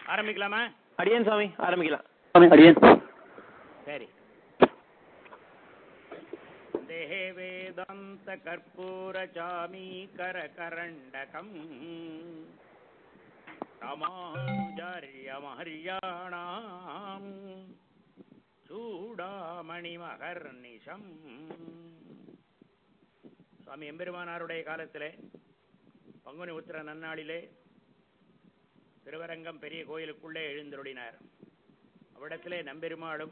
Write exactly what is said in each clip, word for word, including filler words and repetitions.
ஆரம்பிக்கலாமா? அடியேன் சுவாமி, ஆரம்பிக்கலாம். சுவாமி அடியேன். சரி. தேஹே வேதாந்த கற்பூர சாமீகர கரண்டகம் ராமானுஜாரியமஹர்யாணாம் சூடாமணி மகர்நிஷம். சுவாமி எம்பெருமானாருடைய காலத்திலே பங்குனி உத்திர நன்னாளிலே திருவரங்கம் பெரிய கோயிலுக்குள்ளே எழுந்தருளினார். அவ்விடத்திலே நம்பெருமாளும்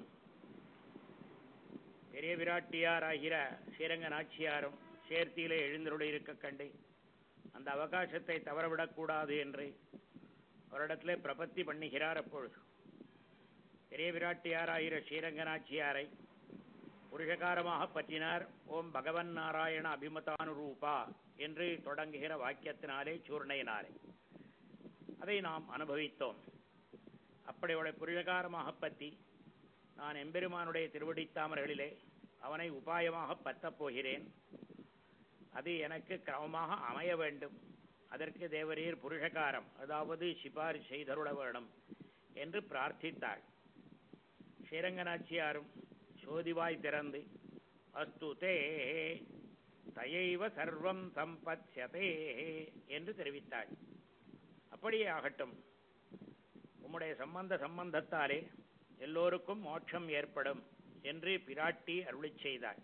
பெரிய விராட்டியார் ஆகிற ஸ்ரீரங்க நாச்சியாரும் சேர்த்தியிலே எழுந்தருளி இருக்க கண்டு அந்த அவகாசத்தை தவறவிடக்கூடாது என்று அவரிடத்திலே பிரபத்தி பண்ணுகிறார். அப்பொழுது பெரிய விராட்டியார் ஆகிற ஸ்ரீரங்க நாச்சியாரை புருஷகாரமாக பற்றினார். ஓம் பகவன் நாராயண அபிமதானுரூபா என்று தொடங்குகிற வாக்கியத்தினாலே சூர்ணையினாலே அதை நாம் அனுபவித்தோம். அப்படி அவளை புருஷகாரமாக பற்றி நான் எம்பெருமானுடைய திருவடித்தாமர்களிலே அவனை உபாயமாக பற்றப் போகிறேன். அது எனக்கு கிரமமாக அமைய வேண்டும். அதற்கு தேவரீர் புருஷகாரம், அதாவது சிபாரி செய்தருள வேணும் என்று பிரார்த்தித்தாள். ஸ்ரீரங்கநாச்சியாரும் சோதிவாய் திறந்து அஸ்து தே தயைவ சர்வம் சம்பத்யதே என்று தெரிவித்தாள். அப்படியே ஆகட்டும், உம்முடைய சம்பந்த சம்பந்தத்தாலே எல்லோருக்கும் மோட்சம் ஏற்படும் என்று பிராட்டி அருளிச் செய்தாள்.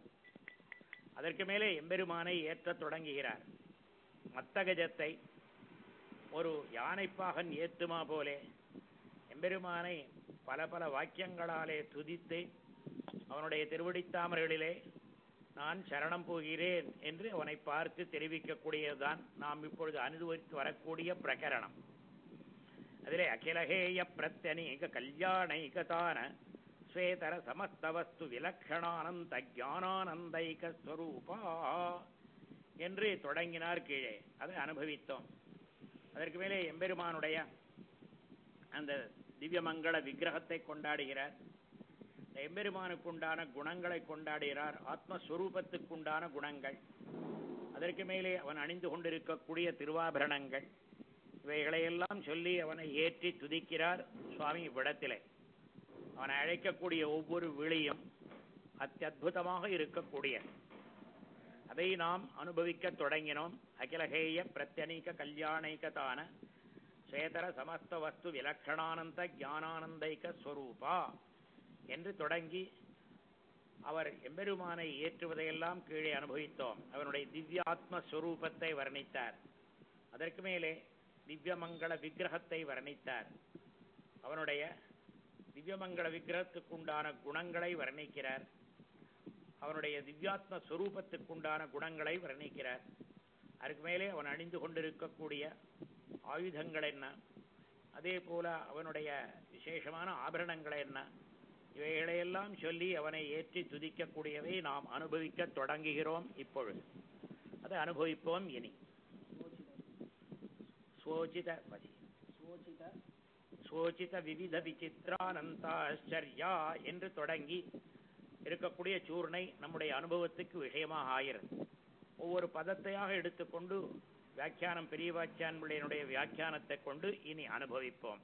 அதற்கு மேலே எம்பெருமானை ஏற்றத் தொடங்குகிறார். மத்தகஜத்தை ஒரு யானைப்பாகன் ஏத்துமா போலே எம்பெருமானை பல பல வாக்கியங்களாலே துதித்து அவனுடைய திருவடித்தாமர்களிலே நான் சரணம் போகிறேன் என்று அவனை பார்த்து தெரிவிக்கக்கூடியதுதான் நாம் இப்பொழுது அனுபவித்து வரக்கூடிய பிரகரணம். அதிலே அகிலகேய பிரத்யநீக கல்யாணைகதான ஸ்வேதர சமஸ்தவஸ்து விலக்ஷணானந்த ஜானானந்தைக ஸ்வரூபா என்று தொடங்கினார். கீழே அதை அனுபவித்தோம். அதற்கு மேலே எம்பெருமானுடைய அந்த திவ்யமங்கள விக்கிரகத்தை கொண்டாடுகிறார். எம்பெருமானுக்குண்டான குணங்களை கொண்டாடுகிறார். ஆத்மஸ்வரூபத்துக்குண்டான குணங்கள், அதற்கு மேலே அவன் அணிந்து கொண்டிருக்கக்கூடிய திருவாபரணங்கள், இவைகளையெல்லாம் சொல்லி அவனை ஏற்றி துதிக்கிறார் சுவாமி இவ்விடத்திலே. அவனை அழைக்கக்கூடிய ஒவ்வொரு விழியும் அத்தியுதமாக இருக்கக்கூடிய அதை நாம் அனுபவிக்க தொடங்கினோம். அகிலகேய பிரத்யநீக கல்யாணைகதான ஸ்வேதர சமஸ்த வஸ்து விலக்ஷணானந்த ஞானானந்தைக ஸ்வரூபா என்று தொடங்கி அவர் எம்பெருமானை ஏற்றுவதையெல்லாம் கீழே அனுபவித்தோம். அவனுடைய திவ்யாத்மஸ்வரூபத்தை வர்ணித்தார். அதற்கு மேலே திவ்யமங்கள விக்கிரகத்தை வர்ணித்தார். அவனுடைய திவ்யமங்கள விக்கிரகத்துக்குண்டான குணங்களை வர்ணிக்கிறார். அவனுடைய திவ்யாத்ம ஸ்வரூபத்துக்குண்டான குணங்களை வர்ணிக்கிறார். அதுக்கு மேலே அவன் அணிந்து கொண்டிருக்கக்கூடிய ஆயுதங்கள் என்ன, அதே போல அவனுடைய விசேஷமான ஆபரணங்கள் என்ன, இவைகளையெல்லாம் சொல்லி அவனை ஏற்றி துதிக்கக்கூடியதை நாம் அனுபவிக்க தொடங்குகிறோம். இப்பொழுது அதை அனுபவிப்போம். இனி சோசித சோசித விவித விசித்ரானந்தாச்சர்யா என்று தொடங்கி இருக்கக்கூடிய சூர்ணை நம்முடைய அனுபவத்துக்கு விஷயமாக ஆகிறது. ஒவ்வொரு பதத்தையாக எடுத்துக்கொண்டு வியாக்கியானம் பெரிய வாக்கியானுடைய வியாக்கியானத்தை கொண்டு இனி அனுபவிப்போம்.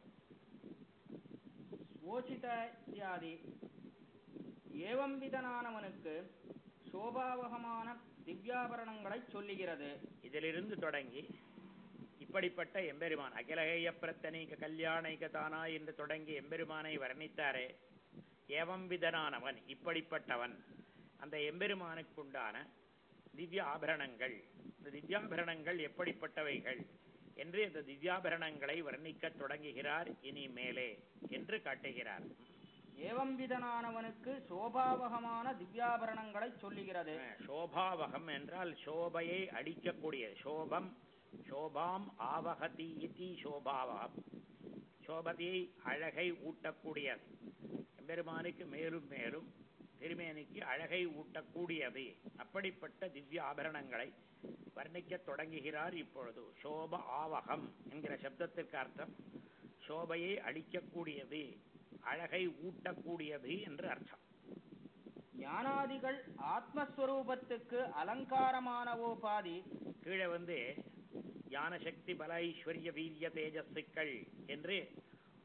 ஓசிதாதி ஏவம் விதனானவனுக்கு சோபாவகமான திவ்யாபரணங்களை சொல்லுகிறது. இதிலிருந்து தொடங்கி இப்படிப்பட்ட எம்பெருமான் அகிலகேய பிரத்தனீக கல்யாணைக தானா என்று தொடங்கி எம்பெருமானை வர்ணித்தாரே. ஏவம் விதனானவன், இப்படிப்பட்டவன், அந்த எம்பெருமானுக்குண்டான திவ்ய ஆபரணங்கள், இந்த திவ்யாபரணங்கள் எப்படிப்பட்டவைகள் என்று இந்த திவ்யாபரணங்களை வர்ணிக்க தொடங்குகிறார் இனி மேலே என்று காட்டுகிறார். ஏவம் விதனானவனுக்கு சோபாவகமான திவ்யாபரணங்களை சொல்லுகிறது. சோபாவகம் என்றால் சோபையை அடிக்கக்கூடிய, சோபம் சோபாம் ஆவகதி இதி சோபாவகம், சோபதியை அழகை ஊட்டக்கூடியது. எம்பெருமானுக்கு மேலும் மேலும் திருமேனிக்கு அழகை ஊட்டக்கூடியது. அப்படிப்பட்ட திவ்ய ஆபரணங்களை வர்ணிக்க தொடங்குகிறார் இப்பொழுது. சோப ஆவகம் என்கிற சப்தத்திற்கு அர்த்தம் சோபையை அளிக்கக்கூடியது, அழகை ஊட்டக்கூடியது என்று அர்த்தம். ஞானாதிகள் ஆத்மஸ்வரூபத்துக்கு அலங்காரமானவோ பாதி. கீழே வந்து ஞானசக்தி பல ஐஸ்வர்ய வீரிய தேஜஸ்கள் என்று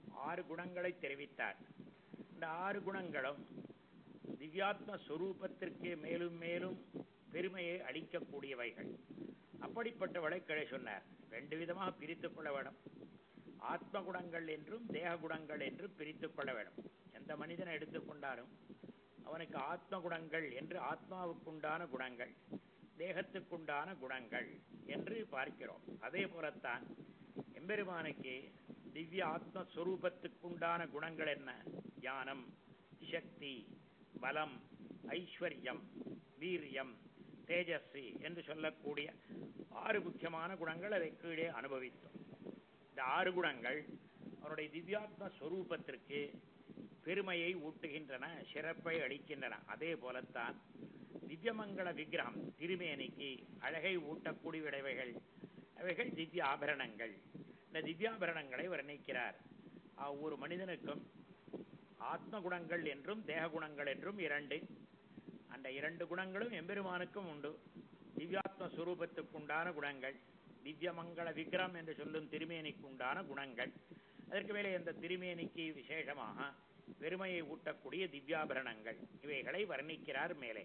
ஆறு குணங்களை தெரிவித்தார். இந்த ஆறு குணங்களும் திவ்யாத்ம ஸ்வரூபத்திற்கு மேலும் மேலும் பெருமையை அளிக்கக்கூடியவைகள். அப்படிப்பட்டவளை கிளை சொன்னார். ரெண்டு விதமாக பிரித்துக் கொள்ள வேண்டும். ஆத்ம குணங்கள் என்றும் தேக குணங்கள் என்றும் பிரித்துக் கொள்ள வேண்டும். எந்த மனிதனை எடுத்துக்கொண்டாலும் அவனுக்கு ஆத்ம குணங்கள் என்று ஆத்மாவுக்குண்டான குணங்கள், தேகத்துக்குண்டான குணங்கள் என்று பார்க்கிறோம். அதே போலத்தான் எம்பெருமானுக்கு திவ்ய ஆத்மஸ்வரூபத்துக்குண்டான குணங்கள் என்ன? ஞானம், சக்தி, பலம், ஐஸ்வர்யம், வீரியம், தேஜஸ்வி என்று சொல்லக்கூடிய ஆறு முக்கியமான குணங்கள் அதை கீழே அனுபவித்தோம். இந்த ஆறு குணங்கள் அவருடைய திவ்யாத்ம ஸ்வரூபத்திற்கு பெருமையை ஊட்டுகின்றன, சிறப்பை அளிக்கின்றன. அதே போலத்தான் திவ்யமங்கள விக்கிரகம், திருமேனிக்கு அழகை ஊட்டக்கூடியவைகள், அவைகள் திவ்ய ஆபரணங்கள். இந்த திவ்யாபரணங்களை வர்ணிக்கிறார். ஒவ்வொரு மனிதனுக்கும் ஆத்ம குணங்கள் என்றும் தேக குணங்கள் என்றும் இரண்டு. அந்த இரண்டு குணங்களும் எம்பெருமானுக்கும் உண்டு. திவ்யாத்ம ஸ்வரூபத்துக்குண்டான குணங்கள், திவ்யமங்கள விக்கிரம் என்று சொல்லும் திருமேனிக்கு உண்டான குணங்கள். அதற்கு மேலே இந்த திருமேனிக்கு விசேஷமாக பெருமையை ஊட்டக்கூடிய திவ்யாபரணங்கள், இவைகளை வர்ணிக்கிறார் மேலே.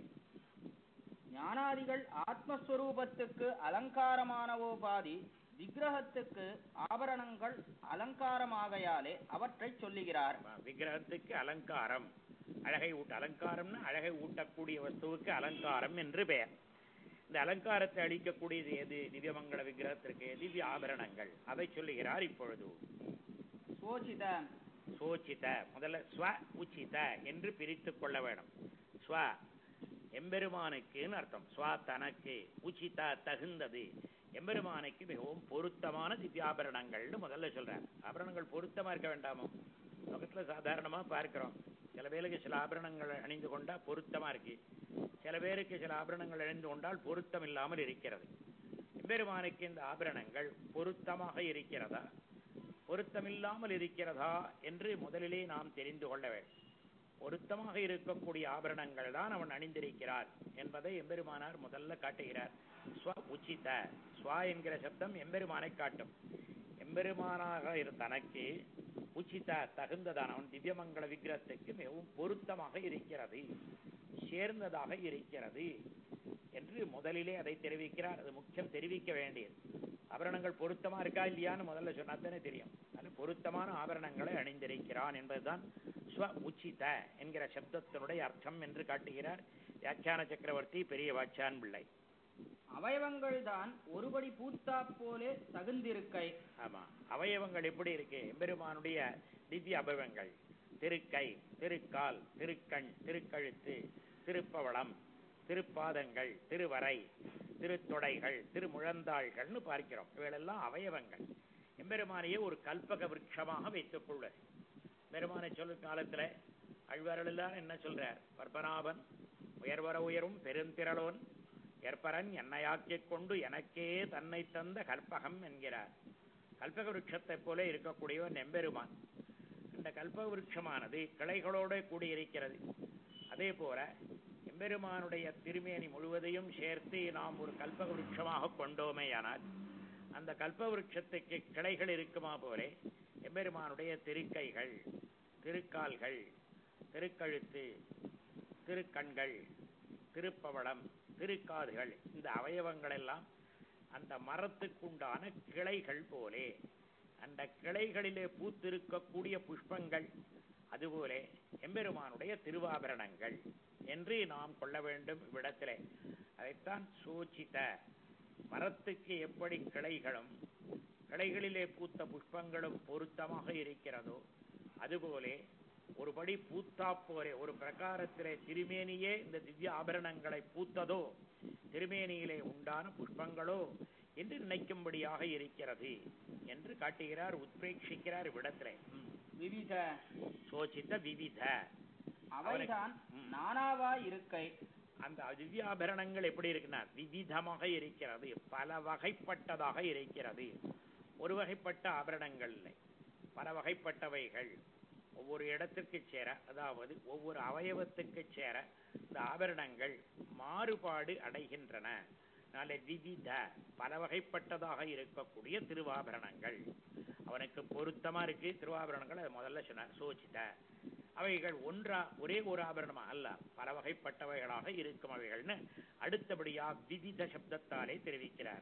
ஞானாதிகள் ஆத்மஸ்வரூபத்துக்கு அலங்காரமானவோ பாதி, விக்கிரகத்துக்கு ஆபரணங்கள் அலங்காரமாகையாலே அவற்றை சொல்லுகிறார். விக்கிரகத்துக்கு அலங்காரம், அழகை ஊட்ட, அலங்காரம்னா அழகை ஊட்டக்கூடிய வஸ்துவுக்கு அலங்காரம் என்று பெயர். இந்த அலங்காரத்தை அளிக்கக்கூடியது எது? திவ்யமங்கள விக்கிரகத்திற்கு திவ்ய ஆபரணங்கள். அதை சொல்லுகிறார் இப்பொழுது. சோசித சோசித முதல்ல ஸ்வ உச்சித என்று பிரித்துக் கொள்ள வேண்டும். ஸ்வ எம்பெருமானுக்குன்னு அர்த்தம். ஸ்வ தனக்கு, உச்சித தகுந்தது, எம்பெருமானுக்கு மிகவும் பொருத்தமான திவ்யாபரணங்கள்னு முதல்ல சொல்றார். ஆபரணங்கள் பொருத்தமா இருக்க வேண்டாமோ? பக்கத்துல சாதாரணமா பார்க்கிறோம். சில பேருக்கு சில ஆபரணங்கள் அணிந்து கொண்டா பொருத்தமா இருக்கு, சில பேருக்கு சில ஆபரணங்கள் அணிந்து கொண்டால் பொருத்தம் இல்லாமல் இருக்கிறது. எம்பெருமானுக்கு இந்த ஆபரணங்கள் பொருத்தமாக இருக்கிறதா, பொருத்தமில்லாமல் இருக்கிறதா என்று முதலிலே நாம் தெரிந்து கொள்ள வேண்டும். பொருத்தமாக இருக்கக்கூடிய ஆபரணங்கள் தான் அவன் அணிந்திருக்கிறார் என்பதை எம்பெருமானார் முதல்ல காட்டுகிறார். ஸ்வ உச்சித, ஸ்வா என்கிற சப்தம் எம்பெருமானை காட்டும். எம்பெருமானாக தனக்கு உச்சித தகுந்ததான அவன் திவ்யமங்கள விக்கிரகத்துக்கு மிகவும் பொருத்தமாக இருக்கிறது, சேர்ந்ததாக இருக்கிறது என்று முதலிலே அதை தெரிவிக்கிறார். அது முக்கியம், தெரிவிக்க வேண்டியது. ஆபரணங்கள் பொருத்தமா இருக்கா இல்லையான்னு முதல்ல சொன்னாத்தானே தெரியும். அது பொருத்தமான ஆபரணங்களை அணிந்திருக்கிறான் என்பதுதான் ஸ்வ உச்சித என்கிற சப்தத்தினுடைய அர்த்தம் என்று காட்டுகிறார் வியாக்கியான சக்கரவர்த்தி பெரிய வாச்சான் பிள்ளை. அவயவங்கள் தான் ஒருபடி பூத்தா போலே தகுந்திருக்கை. ஆமா, அவயவங்கள் எப்படி இருக்கு? எம்பெருமானுடைய திவ்ய அவயவங்கள் திருக்கை, திருக்கால், திருக்கண், திருக்கழுத்து, திருப்பவளம், திருப்பாதங்கள், திருவரை, திருத்தொடைகள், திருமுழந்தாள்கள்னு பார்க்கிறோம். இவைகளெல்லாம் அவயவங்கள். எம்பெருமானையே ஒரு கல்பக விருட்சமாக வைத்துக் கொள்வது. பெருமானை சொல்லும் காலத்துல அழ்வார்கள் எல்லாம் என்ன சொல்றார்? பற்பனாபன் உயர்வர உயரும் பெருந்திரளோன் ஏற்பரன் என்னையாக்கிக் கொண்டு எனக்கே தன்னை தந்த கல்பகம் என்கிறார். கல்பக விருட்சத்தை போல இருக்கக்கூடியவன் எம்பெருமான். இந்த கல்பக விருட்சமானது கிளைகளோடு கூடியிருக்கிறது. அதே போல எம்பெருமானுடைய திருமேனி முழுவதையும் சேர்த்து நாம் ஒரு கல்பக விருட்சமாக கொண்டோமேயானால் அந்த கல்ப விருட்சத்துக்கு கிளைகள் இருக்குமா போலே எம்பெருமானுடைய திருக்கைகள், திருக்கால்கள், திருக்கழுத்து, திருக்கண்கள், திருப்பவளம், திருக்காதுகள், இந்த அவயவங்கள் எல்லாம் அந்த மரத்துக்குண்டான கிளைகள் போலே, அந்த கிளைகளிலே பூத்திருக்கக்கூடிய புஷ்பங்கள், அதுபோலே எம்பெருமானுடைய திருவாபரணங்கள் என்று நாம் கொள்ள வேண்டும் இவ்விடத்திலே. அதைத்தான் சோச்சித, மரத்துக்கு எப்படி கிளைகளும் கிளைகளிலே பூத்த புஷ்பங்களும் பொருத்தமாக இருக்கிறதோ அதுபோலே ஒருபடி பூத்தா போலே ஒரு பிரகாரத்திலே திருமேனியே இந்த திவ்ய ஆபரணங்களை பூத்ததோ, திருமேனியிலே உண்டான புஷ்பங்களோ என்று நினைக்கும்படியாக இருக்கிறது என்று காட்டுகிறார், உத்பிரேட்சிக்கிறார் இவ்விடத்திலே. விவித சோசித்த விவித, அவைதான் நானாவா இருக்கை. அந்த திவ்யாபரணங்கள் எப்படி இருக்குன்னா விவிதமாக இருக்கிறது, பல வகைப்பட்டதாக இருக்கிறது. ஒரு வகைப்பட்ட ஆபரணங்கள் இல்லை, பல வகைப்பட்டவைகள். ஒவ்வொரு இடத்திற்கு சேர, அதாவது ஒவ்வொரு அவயவத்துக்கு சேர இந்த ஆபரணங்கள் மாறுபாடு அடைகின்றன. நாளை விவித பல வகைப்பட்டதாக இருக்கக்கூடிய திருவாபரணங்கள் அவனுக்கு பொருத்தமா இருக்கு திருவாபரணங்கள். அதை முதல்ல சொன்னார் சோச்சித. அவைகள் ஒன்றா ஒரே ஒரு ஆபரணமா அல்ல, பல வகைப்பட்டவைகளாக இருக்கும் அவைகள்னு அடுத்தபடியா விவித சப்தத்தாலே தெரிவிக்கிறார்.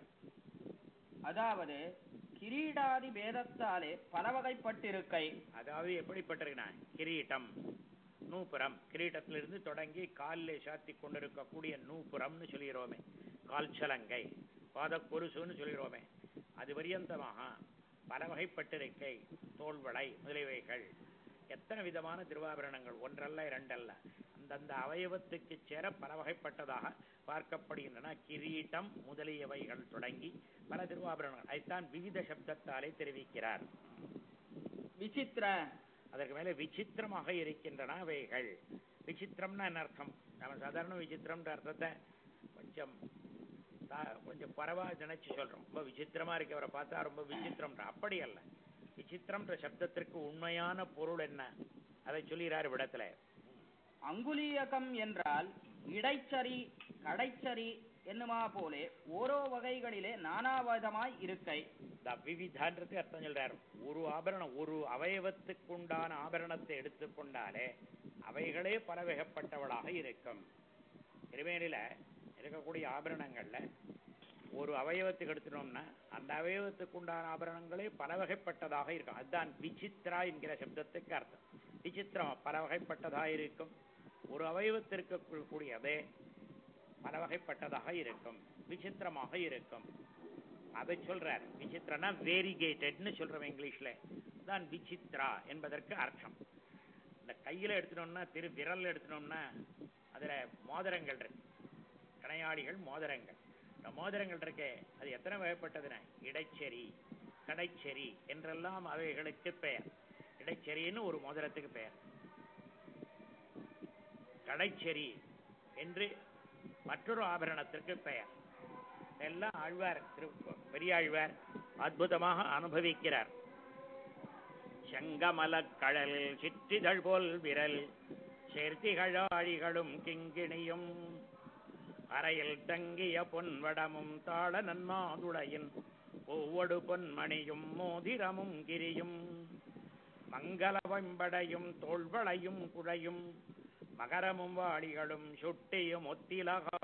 அதாவது கிரீடாதி பேதத்தாலே பல வகைப்பட்டிருக்கை. அதாவது எப்படிப்பட்டிருக்கா கிரீட்டம் நூபுரம், கிரீட்டத்திலிருந்து தொடங்கி காலில் சாத்தி கொண்டிருக்கக்கூடிய நூபுரம்னு சொல்லிடுவோமே, கால் சலங்கை, பாத கொலுசுன்னு சொல்லிடுவோமே, அது பரியந்தமாக பல வகைப்பட்டிருக்கை, தோள்வளை முதலியவைகள். எத்தனை விதமான திருவாபரணங்கள், ஒன்றல்ல இரண்டல்ல, அந்தந்த அவயவத்துக்கு சேர பல வகைப்பட்டதாக பார்க்கப்படுகின்றன. கிரீட்டம் முதலியவைகள் தொடங்கி பல திருவாபரணங்கள். அதைத்தான் விவித சப்தத்தாலே தெரிவிக்கிறார். விசித்திர, அதற்கு மேலே விசித்திரமாக இருக்கின்றன அவைகள். விசித்திரம்னா என்ன அர்த்தம்? நம்ம சாதாரண விசித்திரம்ன்ற அர்த்தத்தை கொஞ்சம் கொஞ்சம் பரவா நினைச்சு சொல்றோம். ரொம்ப விசித்திரமா இருக்கு அவரை பார்த்தா ரொம்ப விசித்திரம்ன்ற, அப்படி அல்ல. விசித்திரம்ன்ற சப்தத்திற்கு உண்மையான பொருள் என்ன அதை சொல்லுகிறார் விடத்துல. அங்குலீயகம் என்றால் இடைச்சரி கடைச்சரி என்னுமா போலே ஓரோ வகைகளிலே நானாவிதமாய் இருக்கை. விவிதான்றது அர்த்தம் சொல்றார். ஒரு ஆபரணம், ஒரு அவயவத்துக்குண்டான ஆபரணத்தை எடுத்துக்கொண்டாலே அவைகளே பல வகைப்பட்டவளாக இருக்கும். திருமேனில இருக்கக்கூடிய ஆபரணங்கள்ல ஒரு அவயவத்துக்கு எடுத்துட்டோம்னா அந்த அவயவத்துக்குண்டான ஆபரணங்களே பல வகைப்பட்டதாக இருக்கும். அதுதான் விசித்ரா என்கிற சப்தத்துக்கு அர்த்தம். விசித்திரம் பல வகைப்பட்டதாக இருக்கும். ஒரு அவயவத்திற்கு கூடியதே பல வகைப்பட்டதாக இருக்கும், விசித்திரமாக இருக்கும். அதை சொல்றார். விசித்திரனா வேரிகேட்டட்னு சொல்றோம் இங்கிலீஷ்ல, தான் விசித்ரா என்பதற்கு அர்த்தம். இந்த கையில எடுத்துட்டோம்னா, திரு விரல் எடுத்துட்டோம்னா அதுல மோதிரங்கள் இருக்கு, கணையாடிகள் மோதிரங்கள். இந்த மோதிரங்கள் இருக்கே அது எத்தனை வகைப்பட்டதுன்னா இடைச்செரி கடைச்செரி என்றெல்லாம் அவைகளுக்கு பெயர். இடைச்செரின்னு ஒரு மோதிரத்துக்கு பெயர், கடைச்செரி என்று மற்றொரு ஆபரணத்திற்கு பெயர். எல்லாம் ஆழ்வார், பெரியாழ்வார் அற்புதமாக அனுபவிக்கிறார். செங்கமல கடல் சிற்றிதழ் போல் விரல் சேர்த்திகழாழிகளும் கிங்கிணியும் அறையில் தங்கிய பொன்வடமும் தாள நன்மாதுளையின் ஒவ்வொடு பொன்மணியும் மோதிரமும் கிரியும் மங்கள வம்படையும் தோள்வளையும் குழையும் மகரமும் வாளிகளும் சுட்டியும் ஒத்திலகா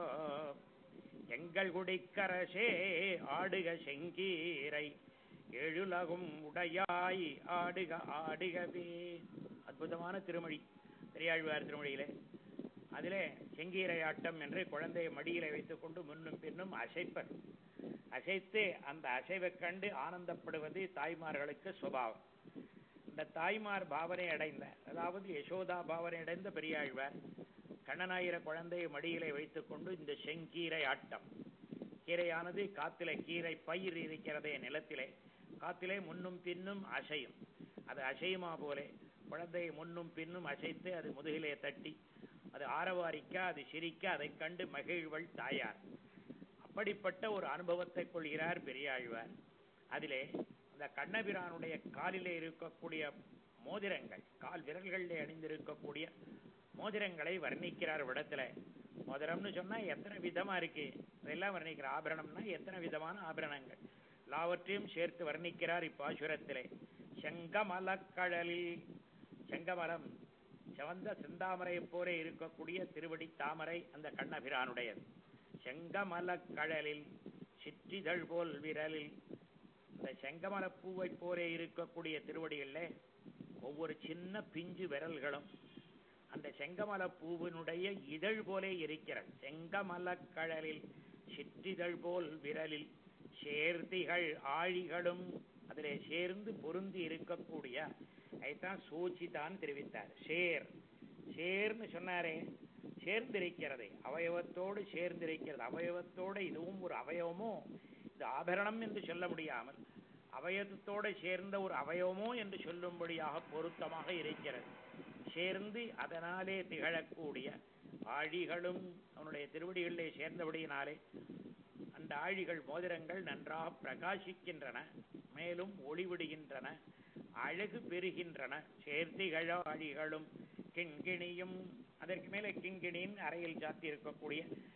எங்கள் குடிக்கரசே ஆடுக செங்கீரை எழுலகும் உடையாய் ஆடுக ஆடுகவே. அற்புதமான திருமொழி பெரியாழ்வார் திருமொழியிலே. அதிலே செங்கீரை ஆட்டம் என்று குழந்தையை மடியில வைத்துக் கொண்டு முன்னும் பின்னும் அசைப்பர். அசைத்து அந்த அசைவை கண்டு ஆனந்தப்படுவது தாய்மார்களுக்கு சுபாவம். இந்த தாய்மார் பாவனை அடைந்த, அதாவது யசோதா பாவனை அடைந்த பெரியாழ்வார் கண்ணனாயிர குழந்தையை மடியிலே வைத்துக் கொண்டு இந்த செங்கீரை ஆட்டம், கீரையானது காத்திலே, கீரை பயிர் இருக்கிறதே நிலத்திலே, காத்திலே முன்னும் பின்னும் அசையும். அது அசையுமா போலே குழந்தையை முன்னும் பின்னும் அசைத்து அது முதுகிலே தட்டி அது ஆரவாரிக்க, அது சிரிக்க, அதை கண்டு மகிழ்வள் தாயார். அப்படிப்பட்ட ஒரு அனுபவத்தை கொள்கிறார் பெரியாழ்வார். அதிலே அந்த கண்ணபிரானுடைய காலிலே இருக்கக்கூடிய மோதிரங்கள், கால் விரல்களிலே அணிந்திருக்கக்கூடிய மோதிரங்களை வர்ணிக்கிறார் விடத்துல. மோதிரம்னு சொன்னா எத்தனை விதமா இருக்கு அதெல்லாம் வர்ணிக்கிற. ஆபரணம்னா எத்தனை விதமான ஆபரணங்கள் எல்லாவற்றையும் சேர்த்து வர்ணிக்கிறார் இப்பாசுரத்திலே. செங்கமல கடலில், செங்கமலம் செவந்த செந்தாமரை போரே இருக்கக்கூடிய திருவடி தாமரை அந்த கண்ணபிரானுடையது. செங்கமல கடலில் சிற்றிதழ் போல் விரலில், இந்த செங்கமல பூவை போரே இருக்கக்கூடிய திருவடிகள்ல ஒவ்வொரு சின்ன பிஞ்சு விரல்களும் அந்த செங்கமல பூவினுடைய இதழ் போலே இருக்கிறது. செங்கமல கடலில் சிற்றிதழ் போல் விரலில் சேர்த்திகள் ஆழிகளும், அதிலே சேர்ந்து பொருந்தி இருக்கக்கூடிய, அதைத்தான் சோச்சிதான் தெரிவித்தார். சேர், சேர்ன்னு சொன்னாரே, சேர்ந்திருக்கிறது, அவயவத்தோடு சேர்ந்திருக்கிறது. அவயவத்தோடு இதுவும் ஒரு அவயவமோ, இது ஆபரணம் என்று சொல்ல முடியாமல் அவயவத்தோடு சேர்ந்த ஒரு அவயவமோ என்று சொல்லும்படியாக பொருத்தமாக இருக்கிறது. சேர்ந்து அதனாலே திகழக்கூடிய ஆழிகளும் அவனுடைய திருவடிகளிலே சேர்ந்தபடியினாலே அந்த ஆழிகள் மோதிரங்கள் நன்றாக பிரகாசிக்கின்றன, மேலும் ஒளிவிடுகின்றன, அழகு பெறுகின்றன. சேர்த்திகழ ஆழிகளும் கிண்கிணியும், அதற்கு மேலே கிண்கிணியின் அறையில் சாத்தி இருக்கக்கூடிய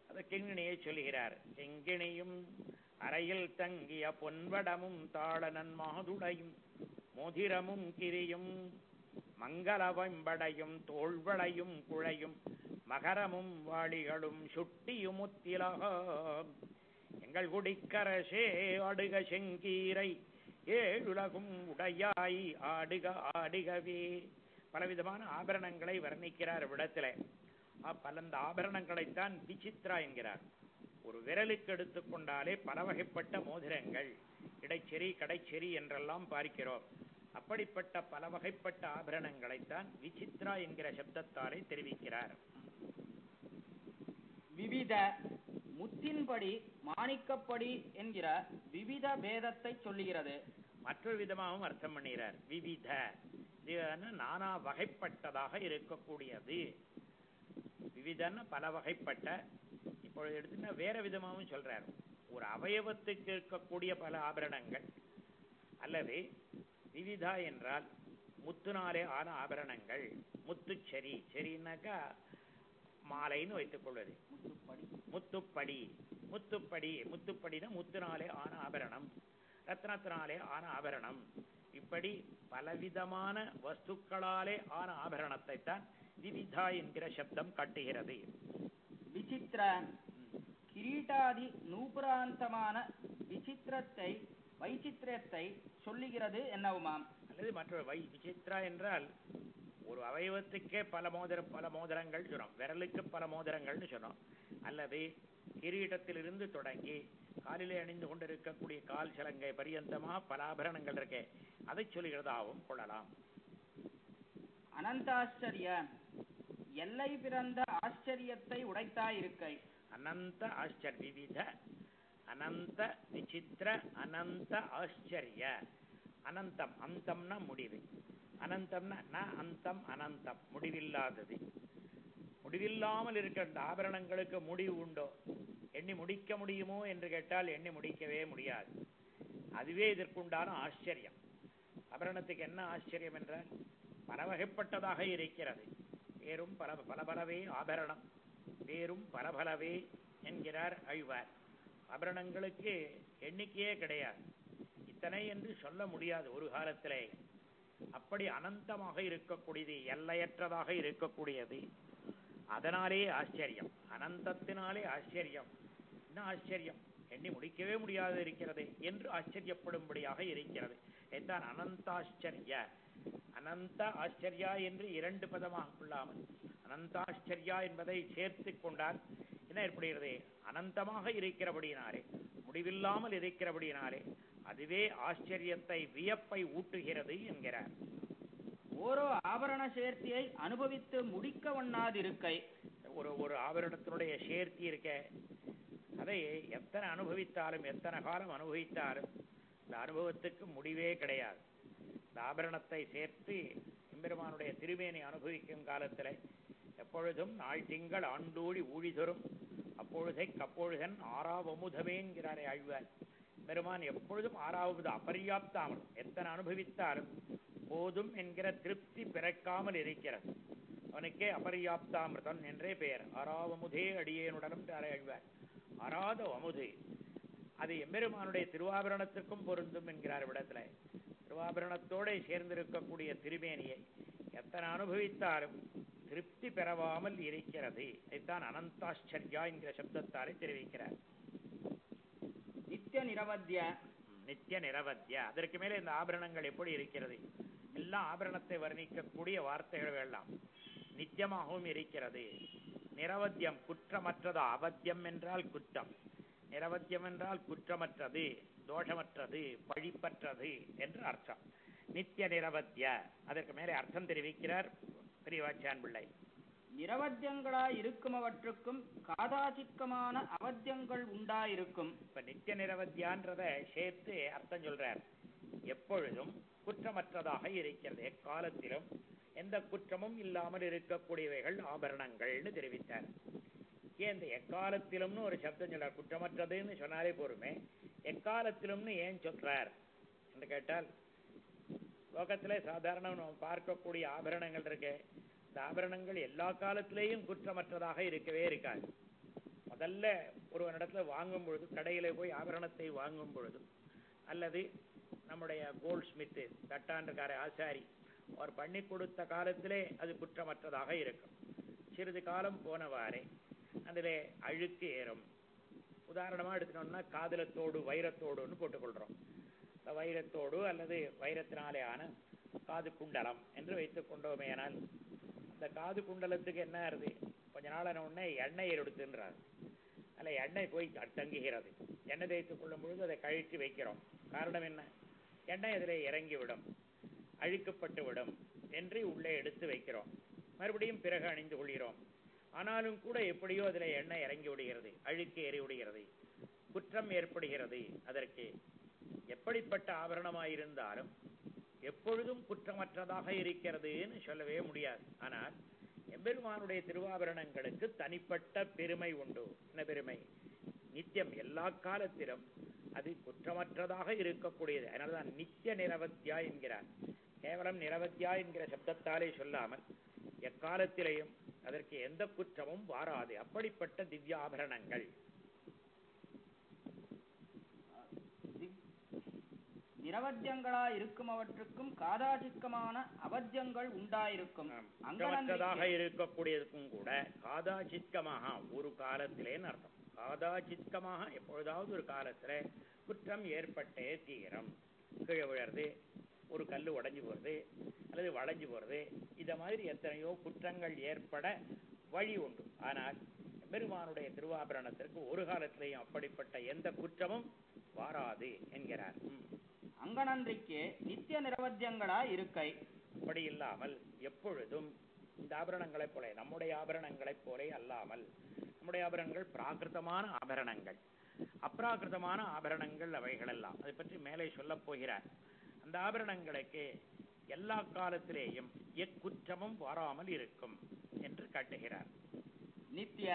அதை கிங்கிணியை சொல்லுகிறார். கிங்கிணியும் அறையில் தங்கிய பொன்வடமும் தாளனன் மாதுளையும் மோதிரமும் கிரியும் மங்களவம்படையும் தோள்வளையும் குழையும் மகரமும் வாளிகளும் சுட்டியுமுத்திலகம் எங்கள் குடிக்கரசே ஆடுக செங்கீரை ஏழுலகும் உடையாய் ஆடுக ஆடுகவே. பலவிதமான ஆபரணங்களை வர்ணிக்கிறார் விடத்திலே. பல அந்த ஆபரணங்களைத்தான் விசித்ரா என்கிறார். ஒரு விரலுக்கு எடுத்துக்கொண்டாலே பல வகைப்பட்ட மோதிரங்கள் இடைச்செறி கடைச்செறி என்றெல்லாம் பார்க்கிறோம். அப்படிப்பட்ட பல வகைப்பட்ட ஆபரணங்களைத்தான் விசித்ரா என்கிற சப்தத்தாலே தெரிவிக்கிறார். விவித முத்தின்படி மாணிக்கப்படி என்கிற விவித பேதத்தை சொல்லுகிறது. மற்றொரு விதமாகவும் அர்த்தம் பண்ணுகிறார். விவித நானா வகைப்பட்டதாக இருக்கக்கூடியது. விவிதன்னு பல வகைப்பட்ட. இப்பொழுது எடுத்துன்னா வேற விதமாகவும் சொல்றார். ஒரு அவயவத்துக்கு இருக்கக்கூடிய பல ஆபரணங்கள் அல்லது விவிதா என்றால் முத்துனாலே ஆன ஆபரணங்கள். முத்துச்செரி செரினாக்கா மாலைன்னு வைத்துக் கொள்வது. முத்துப்படி முத்துப்படி முத்துப்படினா முத்துனாலே ஆன ஆபரணம், ரத்னத்தினாலே ஆன ஆபரணம். இப்படி பலவிதமான வஸ்துக்களாலே ஆன ஆபரணத்தை தான் விவிதா என்கிற சப்தம் காட்டுகிறது. விசித்திர கிரீட்டாதி நூபுராந்தமான விசித்திரத்தை வைச்சித்திரத்தை சொல்லுகிறது என்னவுமாம். அல்லது மற்றொரு வை விசித்ரா என்றால் ஒரு அவயவத்துக்கே பல மோதிர பல மோதிரங்கள் சொன்னோம், விரலுக்கு பல மோதிரங்கள்னு சொன்னோம். அல்லது கிரீட்டத்திலிருந்து தொடங்கி காலிலே அணிந்து கொண்டிருக்கக்கூடிய கால் சலங்கை பரியந்தமா பல ஆபரணங்கள் இருக்கே, அதை சொல்லுகிறதாகவும் கொள்ளலாம். அனந்தாச்சரிய எல்லை பிறந்த ஆச்சரியத்தை உடைத்தாயிருக்கை. அனந்த ஆச்சரிய விவித அனந்த விசித்திர அனந்த ஆச்சரிய. அனந்தம் அந்தம்னா முடிவு, அனந்தம்னா ந அந்தம் அனந்தம் முடிவில்லாதது. முடிவில்லாமல் இருக்கிற அந்த ஆபரணங்களுக்கு முடிவு உண்டோ? எண்ணி முடிக்க முடியுமோ என்று கேட்டால் எண்ணி முடிக்கவே முடியாது. அதுவே இதற்குண்டான ஆச்சரியம். ஆபரணத்துக்கு என்ன ஆச்சரியம் என்றால் பல வகைப்பட்டதாக இருக்கிறது. வேறும் பல பலபலவே ஆபரணம், வேறும் பலபலவே என்கிறார் ஆழ்வார். ஆபரணங்களுக்கு எண்ணிக்கையே கிடையாது, இத்தனை என்று சொல்ல முடியாது ஒரு காலத்திலே. அப்படி அனந்தமாக இருக்கக்கூடியது, எல்லையற்றதாக இருக்கக்கூடியது. அதனாலே ஆச்சரியம், அனந்தத்தினாலே ஆச்சரியம். என்ன ஆச்சரியம்? எண்ணி முடிக்கவே முடியாது இருக்கிறது என்று ஆச்சரியப்படும்படியாக இருக்கிறது. இதுதான் அனந்தாச்சரிய. அனந்த ஆச்சரியா என்று இரண்டு பதமாக கொள்ளாமல் அனந்தாச்சரியா என்பதை சேர்த்து கொண்டால் என்ன ஏற்படுகிறது? அனந்தமாக இருக்கிறபடியினாலே, முடிவில்லாமல் இருக்கிறபடியினாலே அதுவே ஆச்சரியத்தை வியப்பை ஊட்டுகிறது என்கிறார். ஓரோ ஆபரண சேர்த்தியை அனுபவித்து முடிக்க வண்ணாதிருக்கை. ஒரு ஒரு ஆபரணத்தினுடைய சேர்த்தி இருக்க, அதை எத்தனை அனுபவித்தாலும் எத்தனை காலம் அனுபவித்தாலும் இந்த அனுபவத்துக்கு முடிவே கிடையாது. இந்த ஆபரணத்தை சேர்த்து எம்பெருமானுடைய திருமேனி அனுபவிக்கும் காலத்தில் எப்பொழுதும் நாள் திங்கள் ஆண்டூழி ஊழி தரும் அப்பொழுதை கப்பொழுதன் ஆறாவமுதமே என்கிறாரே ஆழ்வார். பெருமான் எப்பொழுதும் ஆறாவது அபரியாப்தாமல் எத்தனை அனுபவித்தாலும் போதும் என்கிற திருப்தி பிறக்காமல் இருக்கிறது. அவனுக்கே அபரியாப்தாமிருதன் என்றே பெயர். ஆறாவமுதே அடியேனுடனும் ஆழ்வார். ஆறாத அமுது அது எம்பெருமானுடைய திருவாபரணத்திற்கும் பொருந்தும் என்கிறார் விடத்துல. திருவாபரணத்தோடு சேர்ந்திருக்கக்கூடிய திருமேனியை எத்தனை அனுபவித்தாலும் திருப்தி பெறவாமல் இருக்கிறது. இதைத்தான் அனந்தாச்சரியா என்கிற சப்தத்தாலே தெரிவிக்கிறார். நித்திய நிரவத்திய நித்திய நிரவத்திய. அதற்கு மேலே இந்த ஆபரணங்கள் எப்படி இருக்கிறது? எல்லாம் ஆபரணத்தை வர்ணிக்கக்கூடிய வார்த்தைகள் எல்லாம் நித்தியமாகவும் இருக்கிறது. நிரவத்தியம் குற்றமற்றது. அவத்தியம் என்றால் குற்றம், நிரவத்தியம் என்றால் குற்றமற்றது, தோஷமற்றது, பழிப்பற்றது என்று அர்த்தம். நித்திய நிரவத்திய. அதற்கு மேலே அர்த்தம் தெரிவிக்கிறார் பெரியவாச்சான் பிள்ளை. நிரவத்தியங்களாய் இருக்கும் அவற்றுக்கும் காதாசிக்கமான அவத்தியங்கள் உண்டாயிருக்கும். இப்ப நித்திய நிரவத்தியான்றத சேர்த்து அர்த்தம் சொல்றார். எப்பொழுதும் குற்றமற்றதாக இருக்கிறது, எக்காலத்திலும் எந்த குற்றமும் இல்லாமல் இருக்கக்கூடியவைகள் ஆபரணங்கள்னு தெரிவித்தார். ஏன் இந்த எக்காலத்திலும்னு ஒரு சப்தம் சொல்றார்? குற்றமற்றதுன்னு சொன்னாலே போருமே, எக்காலத்திலும்னு ஏன் சொல்றார் என்று கேட்டால், லோகத்திலே சாதாரண பார்க்கக்கூடிய ஆபரணங்கள் இருக்கு. இந்த ஆபரணங்கள் எல்லா காலத்திலேயும் குற்றமற்றதாக இருக்கவே இருக்காது. முதல்ல ஒருவனிடத்துல வாங்கும் பொழுது, கடையில போய் ஆபரணத்தை வாங்கும் பொழுது, அல்லது நம்முடைய கோல்ட் ஸ்மித்து தட்டாண்டுக்கார ஆசாரி அவர் பண்ணி கொடுத்த காலத்திலே அது குற்றமற்றதாக இருக்கும். சிறிது காலம் போனவாறே அதில் அழுக்கு ஏறும். உதாரணமாக எடுத்துட்டோம்னா காதலத்தோடு வைரத்தோடுன்னு போட்டுக்கொள்கிறோம். இந்த வைரத்தோடு அல்லது வைரத்தினாலே ஆன காது குண்டலம் என்று வைத்துக் கொண்டோமேனால், அந்த காது குண்டலத்துக்கு என்ன ஆகுது, கொஞ்ச நாள் உடனே எண்ணெய் எடுத்துன்றார். அதில் எண்ணெய் போய் தங்குகிறது. எண்ணெய் தேய்த்துக் கொள்ளும் பொழுது அதை கழித்து வைக்கிறோம். காரணம் என்ன? எண்ணெய் அதில் இறங்கிவிடும், அழுக்கப்பட்டு விடும் என்று உள்ளே எடுத்து வைக்கிறோம். மறுபடியும் பிறகு அணிந்து கொள்கிறோம். ஆனாலும் கூட எப்படியோ அதில் எண்ணெய் இறங்கி விடுகிறது, அழுக்கு ஏறி விடுகிறது, குற்றம் ஏற்படுகிறது. அதற்கு எப்படிப்பட்ட ஆபரணமாயிருந்தாலும் எப்பொழுதும் குற்றமற்றதாக இருக்கிறதுன்னு சொல்லவே முடியாது. ஆனால் எம்பெருமானுடைய திருவாபரணங்களுக்கு தனிப்பட்ட பெருமை உண்டு. என்ன பெருமை? நித்தியம், எல்லா காலத்திலும் அது குற்றமற்றதாக இருக்கக்கூடியது. அதனால்தான் நித்திய நிரவத்தியா என்கிறார். கேவலம் நிரவத்தியா என்கிற சப்தத்தாலே சொல்லாமல் எக்காலத்திலேயும் அதற்கு எந்த குற்றமும் வாராது. அப்படிப்பட்ட திவ்யாபரணங்கள். நிரவத்தியங்களா இருக்கும் அவற்றுக்கும் காதாசிக்கமான அவத்தியங்கள் உண்டாயிருக்கும். அங்கதாக இருக்கக்கூடியதுக்கும் கூட காதாசிக்கமாக ஒரு காலத்திலேன்னு அர்த்தம். காதாசிக்கமாக எப்பொழுதாவது ஒரு காலத்துல குற்றம் ஏற்பட்டே தீரம். கீழே விழறது, ஒரு கல் உடைஞ்சு போறது, அல்லது வளைஞ்சு போறது, இத மாதிரி எத்தனையோ குற்றங்கள் ஏற்பட வழி உண்டு. ஆனால் பெருமானுடைய திருவாபரணத்திற்கு ஒரு காலத்திலேயும் அப்படிப்பட்ட எந்த குற்றமும் வாராது என்கிறார். அங்கனன்றிக்கு நித்திய நிரவத்தியங்களா இருக்கை. அப்படி இல்லாமல் எப்பொழுதும் இந்த ஆபரணங்களைப் போல, நம்முடைய ஆபரணங்களைப் போல அல்லாமல், நம்முடைய ஆபரணங்கள் பிராகிருதமான ஆபரணங்கள், அப்ராகிருதமான ஆபரணங்கள் அவைகள் எல்லாம். அதை பற்றி மேலே சொல்ல போகிறார். அந்த ஆபரணங்களுக்கு எல்லா காலத்திலேயும் எக்குற்றமும் வராமல் இருக்கும் என்று காட்டுகிறார். நித்திய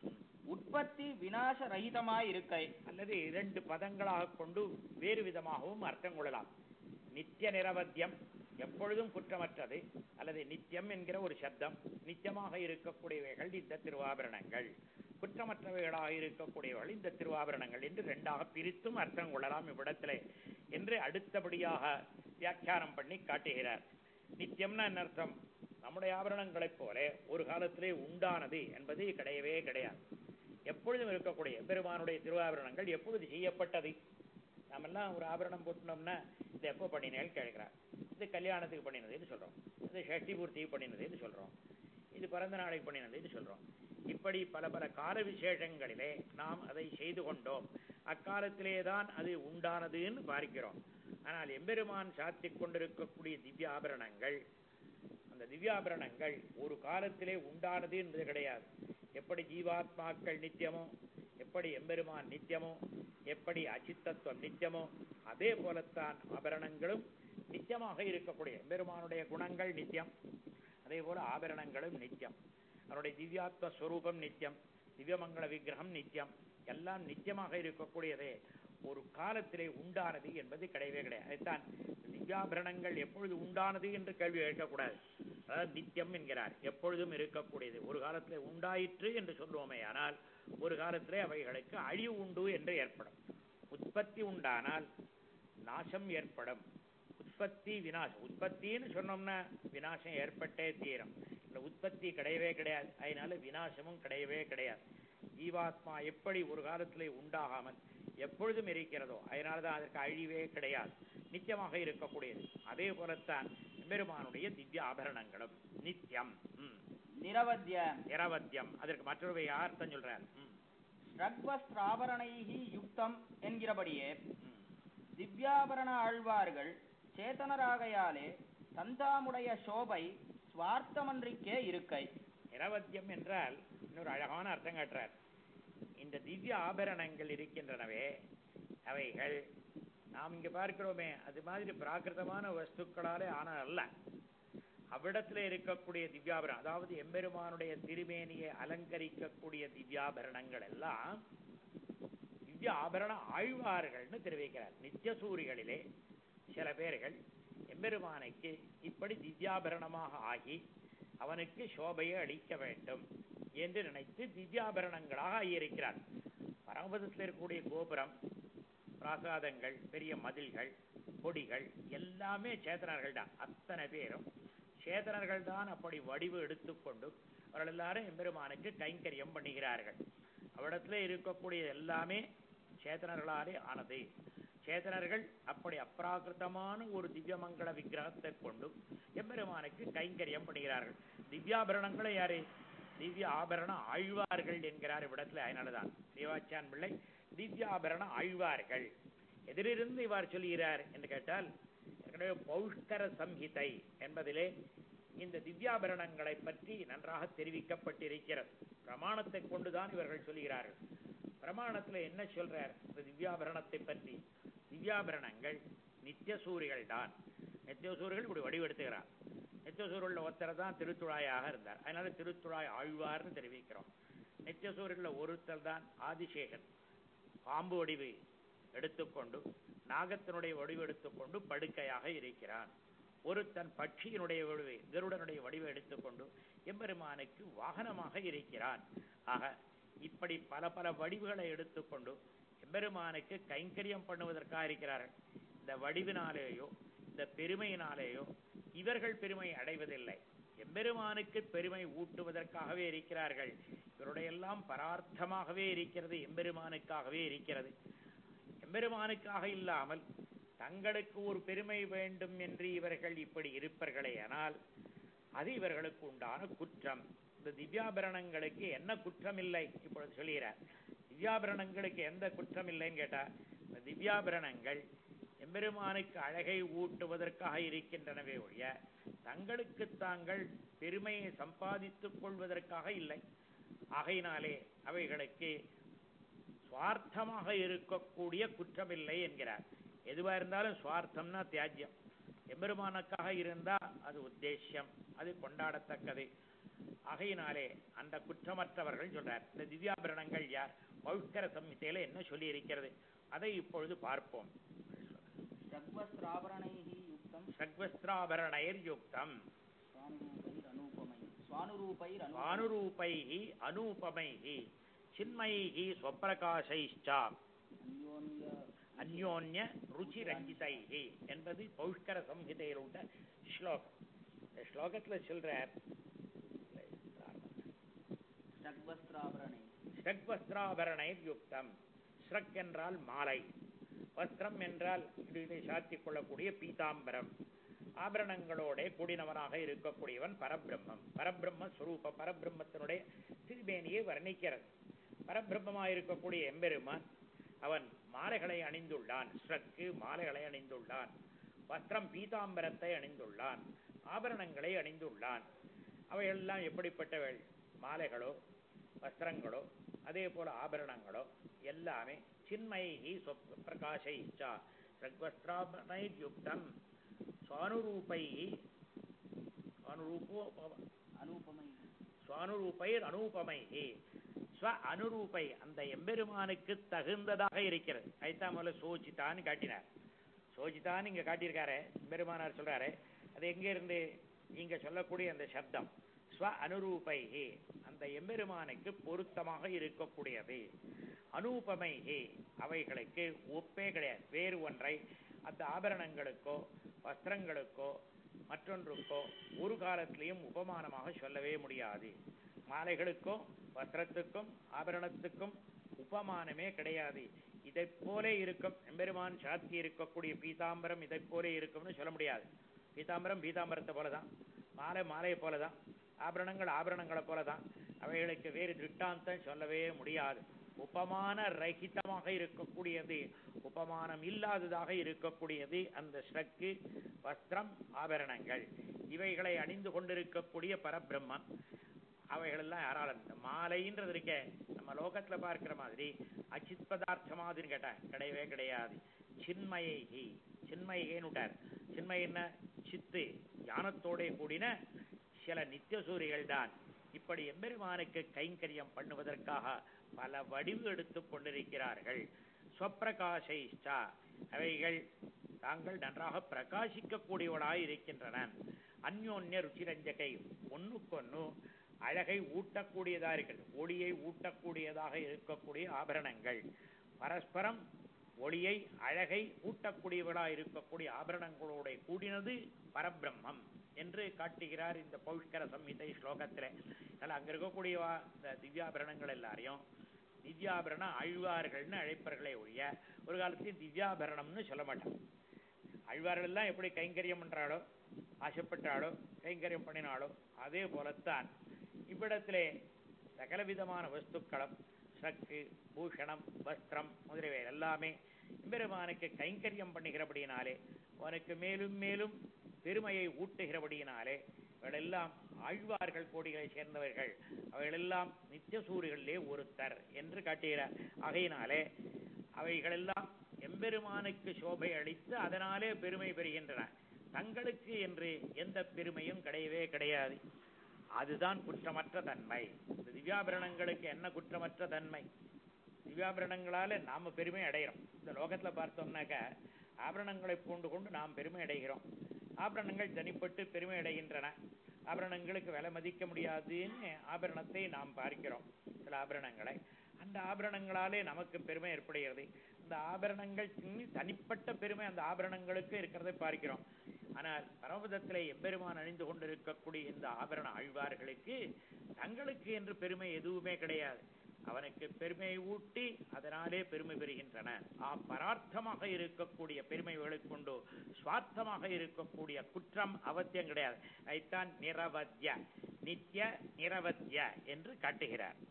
உற்பத்தி விநாச ரஹிதமாய் இருக்கை. அல்லது இரண்டு பதங்களாக கொண்டு வேறு விதமாகவும் அர்த்தம் கொள்ளலாம். நித்திய நிரவத்தியம், எப்பொழுதும் குற்றமற்றது, அல்லது நித்தியம் என்கிற ஒரு சப்தம், நித்தியமாக இருக்கக்கூடியவைகள் இந்த திருவாபரணங்கள், குற்றமற்றவைகளாக இருக்கக்கூடியவர்கள் இந்த திருவாபரணங்கள் என்று இரண்டாக பிரித்தும் அர்த்தம் கொள்ளலாம் இவ்விடத்திலே என்று அடுத்தபடியாக வியாக்கியானம் பண்ணி காட்டுகிறார். நித்தியம்னா என்ன அர்த்தம்? நம்முடைய ஆபரணங்களைப் போல ஒரு காலத்திலே உண்டானது என்பது கிடையவே கிடையாது. எப்பொழுதும் இருக்கக்கூடிய பெருமானுடைய திருவாபரணங்கள் எப்பொழுது செய்யப்பட்டது? நாமெல்லாம் ஒரு ஆபரணம் போட்டோம்னா இது எப்போ பண்ணினேன்னு கேட்கிறார். இது கல்யாணத்துக்கு பண்ணினதுன்னு சொல்றோம், இது ஷஷ்டி பூர்த்திக்கு பண்ணினதுன்னு சொல்றோம், இது பிறந்த நாளைக்கு பண்ணினதுன்னு சொல்றோம். இப்படி பல பல கால விசேஷங்களிலே நாம் அதை செய்து கொண்டோம். அக்காலத்திலே தான் அது உண்டானதுன்னு பார்க்கிறோம். ஆனால் எம்பெருமான் சாத்திக் கொண்டிருக்கக்கூடிய திவ்ய ஆபரணங்கள், அந்த திவ்யாபரணங்கள் ஒரு காலத்திலே உண்டானது என்பது கிடையாது. எப்படி ஜீவாத்மாக்கள் நித்தியமோ, எப்படி எம்பெருமான் நித்தியமோ, எப்படி அச்சித்தத்துவம் நித்தியமோ, அதே போலத்தான் ஆபரணங்களும் நித்தியமாக இருக்கக்கூடிய எம்பெருமானுடைய குணங்கள் நித்தியம், அதே போல ஆபரணங்களும் நித்தியம். அவருடைய திவ்யாத்ம ஸ்வரூபம் நித்தியம், திவ்யமங்கள விக்கிரகம் நித்தியம், எல்லாம் நித்தியமாக இருக்கக்கூடியதே. ஒரு காலத்திலே உண்டானது என்பது கிடையவே கிடையாது. அதுதான் திவ்யாபரணங்கள் எப்பொழுது உண்டானது என்று கேள்வி கேட்கக்கூடாது. அதாவது நித்தியம் என்கிறார், எப்பொழுதும் இருக்கக்கூடியது. ஒரு காலத்திலே உண்டாயிற்று என்று சொல்லுவோமே, ஆனால் ஒரு காலத்திலே அவைகளுக்கு அழிவு உண்டு என்று ஏற்படும். உற்பத்தி உண்டானால் நாசம் ஏற்படும். உற்பத்தி விநாசம், உற்பத்தின்னு சொன்னோம்னா விநாசம் ஏற்பட்டே தீரும். இந்த உற்பத்தி கிடையவே கிடையாது, அதனால விநாசமும் கிடையவே கிடையாது. ஜீவாத்மா எப்படி ஒரு காலத்திலே உண்டாகாமல் எப்பொழுதும் இருக்கிறதோ அதனால்தான் அதற்கு அழிவே கிடையாது, நித்தியமாக இருக்கக்கூடியது. அதே போலத்தான் பெருமானுடைய திவ்ய ஆபரணங்களும் நித்தியம். நிரவத்திய நிரவத்தியம், அதற்கு மற்றொரு அர்த்தம் சொல்றார். ஸ்ரக்வஸ்திராபரணைஹி யுக்தம் என்கிறபடியே திவ்யாபரண ஆழ்வார்கள் சேத்தனராகையாலே தந்தாமுடைய சோபை சுவார்த்தமன்றிக்கே இருக்கை. நிரவத்தியம் என்றால் இன்னொரு அழகான அர்த்தம் காட்டுறார். இந்த திவ்ய ஆபரணங்கள் இருக்கின்றனவே, அவைகள் நாம் இங்க பார்க்கிறோமே அது மாதிரி பிராகிருதமான வஸ்துக்களாலே ஆன அல்ல. அவ்விடத்துல இருக்கக்கூடிய திவ்யாபரணம், அதாவது எம்பெருமானுடைய திருமேனியை அலங்கரிக்கக்கூடிய திவ்யாபரணங்கள் எல்லாம் திவ்ய ஆபரண ஆழ்வார்கள்னு தெரிவிக்கிறார். நித்தியசூரிகளிலே சில பேர்கள் எம்பெருமானைக்கு இப்படி திவ்யாபரணமாக ஆகி அவனுக்கு சோபையை அளிக்க வேண்டும் என்று நினைத்து திவ்யாபரணங்களாக இருக்கிறார். பரமபதத்தில் இருக்கக்கூடிய கோபுரம், பிராசாதங்கள், பெரிய மதில்கள், கொடிகள் எல்லாமே சேதனர்கள் தான். அத்தனை பேரும் சேதனர்கள் தான். அப்படி வடிவு எடுத்துக்கொண்டு அவர்கள் எல்லாரும் எம்பெருமானுக்கு கைங்கரியம் பண்ணுகிறார்கள். அவரிடத்துல இருக்கக்கூடிய எல்லாமே சேதனர்களாலே ஆனது. சேதனர்கள் அப்படி அப்ராகிருத்தமான ஒரு திவ்யமங்கள விக்கிரகத்தை கொண்டு எம்பெருமானுக்கு கைங்கரியம் பண்ணுகிறார்கள். திவ்யாபரணங்களை யாரு? திவ்ய ஆபரண ஆழ்வார்கள் என்கிறார் இவ்விடத்துல. அதனாலதான் தேவாச்சான் பிள்ளை திவ்யாபரண ஆழ்வார்கள். எதிலிருந்து இவ்வாறு சொல்கிறார் என்று கேட்டால், பௌஷ்கர சம்ஹிதை என்பதிலே இந்த திவ்யாபரணங்களை பற்றி நன்றாக தெரிவிக்கப்பட்டிருக்கிறது. பிரமாணத்தை கொண்டுதான் இவர்கள் சொல்கிறார்கள். பிரமாணத்துல என்ன சொல்றார் இந்த திவ்யாபரணத்தை பற்றி? திவ்யாபரணங்கள் நித்தியசூரிகள் தான். நித்தியசூரிகள் இப்படி வடிவெடுத்துகிறார். நித்தியசூரில் ஒருத்தர் தான் திருத்துழாயாக இருந்தார். அதனால திருத்துழாய் ஆழ்வார்னு தெரிவிக்கிறோம். நித்தியசூரில் ஒருத்தர் தான் ஆதிசேகன். பாம்பு வடிவு எடுத்துக்கொண்டு நாகத்தினுடைய வடிவு எடுத்துக்கொண்டு படுக்கையாக இருக்கிறான். ஒரு தன் பட்சியினுடைய வடிவை, கருடனுடைய வடிவை எடுத்துக்கொண்டு எம்பெருமானுக்கு வாகனமாக இருக்கிறான். ஆக இப்படி பல பல வடிவுகளை எடுத்துக்கொண்டு எம்பெருமானுக்கு கைங்கரியம் பண்ணுவதற்காக இருக்கிறார்கள். இந்த வடிவினாலேயோ இந்த பெருமையினாலேயோ இவர்கள் பெருமை அடைவதில்லை. எம்பெருமானுக்கு பெருமை ஊட்டுவதற்காகவே இருக்கிறார்கள். இவருடைய எல்லாம் பரார்த்தமாகவே இருக்கிறது, எம்பெருமானுக்காகவே இருக்கிறது. எம்பெருமானுக்காக இல்லாமல் தங்களுக்கு ஒரு பெருமை வேண்டும் என்று இவர்கள் இப்படி இருப்பார்களே ஆனால் அது இவர்களுக்கு உண்டான குற்றம். இந்த திவ்யாபரணங்களுக்கு என்ன குற்றம் இல்லை? இப்பொழுது சொல்கிறார். திவ்யாபரணங்களுக்கு எந்த குற்றம் இல்லைன்னு கேட்டா, இந்த திவ்யாபரணங்கள் எம்பெருமானுக்கு அழகை ஊட்டுவதற்காக இருக்கின்றனவே ஒழிய தங்களுக்கு தாங்கள் பெருமையை சம்பாதித்துக் கொள்வதற்காக இல்லை. ஆகையினாலே அவைகளுக்கு சுவார்த்தமாக இருக்கக்கூடிய குற்றமில்லை என்கிறார். எதுவா இருந்தாலும் சுவார்த்தம்னா தியாஜ்யம். எம்பெருமானுக்காக இருந்தா அது உத்தேசியம், அது கொண்டாடத்தக்கது. ஆகையினாலே அந்த குற்றமற்றவர்கள் சொல்றார். இந்த திவ்யாபரணங்கள் யார்? பௌஷ்கர சம்ஹிதையில என்ன சொல்லி இருக்கிறது அதை இப்பொழுது பார்ப்போம். சக்வஸ்திராபரணைர் யுக்தம் ஸ்வானுரூபைஹி அனூபமைஹி சின்மயிஹி ஸ்வப்ரகாசைஷ்சா அந்யோன்ய ருச்சி ரஞ்சிதைஹி என்பது பௌஷ்கர சம்ஹிதையில் உள்ள ஸ்லோகம். இந்த ஸ்லோகத்தில் சொல்றார், ஷட்வஸ்திராபரணைர் யுக்தம். ஸ்ரக் என்றால் மாலை, வஸ்திரம் என்றால் இதை சாத்திக் கொள்ளக்கூடிய பீதாம்பரம். ஆபரணங்களோட கூடினவனாக இருக்கக்கூடியவன் பரபிரம்மம். பரபிரம்ம ஸ்வரூப பரபிரம்மத்தினுடைய திருமேனியை வர்ணிக்கிறது. பரபிரம்மமாக இருக்கக்கூடிய எம்பெருமான் அவன் மாலைகளை அணிந்துள்ளான். ஸ்ரக்கு மாலைகளை அணிந்துள்ளான். வஸ்திரம் பீதாம்பரத்தை அணிந்துள்ளான். ஆபரணங்களை அணிந்துள்ளான். அவையெல்லாம் எப்படிப்பட்டவள்? மாலைகளோ வஸ்திரங்களோ அதே போல ஆபரணங்களோ எல்லாமே சின்மயி பிரகாசைச்சா சக்வஸ்திராபரணை யுக்தம் ஸ்வானுரூபை அனுரூபோ அனுபமை ஸ்வானுரூபைர் அனூபமை ஸ்வ அனுரூபை அந்த எம்பெருமானுக்கு தகுந்ததாக இருக்கிறது. ஐத்தான் முதல்ல சோச்சித்தான்னு காட்டினார். சோச்சித்தான்னு இங்க காட்டியிருக்காரு எம்பெருமானார் சொல்றாரு. அது எங்க இருந்து இங்க சொல்லக்கூடிய அந்த சப்தம் ஸ்வ அனுரூபை அந்த எம்பெருமானுக்கு பொருத்தமாக இருக்கக்கூடியது. அனூபமை அவைகளுக்கு ஒப்பே கிடையாது. வேறு ஒன்றை அந்த ஆபரணங்களுக்கோ வஸ்திரங்களுக்கோ மற்றொன்றுக்கோ ஒரு காலத்திலையும் உபமானமாக சொல்லவே முடியாது. மாலைகளுக்கோ வஸ்திரத்துக்கும் ஆபரணத்துக்கும் உபமானமே கிடையாது. இதை போல இருக்கும் எம்பெருமான் சாத்தி இருக்கக்கூடிய பீதாம்பரம் இதை போல இருக்கும்னு சொல்ல முடியாது. பீதாம்பரம் பீதாம்பரத்தை போலதான், மாலை மாலையை போலதான், ஆபரணங்கள் ஆபரணங்களை போலதான். அவைகளுக்கு வேறு திருஷ்டாந்தம் சொல்லவே முடியாது. உபமான ரஹிதமாக இருக்கக்கூடியது, உபமானம் இல்லாததாக இருக்கக்கூடியது அந்த ஸ்ரக்கு வஸ்திரம் ஆபரணங்கள். இவைகளை அணிந்து கொண்டிருக்கக்கூடிய பரபிரம்மன். அவைகளெல்லாம் யாரால? மாலைன்றது இருக்க நம்ம லோகத்துல பார்க்கிற மாதிரி அச்சித் பதார்த்த மாதிரின்னு கேட்டான் கிடையவே கிடையாது. சின்மயி சின்மயேன்னு விட்டார். சின்மயன்னா சித்து ஞானத்தோட கூடின சில நித்தியசூரிகள் தான். இப்படி எம்பெருமானுக்கு கைங்கரியம் பண்ணுவதற்காக பல வடிவு எடுத்துக் கொண்டிருக்கிறார்கள். ஸ்வப்பிரகாசைஷ்டா அவைகள் தாங்கள் நன்றாக பிரகாசிக்கக்கூடியவளாய் இருக்கின்றன. அந்யோன்ய ருச்சிரஞ்சகை, ஒன்னுக்கொன்னு அழகை ஊட்டக்கூடியதாக இருக்கிறது, ஒளியை ஊட்டக்கூடியதாக இருக்கக்கூடிய ஆபரணங்கள். பரஸ்பரம் ஒளியை அழகை ஊட்டக்கூடியவளாக இருக்கக்கூடிய ஆபரணங்களோட கூடினது பரபிரம்மம் என்று காட்டுகிறார் இந்த பௌஷ்கர சம்ஹிதை ஸ்லோகத்தில். அதனால் அங்கே இருக்கக்கூடிய இந்த திவ்யாபரணங்கள் எல்லாரையும் திவ்யாபரண ஆழ்வார்கள்னு அழைப்பார்களே ஒழிய ஒரு காலத்தையும் திவ்யாபரணம்னு சொல்ல மாட்டாங்க. ஆழ்வார்கள் எல்லாம் எப்படி கைங்கரியம் பண்றாளோ, ஆசைப்பட்டாளோ, கைங்கரியம் பண்ணினாலோ அதே போலத்தான் இவ்விடத்திலே சகலவிதமான வஸ்துக்களும் சக்கு, பூஷணம், வஸ்திரம் முதலியவை எல்லாமே எம்பெருமானுக்கு கைங்கரியம் பண்ணுகிறபடியினாலே, அவனுக்கு மேலும் மேலும் பெருமையை ஊட்டுகிறபடியினாலே இவளெல்லாம் ஆழ்வார்கள் கோடிகளை சேர்ந்தவர்கள், அவைகளெல்லாம் நித்தியசூரிகளிலே ஒருத்தர் என்று காட்டுகிறார். ஆகையினாலே அவைகளெல்லாம் எம்பெருமானுக்கு சோபை அளித்து அதனாலே பெருமை பெறுகின்றன. தங்களுக்கு என்று எந்த பெருமையும் கிடையவே கிடையாது. அதுதான் குற்றமற்ற தன்மை. இந்த திவ்யாபரணங்களுக்கு என்ன குற்றமற்ற தன்மை? திவ்யாபரணங்களால நாம பெருமை அடைகிறோம். இந்த லோகத்துல பார்த்தோம்னாக்க ஆபரணங்களை பூண்டு கொண்டு நாம் பெருமை அடைகிறோம். ஆபரணங்கள் தனிப்பட்டு பெருமை அடைகின்றன. ஆபரணங்களுக்கு விலை மதிக்க முடியாதுன்னு ஆபரணத்தை நாம் பார்க்கிறோம். சில ஆபரணங்களை அந்த ஆபரணங்களாலே நமக்கு பெருமை ஏற்படுகிறது. அந்த ஆபரணங்கள் தனிப்பட்ட பெருமை அந்த ஆபரணங்களுக்கு இருக்கிறதை பார்க்கிறோம். ஆனால் பரமபதத்திலே எம்பெருமான் அணிந்து கொண்டிருக்கக்கூடிய இந்த ஆபரண ஆழ்வார்களுக்கு தங்களுக்கு என்று பெருமை எதுவுமே கிடையாது. அவனுக்கு பெருமையை ஊட்டி அதனாலே பெருமை பெறுகின்றன. ஆ பரார்த்தமாக இருக்கக்கூடிய பெருமைகளை கொண்டு சுவார்த்தமாக இருக்கக்கூடிய குற்றம் அவசியம் கிடையாது. அதைத்தான் நிரவத்ய, நித்திய நிரவத்ய என்று காட்டுகிறார்.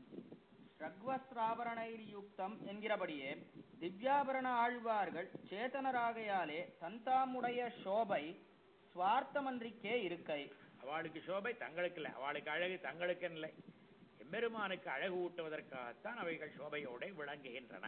ரக்வஸ்திராபரணைர் யுக்தம் என்கிறபடியே திவ்யாபரண ஆழ்வார்கள் சேதனராகையாலே தந்தாமுடைய சோபை சுவார்த்தமன்றிக்கே இருக்கை. அவளுக்கு சோபை தங்களுக்கு இல்லை, அவளுக்கு அழகு தங்களுக்கு இல்லை, எம்பெருமானுக்கு அழகு ஊட்டுவதற்காகத்தான் அவைகள் சோபையோட விளங்குகின்றன.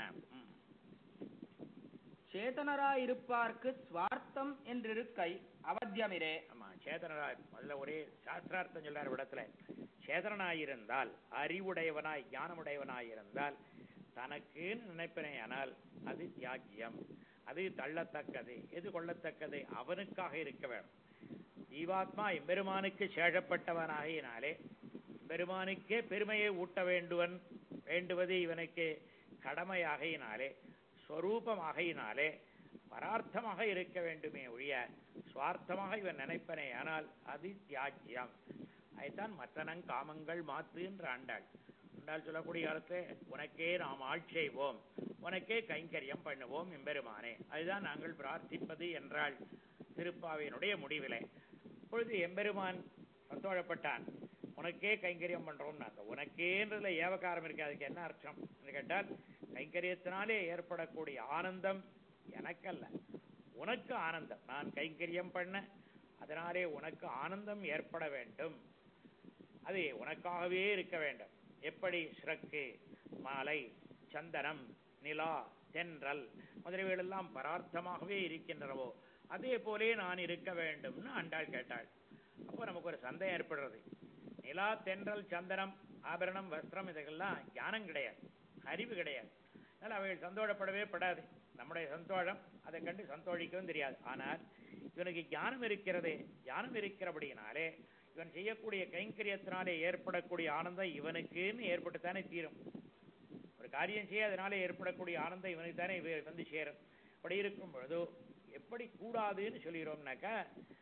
சேதனராயிருப்பார்க்கு ஸ்வார்த்தம் என்றிருக்கை அவத்தியமிரே. ஆமா, சேதனராய் முதல்ல ஒரே சாஸ்திரார்த்தம் சொல்றார் இடத்துல. சேதனாயிருந்தால், அறிவுடையவனாய் ஞானமுடையவனாய் இருந்தால் தனக்கு நினைப்பினையானால் அது தியாகியம், அது தள்ளத்தக்கது. எது கொள்ளத்தக்கது? அவனுக்காக இருக்க வேண்டும். ஜீவாத்மா எம்பெருமானுக்கு சேஷப்பட்டவனாகினாலே பெருமானுக்கே பெருமையை ஊட்ட வேண்டுவன் வேண்டுவது இவனுக்கு கடமையாகையினாலே, ஸ்வரூபமாகையினாலே பரார்த்தமாக இருக்க வேண்டுமே ஒழிய சுவார்த்தமாக இவன் நினைப்பனே ஆனால் அது தியாகியம். அதுதான் மற்றனங் காமங்கள் மாத்து என்று ஆண்டாள் ஆண்டாள் சொல்லக்கூடிய காலத்தை உனக்கே நாம் ஆட்சி செய்வோம், உனக்கே கைங்கரியம் பண்ணுவோம் எம்பெருமானே, அதுதான் நாங்கள் பிரார்த்திப்பது என்றாள் திருப்பாவையினுடைய முடிவிலே. இப்பொழுது எம்பெருமான் சந்தோஷப்பட்டான், உனக்கே கைங்கரியம் பண்றோம். அந்த உனக்கேன்றதுல ஏவகாரம் இருக்கு. அதுக்கு என்ன அர்த்தம் என்று கேட்டால், கைங்கரியத்தினாலே ஏற்படக்கூடிய ஆனந்தம் எனக்கல்ல, உனக்கு ஆனந்தம். நான் கைங்கரியம் பண்ண அதனாலே உனக்கு ஆனந்தம் ஏற்பட வேண்டும், அது உனக்காகவே இருக்க வேண்டும். எப்படி ஸ்ரக்கு, மாலை, சந்தனம், நிலா, தென்றல் முதலியவைகளெல்லாம் பரார்த்தமாகவே இருக்கின்றனவோ அதே போலே நான் இருக்க வேண்டும்னு ஆண்டாள் கேட்டாள். அப்போ நமக்கு ஒரு சந்தேகம் ஏற்படுறது. நிலா, தென்றல், சந்தனம், ஆபரணம், வஸ்திரம் இதெல்லாம் ஞானம் கிடையாது, அறிவு கிடையாது. அதனால் அவைகள் சந்தோஷப்படவே படாது. நம்முடைய சந்தோஷம் அதை கண்டு சந்தோஷிக்கவும் தெரியாது. ஆனால் இவனுக்கு ஞானம் இருக்கிறது. ஞானம் இருக்கிறபடியினாலே இவன் செய்யக்கூடிய கைங்கரியத்தினாலே ஏற்படக்கூடிய ஆனந்தம் இவனுக்குன்னு ஏற்பட்டுத்தானே தீரும். ஒரு காரியம் செய்ய அதனாலே ஏற்படக்கூடிய ஆனந்தம் இவனுக்கு தானே வந்து சேரும். அப்படி இருக்கும் பொழுது எப்படி கூடாதுன்னு சொல்லிடுறோம்னாக்கா,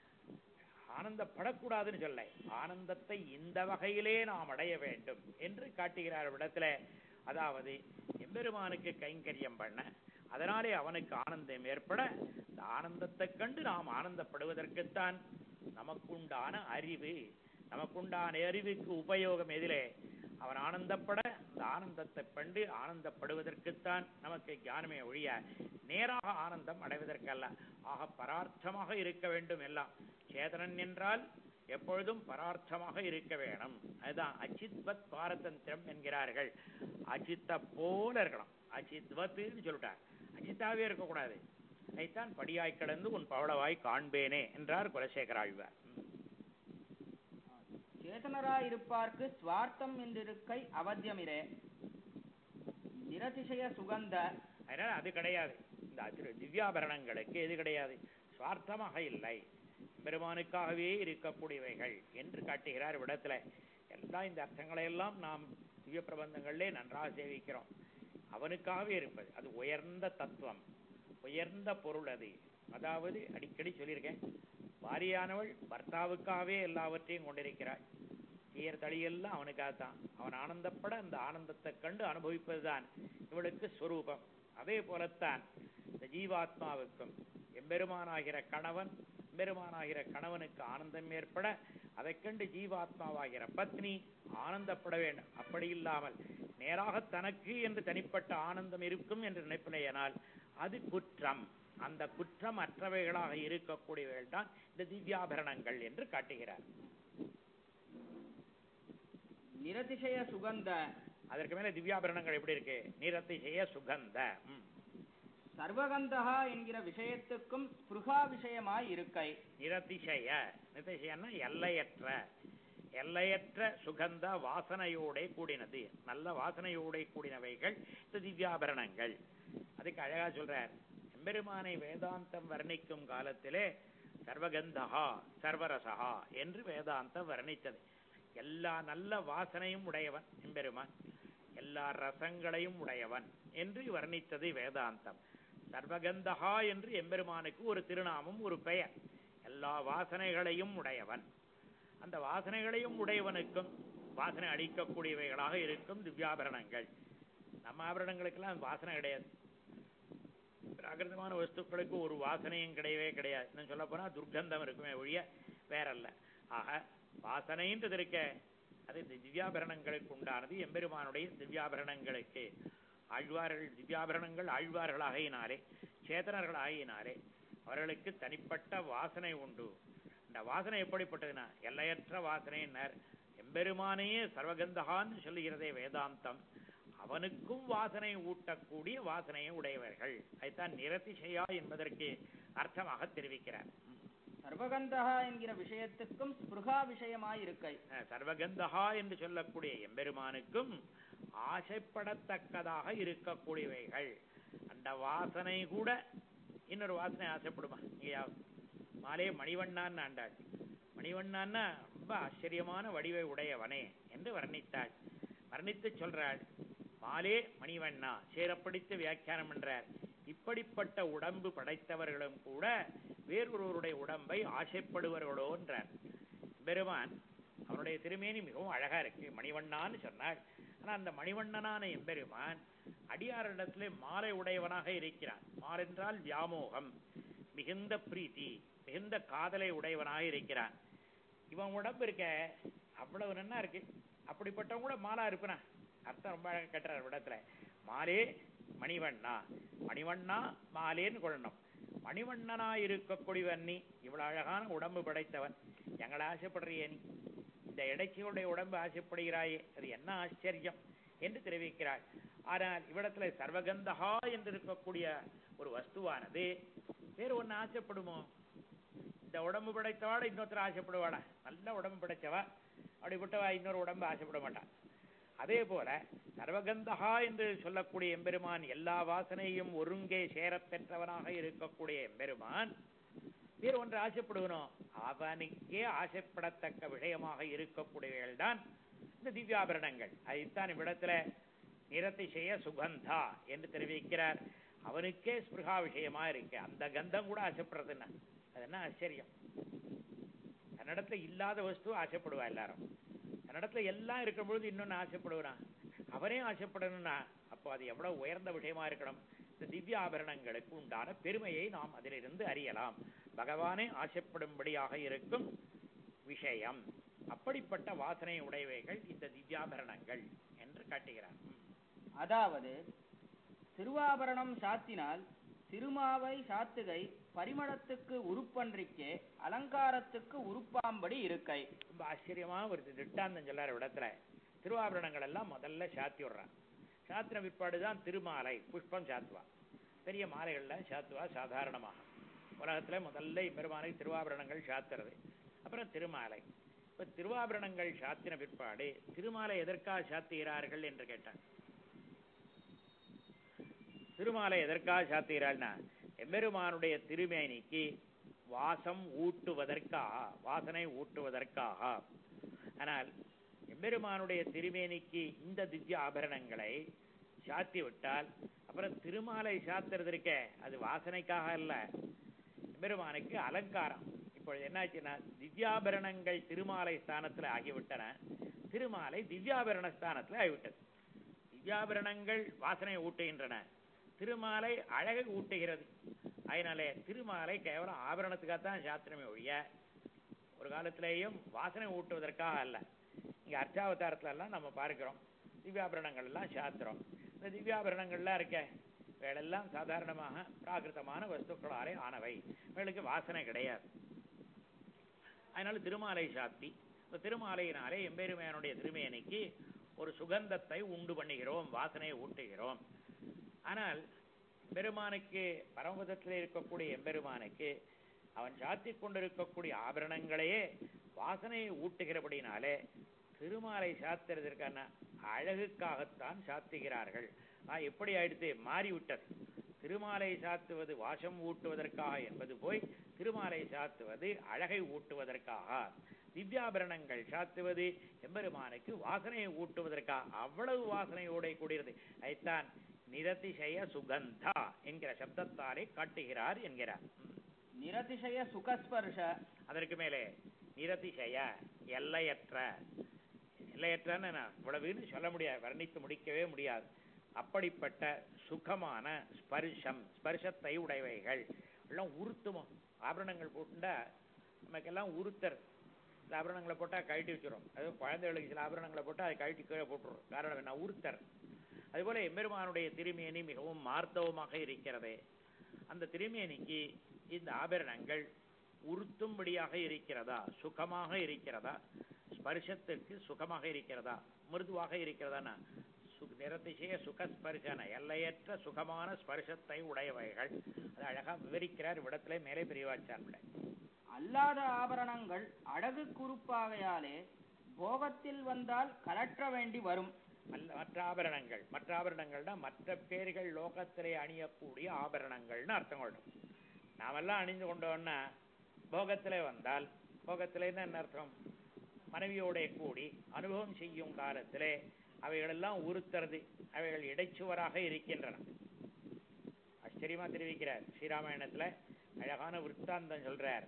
ஆனந்தப்படக்கூடாதுன்னு சொல்ல, ஆனந்தத்தை இந்த வகையிலே நாம் அடைய வேண்டும் என்று காட்டுகிறார் இடத்துல. அதாவது எம்பெருமானுக்கு கைங்கரியம் பண்ண அதனாலே அவனுக்கு ஆனந்தம் ஏற்பட, இந்த ஆனந்தத்தை கண்டு நாம் ஆனந்தப்படுவதற்குத்தான் நமக்குண்டான அறிவு. நமக்குண்டான அறிவுக்கு உபயோகம் எதிலே? அவன் ஆனந்தப்பட, அந்த ஆனந்தத்தை கண்டு ஆனந்தப்படுவதற்குத்தான் நமக்கு ஞானமே ஒழிய நேராக ஆனந்தம் அடைவதற்கல்ல. ஆக பரார்த்தமாக இருக்க வேண்டும் எல்லாம். சேதனன் என்றால் எப்பொழுதும் பரார்த்தமாக இருக்க வேணும். அதுதான் அச்சித்வத் பாரதந்திரம் என்கிறார்கள். அச்சித்த போல இருக்கணும். அச்சித்வத்துன்னு சொல்லிட்டார், அச்சித்தாவே இருக்கக்கூடாது. அதைத்தான் படியாய் கடந்து உன் பவளவாய் காண்பேனே என்றார் குலசேகர ஆழ்வார். சேதனராயிருப்பார்க்கு ஸ்வார்த்தம் என்றிருக்கை அவத்தியமிரே. நிரதிசய சுகந்த. அதனால அது கிடையாது. இந்த இந்த திரு திவ்யாபரணங்களுக்கு எது கிடையாது, சுவார்த்தமாக இல்லை, பெருமானுக்காகவே இருக்கக்கூடியவைகள் என்று காட்டுகிறார் விடத்துல. எல்லாம் இந்த அர்த்தங்களை எல்லாம் நாம் திவ்ய பிரபந்தங்களிலே நன்றாக சேவிக்கிறோம். அவனுக்காகவே இருப்பது அது உயர்ந்த தத்துவம், உயர்ந்த பொருள். அது அதாவது அடிக்கடி சொல்லியிருக்கேன், பாரியானவள் பர்த்தாவுக்காகவே எல்லாவற்றையும் கொண்டிருக்கிறாள். தீயர் தளியெல்லாம் அவனுக்காகத்தான். அவன் ஆனந்தப்பட அந்த ஆனந்தத்தை கண்டு அனுபவிப்பதுதான் இவளுக்கு ஸ்வரூபம். அதே போலத்தான் இந்த ஜீவாத்மாவுக்கும் எம்பெருமானாகிற கணவன் எம்பெருமானாகிற கணவனுக்கு ஆனந்தம் ஏற்பட அதை கண்டு ஜீவாத்மாவாகிற பத்னி ஆனந்தப்பட வேண்டும். அப்படி இல்லாமல் நேராக தனக்கு என்று தனிப்பட்ட ஆனந்தம் இருக்கும் என்று நினைப்பினையனால் அது குற்றம். அந்த குற்றம் அற்றவைகளாக இருக்கக்கூடியவைகள் தான் இந்த திவ்யாபரணங்கள் என்று காட்டுகிறார். நிரதிசய சுகந்த, அதற்கு மேல திவ்யாபரணங்கள் எப்படி இருக்கு? நிரதிசய சுகந்த, சர்வகந்தா என்கிற விஷயத்துக்கும் ஸ்பிருகா விஷயமாய் இருக்கை. நிரதிசய, நிரதிசயன்னா எல்லையற்ற, எல்லையற்ற சுகந்த வாசனையோட கூடினது, நல்ல வாசனையோட கூடினவைகள் இந்த திவ்யாபரணங்கள். அதுக்கு அழகா சொல்றார், எம்பெருமானை வேதாந்தம் வர்ணிக்கும் காலத்திலே சர்வகந்தகா சர்வரசகா என்று வேதாந்தம் வர்ணித்தது. எல்லா நல்ல வாசனையும் உடையவன் எம்பெருமான், எல்லா ரசங்களையும் உடையவன் என்று வர்ணித்தது வேதாந்தம். சர்வகந்தகா என்று எம்பெருமானுக்கு ஒரு திருநாமம், ஒரு பெயர். எல்லா வாசனைகளையும் உடையவன். அந்த வாசனைகளையும் உடையவனுக்கும் வாசனை அளிக்கக்கூடியவைகளாக இருக்கும் திவ்யாபரணங்கள். நம்ம ஆபரணங்களுக்கெல்லாம் வாசனை கிடையாது. பிராகிருதமான வஸ்துக்களுக்கு ஒரு வாசனையும் கிடையவே கிடையாது. இன்னும் சொல்ல போனா துர்க்கந்தம் இருக்குமே ஒழிய வேறல்ல. ஆக வாசனைன்றது இருக்க, அது திவ்யாபரணங்களுக்கு உண்டானது. எம்பெருமானுடைய திவ்யாபரணங்களுக்கு ஆழ்வார்கள், திவ்யாபரணங்கள் ஆழ்வார்கள் ஆகையினாலே, சேதனர்கள் ஆகையினாலே அவர்களுக்கு தனிப்பட்ட வாசனை உண்டு. அந்த வாசனை எப்படிப்பட்டதுன்னா எல்லையற்ற வாசனையினர். எம்பெருமானையே சர்வகந்தகான்னு சொல்லுகிறதே வேதாந்தம், அவனுக்கும் வாசனை ஊட்டக்கூடிய வாசனையை உடையவர்கள். அதுதான் நிரதிசயா என்பதற்கு அர்த்தமாக தெரிவிக்கிறார். சர்வகந்தகா என்கிற விஷயத்துக்கும் ஸ்பிருகா விஷயமாய் இருக்கை. சர்வகந்தகா என்று சொல்லக்கூடிய எம்பெருமானுக்கும் ஆசைப்படத்தக்கதாக இருக்கக்கூடியவைகள். அந்த வாசனை கூட இன்னொரு வாசனை ஆசைப்படுமா? மாலே மணிவண்ணான்னு ஆண்டாள். மணிவண்ணான்னா ரொம்ப ஆச்சரியமான வடிவை உடையவனே என்று வர்ணித்தாள். வர்ணித்து சொல்றாள், மாலே மணிவண்ணா சேரப்பிடித்து வியாக்கியானம் என்றார். இப்படிப்பட்ட உடம்பு படைத்தவர்களும் கூட வேறொருவருடைய உடம்பை ஆசைப்படுவர்களோ என்றார். பெருமான் அவனுடைய திருமேனி மிகவும் அழகா இருக்கு, மணிவண்ணான்னு சொன்னார். ஆனா அந்த மணிவண்ணனான எம்பெருமான் அடியாரிடத்திலே மாலை உடையவனாக இருக்கிறான். மால் என்றால் வியாமோகம், மிகுந்த பிரீத்தி, மிகுந்த காதலை உடையவனாக இருக்கிறான். இவன் உடம்பு இருக்க அவ்வளவு நன்னா இருக்கு, அப்படிப்பட்டவன் கூட மாலா இருப்பனா? அர்த்தம் ரொம்ப அழகா கட்டுறார் இடத்துல. மாலே மணிவண்ணா, மணிவண்ணா மாலேன்னு கொள்ளணும். மணிவண்ணனா இருக்கக்கூடியவன் நீ, இவ்வளவு அழகான உடம்பு படைத்தவன், எங்களை ஆசைப்படுறியே நீ, இந்த இடைச்சியுடைய உடம்பு ஆசைப்படுகிறாயே, அது என்ன ஆச்சரியம் என்று தெரிவிக்கிறாள். ஆனால் இவ்விடத்துல சர்வகந்தகா என்று இருக்கக்கூடிய ஒரு வஸ்துவானது வேறு ஒன்னு ஆசைப்படுமோ? இந்த உடம்பு படைத்தவாட இன்னொருத்தர் ஆசைப்படுவாடா? நல்ல உடம்பு படைச்சவா அப்படிப்பட்டவா இன்னொரு உடம்பு ஆசைப்பட மாட்டான். அதே போல சர்வகந்தகா என்று சொல்லக்கூடிய எம்பெருமான் எல்லா வாசனையும் ஒருங்கே சேரப் பெற்றவனாக இருக்கக்கூடிய எம்பெருமான் வேறு ஒன்று ஆசைப்படுவனோ? அவனுக்கே ஆசைப்படத்தக்க விஷயமாக இருக்கக்கூடியவர்கள் தான் இந்த திவ்யாபரணங்கள். அதைத்தான் இவ்விடத்துல நிரதிசய சுகந்தா என்று தெரிவிக்கிறார். அவனுக்கே ஸ்பிருகா விஷயமா இருக்கு. அந்த கந்தம் கூட ஆசைப்படுறதுன்னா அது என்ன ஆச்சரியம்? தன்னிடத்துல இல்லாத வஸ்து ஆசைப்படுவா எல்லாரும். தன்னிடத்துல எல்லாம் இருக்கும் பொழுது இன்னொன்னு ஆசைப்படுவான். அவனே ஆசைப்படணும்னா அப்போ அது எவ்வளவு உயர்ந்த விஷயமா இருக்கணும்? இந்த திவ்ய ஆபரணங்களுக்கு உண்டான பெருமையை நாம் அதிலிருந்து அறியலாம். பகவானே ஆசைப்படும்படியாக இருக்கும் விஷயம். அப்படிப்பட்ட வாசனை உடையவைகள் இந்த திவ்யாபரணங்கள் என்று காட்டுகிறார். அதாவது திருவாபரணம் சாத்தினால் திருமாவை சாத்துகை பரிமளத்துக்கு உருப்பன்றிக்கே அலங்காரத்துக்கு உருப்பாம்படி இருக்கை. ரொம்ப ஆச்சரியமா ஒரு திட்டாந்தம் சொல்லார் இடத்துல. திருவாபரணங்கள் எல்லாம் முதல்ல சாத்தி விடுறான். சாத்தின பிற்பாடுதான் திருமாலை புஷ்பம் சாத்துவா. பெரிய மாலைகள்ல சாத்துவா சாதாரணமாக. உலகத்துல முதல்ல பெருமானை திருவாபரணங்கள் சாத்துறது, அப்புறம் திருமாலை. இப்ப திருவாபரணங்கள் சாத்தின பிற்பாடு திருமாலை எதற்காக சாத்துகிறார்கள் என்று கேட்டான். திருமாலை எதற்காக சாத்துகிறாள்னா எம்பெருமானுடைய திருமேனிக்கு வாசம் ஊட்டுவதற்காக, வாசனை ஊட்டுவதற்காக. ஆனால் எம்பெருமானுடைய திருமேனிக்கு இந்த திவ்ய ஆபரணங்களை சாத்தி விட்டால் அப்புறம் திருமாலை சாத்துறதற்கே அது வாசனைக்காக அல்ல, எம்பெருமானுக்கு அலங்காரம். இப்பொழுது என்னாச்சுன்னா திவ்யாபரணங்கள் திருமாலை ஸ்தானத்தில் ஆகிவிட்டன, திருமாலை திவ்யாபரண ஸ்தானத்தில் ஆகிவிட்டது. திவ்யாபரணங்கள் வாசனை ஊட்டுகின்றன, திருமாலை அழகை ஊட்டுகிறது. அதனாலே திருமாலை கேவலம் ஆபரணத்துக்காகத்தான் சாத்திரமே ஒழிய ஒரு காலத்திலேயும் வாசனை ஊட்டுவதற்காக அல்ல. இங்கே அர்ச்சாவதாரத்துல எல்லாம் நம்ம பார்க்கிறோம், திவ்யாபரணங்கள் எல்லாம் சாத்திரம். இந்த திவ்யாபரணங்கள்லாம் இருக்க வேளெல்லாம் சாதாரணமாக பிராகிருதமான வஸ்துக்களாலே ஆனவை, இவளுக்கு வாசனை கிடையாது. அதனால திருமாலை சாத்தி இந்த திருமாலையினாலே எம்பெருமானுடைய திருமேனிக்கு ஒரு சுகந்தத்தை உண்டு பண்ணுகிறோம், வாசனையை ஊட்டுகிறோம். ஆனால் பெருமானுக்கு பரமபதத்தில் இருக்கக்கூடிய எம்பெருமானுக்கு அவன் சாத்தி கொண்டிருக்கக்கூடிய ஆபரணங்களையே வாசனையை ஊட்டுகிறபடினாலே திருமாலை சாத்துறதற்கான அழகுக்காகத்தான் சாத்துகிறார்கள். எப்படி ஆயிடுத்து, மாறிவிட்டது. திருமாலை சாத்துவது வாசம் ஊட்டுவதற்காக என்பது போய் திருமாலை சாத்துவது அழகை ஊட்டுவதற்காக, திவ்யாபரணங்கள் சாத்துவது எம்பெருமானுக்கு வாசனையை ஊட்டுவதற்காக. அவ்வளவு வாசனையோட கூடியது. அதைத்தான் நிரதிசய சுகந்தா என்கிற சப்தத்தாலே காட்டுகிறார் என்கிறார். நிரதிசய சுகஸ்பர்ஷ, அதற்கு மேலே நிரதிசய எல்லையற்ற, எல்லையற்றன்னு இவ்வளவுன்னு சொல்ல முடியாது, வர்ணித்து முடிக்கவே முடியாது. அப்படிப்பட்ட சுகமான ஸ்பர்ஷம், ஸ்பர்ஷத்தை உடையவைகள் எல்லாம் உறுத்துமோ. ஆபரணங்கள் போட்டுண்டா நமக்கெல்லாம் உறுத்தர். இந்த ஆபரணங்களை போட்டால் கழட்டி வச்சிடும். அதுவும் குழந்தைகளுக்கு சில ஆபரணங்களை போட்டால் அதை கழட்டி கீழே போட்டுரும். காரணம் என்ன, உறுத்தர். அதுபோல எம்பெருமானுடைய திருமேனி மிகவும் மார்த்தவமாக இருக்கிறது. அந்த திருமேனிக்கு இந்த ஆபரணங்கள் உறுத்தும்படியாக இருக்கிறதா, சுகமாக இருக்கிறதா, ஸ்பர்ஷத்திற்கு சுகமாக இருக்கிறதா, மிருதுவாக இருக்கிறதானா, நிரதிசய சுகஸ்பர்ஷன எல்லையற்ற சுகமான ஸ்பர்ஷத்தை உடையவைகள். அது அழகா விவரிக்கிறார் விடத்திலே மேலே பெரியவாச்சான்ல. அல்லாத ஆபரணங்கள் அழகு குறுப்பாகையாலே போகத்தில் வந்தால் கலற்ற வேண்டி வரும். அல்ல மற்ற ஆபரணங்கள், மற்ற ஆபரணங்கள்னா மற்ற பேர்கள் லோகத்திலே அணியக்கூடிய ஆபரணங்கள்னு அர்த்தம் கொள்ளும். நாமெல்லாம் அணிந்து கொண்டோம்னா போகத்திலே வந்தால், போகத்திலேன்னு என்ன அர்த்தம், மனைவியோட கூடி அனுபவம் செய்யும் காலத்திலே அவைகளெல்லாம் உறுத்துறது, அவைகள் இடைச்சுவராக இருக்கின்றன. ஆச்சரியமா தெரிவிக்கிறார். ஸ்ரீராமாயணத்துல அழகான விற்த்தாந்தம் சொல்றார்.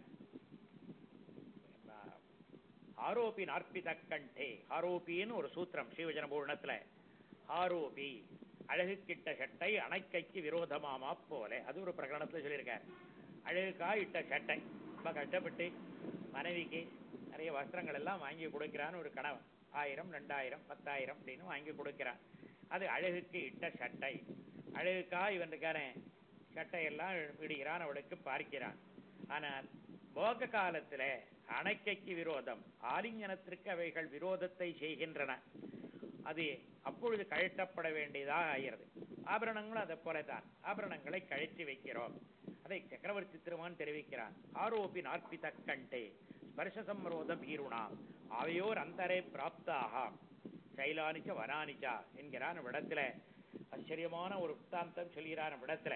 ஆரோபி நாற்பித கண்டே, ஆரோபின்னு ஒரு சூத்திரம் ஸ்ரீவஜன பூர்ணத்துல. ஆரோபி அழகு கிட்ட சட்டை அணைக்கைக்கு விரோதமாமா போல, அது ஒரு பிரகடனத்துல சொல்லியிருக்கார். அழகுக்கா இட்ட சட்டை, ரொம்ப கஷ்டப்பட்டு மனைவிக்கு நிறைய வஸ்திரங்கள் எல்லாம் வாங்கி கொடுக்கிறான்னு ஒரு கணவன், ஆயிரம் ரெண்டாயிரம் பத்தாயிரம் அப்படின்னு வாங்கி கொடுக்கிறான். அது அழகுக்கு இட்ட சட்டை. அழகுக்கா இவனுக்கான சட்டையெல்லாம் விடுகிறான், அவளுக்கு பார்க்கிறான். ஆனால் போக காலத்துல அணைக்கைக்கு விரோதம், ஆலிங்கனத்திற்கு அவைகள் விரோதத்தை செய்கின்றன. அது அப்பொழுது கழட்டப்பட வேண்டியதாக ஆகிறது. ஆபரணங்களும் அதை போலதான், ஆபரணங்களை கழற்றி வைக்கிறோம். அதை சக்கரவர்த்தி திருமான் தெரிவிக்கிறான். ஆரோபி நாற்பித கண்டே ஸ்பர்ஷசம்ரோத பீருணாம் அவையோர் அந்தரை பிராப்தாக சைலானிச்ச வனானிச்சா என்கிறான் விடத்துல. ஆச்சரியமான ஒரு வித்தாந்தம் சொல்கிறான் விடத்துல.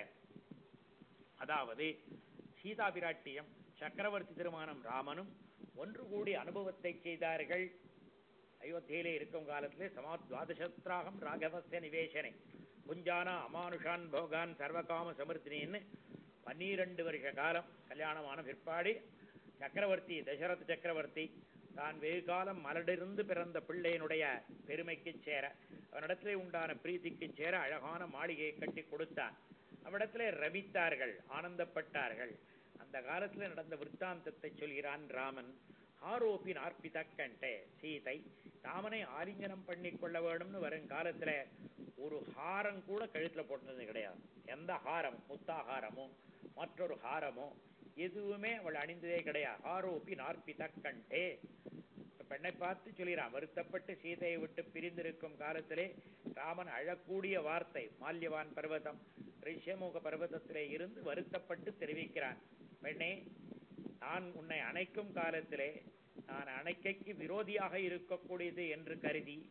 அதாவது சீதா பிராட்டியம் சக்கரவர்த்தி திருமானம் ராமனும் ஒன்று கூடி அனுபவத்தை செய்தார்கள். அயோத்தியிலே இருக்கும் காலத்திலே சமாத்வாதசத்ராகம் ராகவஸ்ய நிவேசனை குஞ்சானா அமானுஷான் போகான் சர்வகாம சமிருத்தினின்னு பன்னிரண்டு வருஷ காலம் கல்யாணமான பிற்பாடு சக்கரவர்த்தி தசரத சக்கரவர்த்தி தான் வெகு காலம் மலடிருந்து பிறந்த பிள்ளையினுடைய பெருமைக்கு சேர, அவனிடத்திலே உண்டான பிரீத்திக்கு சேர அழகான மாளிகையை கட்டி கொடுத்தான். அவனிடத்திலே ரவித்தார்கள், ஆனந்தப்பட்டார்கள். அந்த காலத்தில் நடந்த விற்த்தாந்தத்தை சொல்கிறான் ராமன். ஆரோப்பி நாற்பித கண்டே, சீதை ராமனை ஆலிங்கனம் பண்ணி கொள்ள வேணும்னு வரும் காலத்துல ஒரு ஹாரம் கூட கழுத்துல போட்டது கிடையாது. எந்த ஹாரம், முத்தாகாரமோ மற்றொரு ஹாரமோ எதுவுமே அவள் அணிந்ததே கிடையாது. ஆரோப்பி நாற்பித கண்டே, பெண்ணை பார்த்து சொல்கிறான். வருத்தப்பட்டு சீதையை விட்டு பிரிந்திருக்கும் காலத்திலே ராமன் அழக்கூடிய வார்த்தை மால்யவான் பர்வதம் ரிஷமுக பர்வதத்திலே இருந்து வருத்தப்பட்டு தெரிவிக்கிறான். பெண்ணே, நான் உன்னை அணைக்கும் காலத்திலே நான் அணைக்கைக்கு விரோதியாக இருக்கக்கூடியது என்று கருதி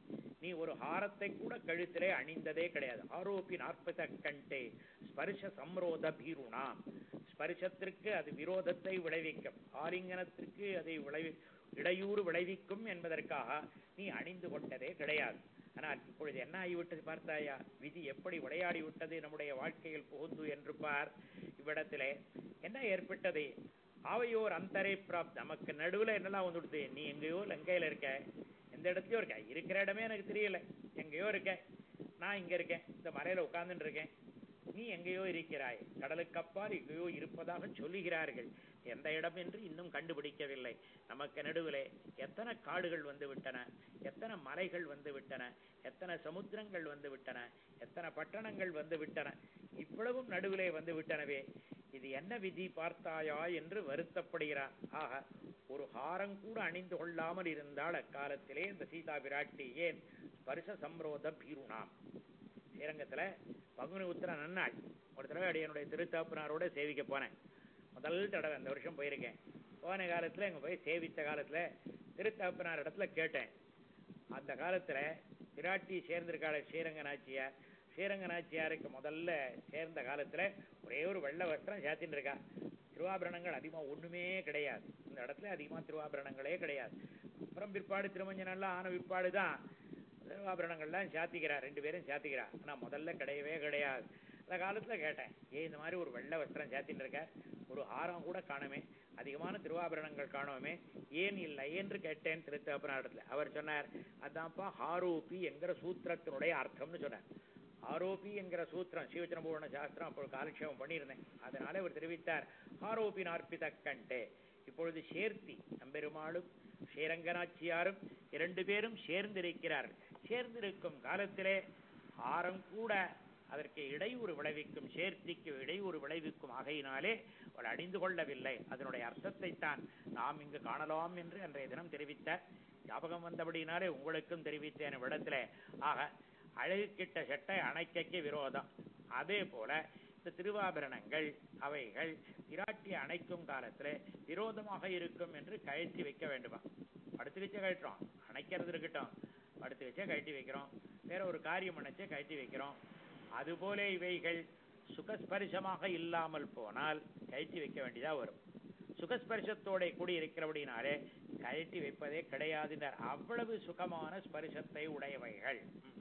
நீ ஒரு ஹாரத்தை கூட கழுத்திலே அணிந்ததே கிடையாது. ஆரோப்பி நாற்பத கண்டே ஸ்பர்ஷ சம்ரோத பீருணா, ஸ்பர்ஷத்திற்கு அது விரோதத்தை விளைவிக்கும், ஆலிங்கனத்திற்கு அதை விளைவி இடையூறு விளைவிக்கும் என்பதற்காக நீ அணிந்து கொண்டதே கிடையாது. ஆனால் இப்பொழுது என்ன ஆகிவிட்டது பார்த்தாயா? விதி எப்படி விளையாடி விட்டது நம்முடைய வாழ்க்கையில் புகுந்து என்று பார். இவ்விடத்திலே என்ன ஏற்பட்டது? ஆவையோர் அந்தரை பிராப்த், நமக்கு நடுவில் என்னெல்லாம் வந்துடுது? நீ எங்கேயோ லங்கையில் இருக்க, எந்த இடத்துலயோ இருக்க, இருக்கிற இடமே எனக்கு தெரியல, எங்கேயோ இருக்க, நான் இங்க இருக்கேன், இந்த மலையில உட்கார்ந்துட்டு இருக்கேன், நீ எங்கேயோ இருக்கிறாய், கடலுக்கு அப்பால் எங்கேயோ இருப்பதாக சொல்லுகிறார்கள். எந்த இடம் என்று இன்னும் கண்டுபிடிக்கவில்லை. நமக்கு நடுவிலே எத்தனை காடுகள் வந்து விட்டன, எத்தனை மலைகள் வந்து விட்டன, எத்தனை சமுத்திரங்கள் வந்து விட்டன, எத்தனை பட்டணங்கள் வந்து விட்டன, இவ்வளவும் நடுவிலே வந்து விட்டனவே, இது என்ன விதி பார்த்தாயா என்று வருத்தப்படுகிறார். ஆக ஒரு ஹாரம் கூட அணிந்து கொள்ளாமல் இருந்தால் அக்காலத்திலே இந்த சீதா பிராட்டி ஏன் ஸ்பர்ஷ சம்ரோத பீருணாம். ஸ்ரீரங்கத்துல பங்குனி உத்திர நன்னாள் ஒரு தடவை அடியனுடைய திருத்தாப்பனாரோட சேவிக்க போனேன். முதல் தடவை அந்த வருஷம் போயிருக்கேன். போன காலத்துல அங்க போய் சேவித்த காலத்துல திருத்தாப்பனார் இடத்துல கேட்டேன். அந்த காலத்துல பிராட்டி சேர்ந்திருக்காள ஸ்ரீரங்க நாச்சியார், ஸ்ரீரங்க நாச்சியாருக்கு முதல்ல சேர்ந்த காலத்துல ஒரே ஒரு வெள்ளை வஸ்திரம் சாத்தின்னு இருக்கா. திருவாபரணங்கள் அதிகமா ஒண்ணுமே கிடையாது. இந்த இடத்துல அதிகமா திருவாபரணங்களே கிடையாது. அப்புறம் பிற்பாடு திருமஞ்சனெல்லாம் ஆன பிற்பாடுதான் திருவாபரணங்கள்லாம் சாத்திக்கிறார், ரெண்டு பேரும் சாத்திக்கிறார். ஆனா முதல்ல கிடையவே கிடையாது. அந்த காலத்துல கேட்டேன், ஏன் இந்த மாதிரி ஒரு வெள்ளை வஸ்திரம் சாத்தின்னு இருக்க, ஒரு ஆரம் கூட காணுமே, அதிகமான திருவாபரணங்கள் காணோமே, ஏன் இல்லை என்று கேட்டேன் திருத்தப்பனாரிடத்துல. அவர் சொன்னார், அதான்ப்பா ஆரோப்பி என்கிற சூத்திரத்தினுடைய அர்த்தம்னு சொன்னார். ஆரோப்பி என்கிற சூத்திரம் ஸ்ரீவச்சனபூரண சாஸ்திரம் அப்போ காலக்ஷேபம் பண்ணியிருந்தேன். அதனால அவர் தெரிவித்தார், ஆரோப்பி நாற்பித கண்டே. இப்பொழுது சேர்த்தி நம்பெருமாளும் ஸ்ரீரங்கநாச்சியாரும் இரண்டு பேரும் சேர்ந்திருக்கிறார்கள். சேர்ந்திருக்கும் காலத்திலே ஆரம் கூட அதற்கு இடையூறு விளைவிக்கும், சேர்த்திக்கு இடையூறு விளைவிக்கும் ஆகையினாலே அவள் அணிந்து கொள்ளவில்லை. அதனுடைய அர்த்தத்தை தான் நாம் இங்கு காணலாம் என்று அன்றைய தினம் தெரிவித்த ஞாபகம் வந்தபடினாலே உங்களுக்கும் தெரிவித்தேன் இடத்துல. ஆக அழகு கிட்ட சட்டை அணைக்கைக்கு விரோதம். அதே போல இந்த திருவாபரணங்கள் அவைகள் பிராட்டி அணைக்கும் காலத்துல விரோதமாக இருக்கும் என்று கழட்டி வைக்க வேண்டுமா? படுத்து வச்சே கழட்டுறோம், அணைக்கிறது இருக்கட்டும், படுத்து வச்சே கழட்டி வைக்கிறோம், வேற ஒரு காரியம் அணைச்சே கழட்டி வைக்கிறோம். அதுபோல இவைகள் சுகஸ்பரிசமாக இல்லாமல் போனால் கழட்டி வைக்க வேண்டியதா வரும். சுகஸ்பரிசத்தோட கூடி இருக்கிறபடினாலே கழட்டி வைப்பதே கிடையாது. அவ்வளவு சுகமான ஸ்பரிசத்தை உடையவைகள்.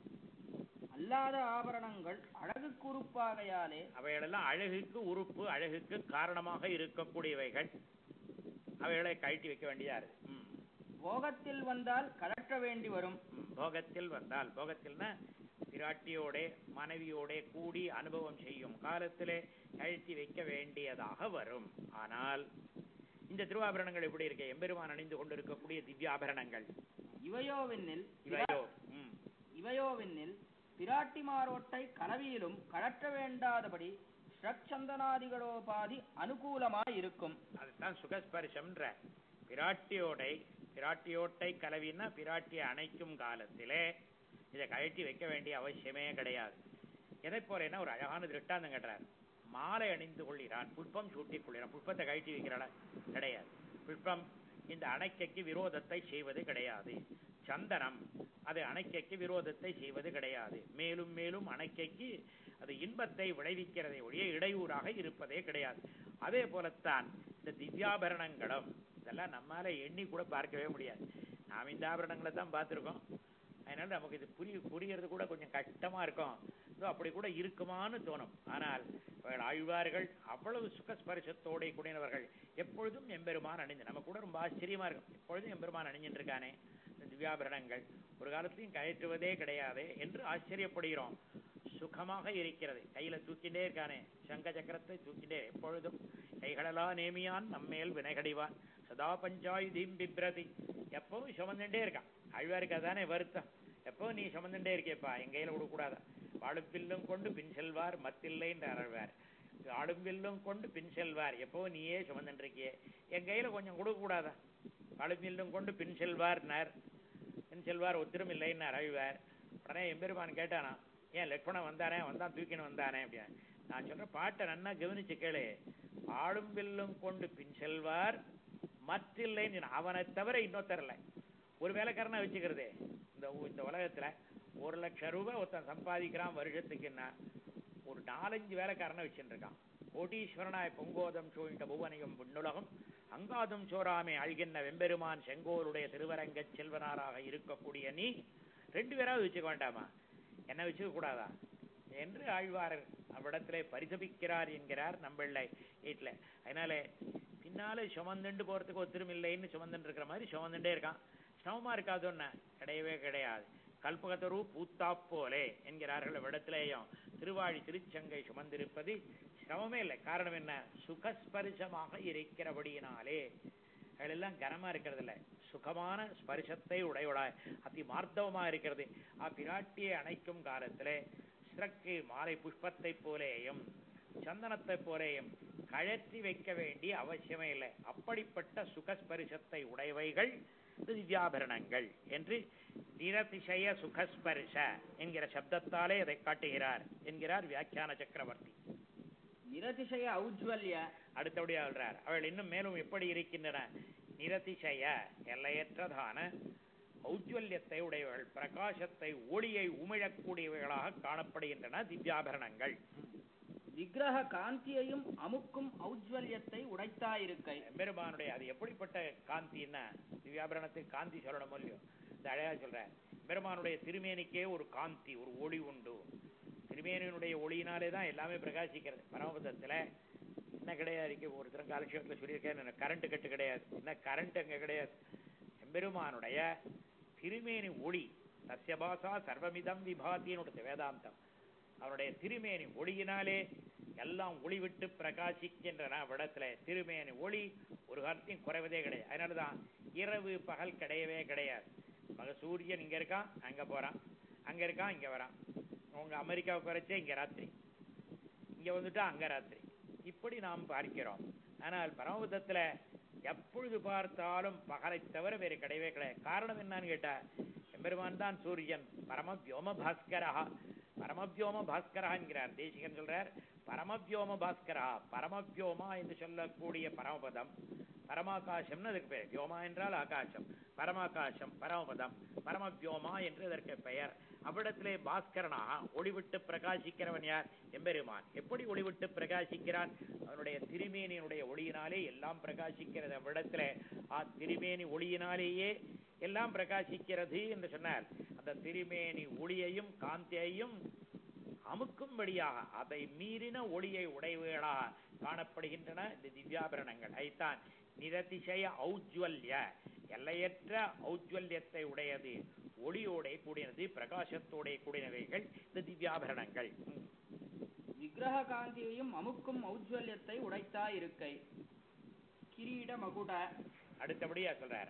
அல்லாத ஆபரணங்கள் அழகுக்கு உறுப்பாகையாலே அவைகளெல்லாம் அழகுக்கு உறுப்பு, அழகுக்கு காரணமாக இருக்கக்கூடியவைகள், அவைகளை கழட்டி வைக்க வேண்டியதா இருக்கு. போகத்தில் வந்தால் கலற்ற வேண்டி வரும். போகத்தில் வந்தால், போகத்தில்னா பிராட்டியோட மனைவியோட கூடி அனுபவம் செய்யும் காலத்திலே கழட்டி வைக்க வேண்டியதாக வரும். ஆனால் இந்த திருவாபரணங்கள் எப்படி இருக்க? எம்பெருமான் அணிந்து கொண்டிருக்கக்கூடிய திவ்யாபரணங்கள் இவையோவென்னில் இவையோ இவையோவென்னில் பிராட்டிமாரோட்டை கலவியிலும் கழற்ற வேண்டாதபடி ஸ்ரக்சந்தனாதிகளோபாதி அனுகூலமாய் இருக்கும். அதுதான் சுகஸ்பரிசம்ன்ற. பிராட்டியோடை பிராட்டியோட்டை கலவின்னா பிராட்டியை அணைக்கும் காலத்திலே இதை கழட்டி வைக்க வேண்டிய அவசியமே கிடையாது. எதை போல என்ன ஒரு அழகான திருஷ்டாந்தம் கட்டுறார். மாலை அணிந்து கொள்கிறான், புஷ்பம் சூட்டிக் கொள்கிறான், புஷ்பத்தை கழட்டி வைக்கிறாள் கிடையாது. புஷ்பம் இந்த அணைக்கைக்கு விரோதத்தை செய்வது கிடையாது. சந்தனம் அது அணைக்கைக்கு விரோதத்தை செய்வது கிடையாது. மேலும் மேலும் அணைக்கைக்கு அது இன்பத்தை விளைவிக்கிறதை ஒழிய இடையூறாக இருப்பதே கிடையாது. அதே போலத்தான் இந்த திவ்யாபரணங்களும், இதெல்லாம் நம்மால எண்ணி கூட பார்க்கவே முடியாது. நாம் இந்த ஆபரணங்களை தான் பார்த்துருக்கோம். அதனால நமக்கு இது புரிய புரியறது கூட கொஞ்சம் கஷ்டமா இருக்கும். அப்படி கூட இருக்குமான்னு தோணும். ஆனால் ஆழ்வார்கள் அவ்வளவு சுகஸ்பரிசத்தோட கூடியவர்கள். எப்பொழுதும் எம்பெருமான் அணிந்து, நம்ம கூட ரொம்ப ஆச்சரியமா இருக்கும், எப்பொழுதும் எம்பெருமான் அணிஞ்சிட்டு இருக்கானே இந்த திவ்யாபரணங்கள், ஒரு காலத்தையும் கயற்றுவதே கிடையாது என்று ஆச்சரியப்படுகிறோம். சுகமாக இருக்கிறது, கையில தூக்கிண்டே இருக்கானே சங்க சக்கரத்தை தூக்கிண்டே, எப்பொழுதும் கைகளலா நேமியான் நம்மேல் வினைகடிவான் சதா பஞ்சாயுதீம் பிப்ரதி, எப்பவும் சுமந்துட்டே இருக்கான். ஆழ்வாருக்கு அதானே வருத்தம், எப்பவும் நீ சுமந்துட்டே இருக்கேப்பா, என் கையில கொடுக்கூடாதா? வாழும் வில்லும் கொண்டு பின் செல்வார் மத்தில்லை என்று ஆழ்வார். ஆளும் வில்லும் கொண்டு பின் செல்வார், எப்பவும் நீயே சுமந்துட்டு இருக்கியே, என் கையில கொஞ்சம் கொடுக்க கூடாதா? வாழும் வில்லும் கொண்டு பின் செல்வார் நார், பின் செல்வார் ஒத்திரும் இல்லைன்னு ஆழ்வார். உடனே எம்பெருமான் கேட்டானா, ஏன் லட்சுமணன் வந்தானே, வந்தான் தூக்கின்னு வந்தானே அப்படின்னு. நான் சொல்ற பாட்டை நன்னா கவனிச்சு கேளு. ஆளும் வில்லும் கொண்டு பின் செல்வார் மற்றில்லைன்னு, அவனை தவிர இன்னொருத்தரல. ஒரு வேலைக்காரனா வச்சுக்கிறது இந்த இந்த உலகத்துல ஒரு லட்சம் ரூபாய் ஒருத்தன் சம்பாதிக்கிறான் வருஷத்துக்குன்னா ஒரு நாலஞ்சு வேலைக்காரனை வச்சுட்டு இருக்கான். கோட்டீஸ்வரனாய் பொங்கோதம் சூழ்ந்த புவனியும் விண்ணுலகம் அங்காதும் சோராமே அழ்கின்ற வெம்பெருமான் செங்கோருடைய திருவரங்க செல்வனாராக இருக்கக்கூடிய நீ ரெண்டு பேராவது வச்சுக்க வேண்டாமா, என்ன வச்சுக்க கூடாதா என்று ஆழ்வார் அவ்விடத்திலே பரிதபிக்கிறார் என்கிறார் நம்பிள்ளை வீட்டில். அதனால பின்னாலே சுமந்துண்டு போறதுக்கு ஒத்திரும் இல்லைன்னு சுமந்துட்டு இருக்கிற மாதிரி சுமந்துட்டே இருக்கான். சிரமமா இருக்காதுன்னா கிடையவே கிடையாது. கல்பகத்தரு பூத்தா போலே என்கிறார்கள் இவ்விடத்திலேயும். திருவாழி திருச்சங்கை சுமந்திருப்பது சிரமமே இல்லை. காரணம் என்ன? சுகஸ்பரிசமாக இருக்கிறபடியினாலே. அதெல்லாம் கனமா இருக்கிறது இல்லை, சுகமான ஸ்பரிசத்தை உடையவளாய் அதி மார்த்தவமா இருக்கிறது. ஆ பிராட்டியை அணைக்கும் காலத்திலே சிறக்கு மாலை புஷ்பத்தை போலேயும் சந்தனத்தை போலேயும் கழற்றி வைக்க வேண்டிய அவசியமே இல்லை. அப்படிப்பட்ட சுகஸ்பரிசத்தை உடையவைகள் திவ்யாபரணங்கள் என்று நிரதிசய சுகஸ்பரிச என்கிற சப்தத்தாலே அதை காட்டுகிறார் என்கிறார் வியாக்கியான சக்கரவர்த்தி. நிரதிசய ஔஜ்வல்ய அடுத்தபடியா சொல்றார், அவள் இன்னும் மேலும் எப்படி இருக்கின்றன? நிரதிசய எல்லையற்றதான ஔஜ்வல்யத்தை உடையவர்கள், பிரகாசத்தை ஒளியை உமிழக்கூடியவைகளாக காணப்படுகின்றன திவ்யாபரணங்கள். விக்கிரக காந்தியையும் அமுக்கும் ஔஜ்வல்யத்தை உடைத்தாயிருக்கை. பெருமானுடைய அது எப்படிப்பட்ட காந்தின்னா திவ்யாபரணத்துக்கு காந்தி சொல்லணும் இல்லையோ, இந்த அழகா சொல்ற. பெருமானுடைய திருமேனிக்கே ஒரு காந்தி, ஒரு ஒளி உண்டு. திருமேனியினுடைய ஒளியினாலே தான் எல்லாமே பிரகாசிக்கிறது. பரமபதத்துல என்ன கிடையாது, ஒருத்தரும் காலட்சேபத்தில் சொல்லியிருக்கேன், கரண்ட் கட்டு கிடையாது. என்ன கரண்ட் அங்க கிடையாது. எம்பெருமானுடைய திருமேனி ஒளி சத்யபாசா சர்வமிதம் விபாத்தினுடைய வேதாந்தம். அவருடைய திருமேனி ஒளியினாலே எல்லாம் ஒளி விட்டு பிரகாசிக்கின்றன. விடத்துல திருமேனி ஒளி ஒரு காலத்தையும் குறைவதே கிடையாது. அதனாலதான் இரவு பகல் கிடையவே கிடையாது. மக சூரியன் இங்க இருக்கான், அங்க போறான், அங்க இருக்கான், இங்க வரான். உங்க அமெரிக்காவுக்கு வரைச்சே இங்க ராத்திரி, இங்க வந்துட்டா அங்க ராத்திரி. இப்படி நாம் பார்க்கிறோம். ஆனால் பரமபதத்துல எப்பொழுது பார்த்தாலும் பகலை தவிர வேறு கிடையவே கிடையாது. காரணம் என்னன்னு கேட்டா, எம்பெருமான் தான் சூரியன், பரமவியோம பாஸ்கரா. பரமவியோம பாஸ்கரா என்கிறார் தேசிகன் சொல்றார். பரமவியோம பாஸ்கரா, பரமவியோமா என்று சொல்லக்கூடிய பரமபதம், பரமாகாசம்னு அதுக்கு பெயர். வியோமா என்றால் ஆகாசம், பரமாகாசம் பரமபதம், பரமவியோமா என்று அதற்கு பெயர். அவ்விடத்திலே பாஸ்கரனாக ஒளிவிட்டு பிரகாசிக்கிறவன் யார்? எம்பெருமான். எப்படி ஒளிவிட்டு பிரகாசிக்கிறான்? அவனுடைய திருமேனியினுடைய ஒளியினாலே எல்லாம் பிரகாசிக்கிறது. அவ்விடத்துல ஆ திருமேனி ஒளியினாலேயே எல்லாம் பிரகாசிக்கிறது என்று சொன்னால், அந்த திருமேனி ஒளியையும் காந்தியையும் அமுக்கும்படியாக அதை மீறின ஒளியை உடையவர்களாக காணப்படுகின்றன இந்த திவ்யாபரணங்கள். ஐத்தான் நிரதிசய ஔஜ்வல்ய, எல்லையற்ற ஔஜ்வல்யத்தை உடையது, ஒளியோட கூடியது, பிரகாசத்தோட கூடியவைகள் இந்த திவ்யாபரணங்கள். விக்கிரக காந்தியையும் அமுக்கும் ஔஜ்வல்யத்தை உடைத்தா இருக்கை. கிரீட மகுட அடுத்தபடியா சொல்றார்.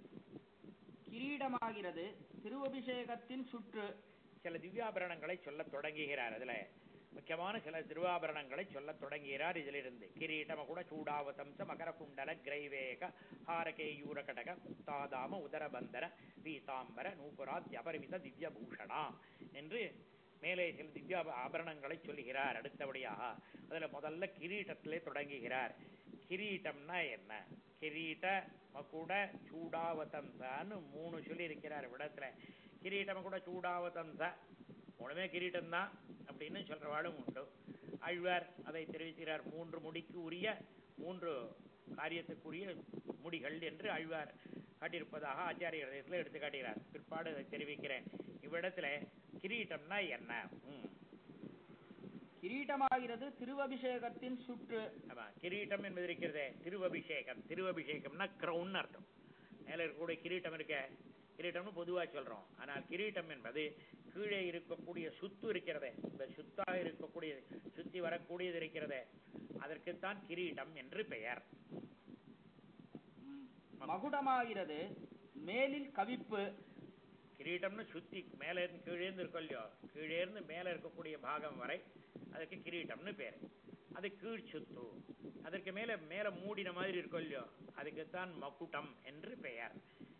கிரீடமாகிறது திருவபிஷேகத்தின் சுற்று. சில திவ்யாபரணங்களை சொல்ல தொடங்குகிறார். அதுல முக்கியமான சில திருவாபரணங்களை சொல்ல தொடங்குகிறார். இதிலிருந்து கிரீடம கூட சூடாவதம்ச மகர குண்டல கிரைவேக ஹாரகேயூர கடக முக்தாதாம உதரபந்தர பீதாம்பர நூபுராத் அபரிமித திவ்ய பூஷணா என்று மேலே சில திவ்ய ஆபரணங்களை சொல்லுகிறார். அடுத்தபடியாக அதுல முதல்ல கிரீட்டத்திலே தொடங்குகிறார். கிரீட்டம்னா என்ன? கிரீட்ட மகுட சூடாவதம்சான்னு மூணு சொல்லி இருக்கிறார் விடத்துல. கிரீட்டம கூட சூடாவதம்ச மூணுமே கிரீட்டம் தான் அப்படின்னு சொல்றவாளும் உண்டு. ஆழ்வார் அதை தெரிவிக்கிறார். மூன்று முடிக்கு உரிய, மூன்று காரியத்துக்குரிய முடிகள் என்று ஆழ்வார் காட்டியிருப்பதாக ஆச்சாரிய ஹிருதயத்தில் எடுத்து காட்டுகிறார். பிற்பாடு அதை தெரிவிக்கிறேன். இவ்விடத்துல கிரீட்டம்னா என்ன? கிரீட்டமாகிறது திருவபிஷேகத்தின் சுற்று. ஆமா, கிரீட்டம் என்பது இருக்கிறதே திருவபிஷேகம். திருவபிஷேகம்னா கிரவுன் அர்த்தம். மேல இருக்கக்கூடிய கிரீட்டம் இருக்க, கிரீட்டம்னு பொதுவா சொல்றோம். ஆனால் கிரீட்டம் என்பது கீழே இருக்கக்கூடிய சுத்து இருக்கிறதே, இந்த சுத்தாக இருக்கக்கூடியது, சுத்தி வரக்கூடியது இருக்கிறதே, அதற்குத்தான் கிரீட்டம் என்று பெயர். மகுடமாகிறது மேலில் கவிப்பு. கிரீட்டம்னு சுத்தி மேல இருந்து கீழே இருந்து இருக்கும் இல்லையோ, கீழே இருந்து மேல இருக்கக்கூடிய பாகம் வரை அதுக்கு கிரீட்டம்னு பேரு. அது கீழ் சுத்து. அதற்கு மேல மேல மூடின மாதிரி இருக்கும் இல்லையோ, அதுக்குத்தான் மகுடம் என்று பெயர்.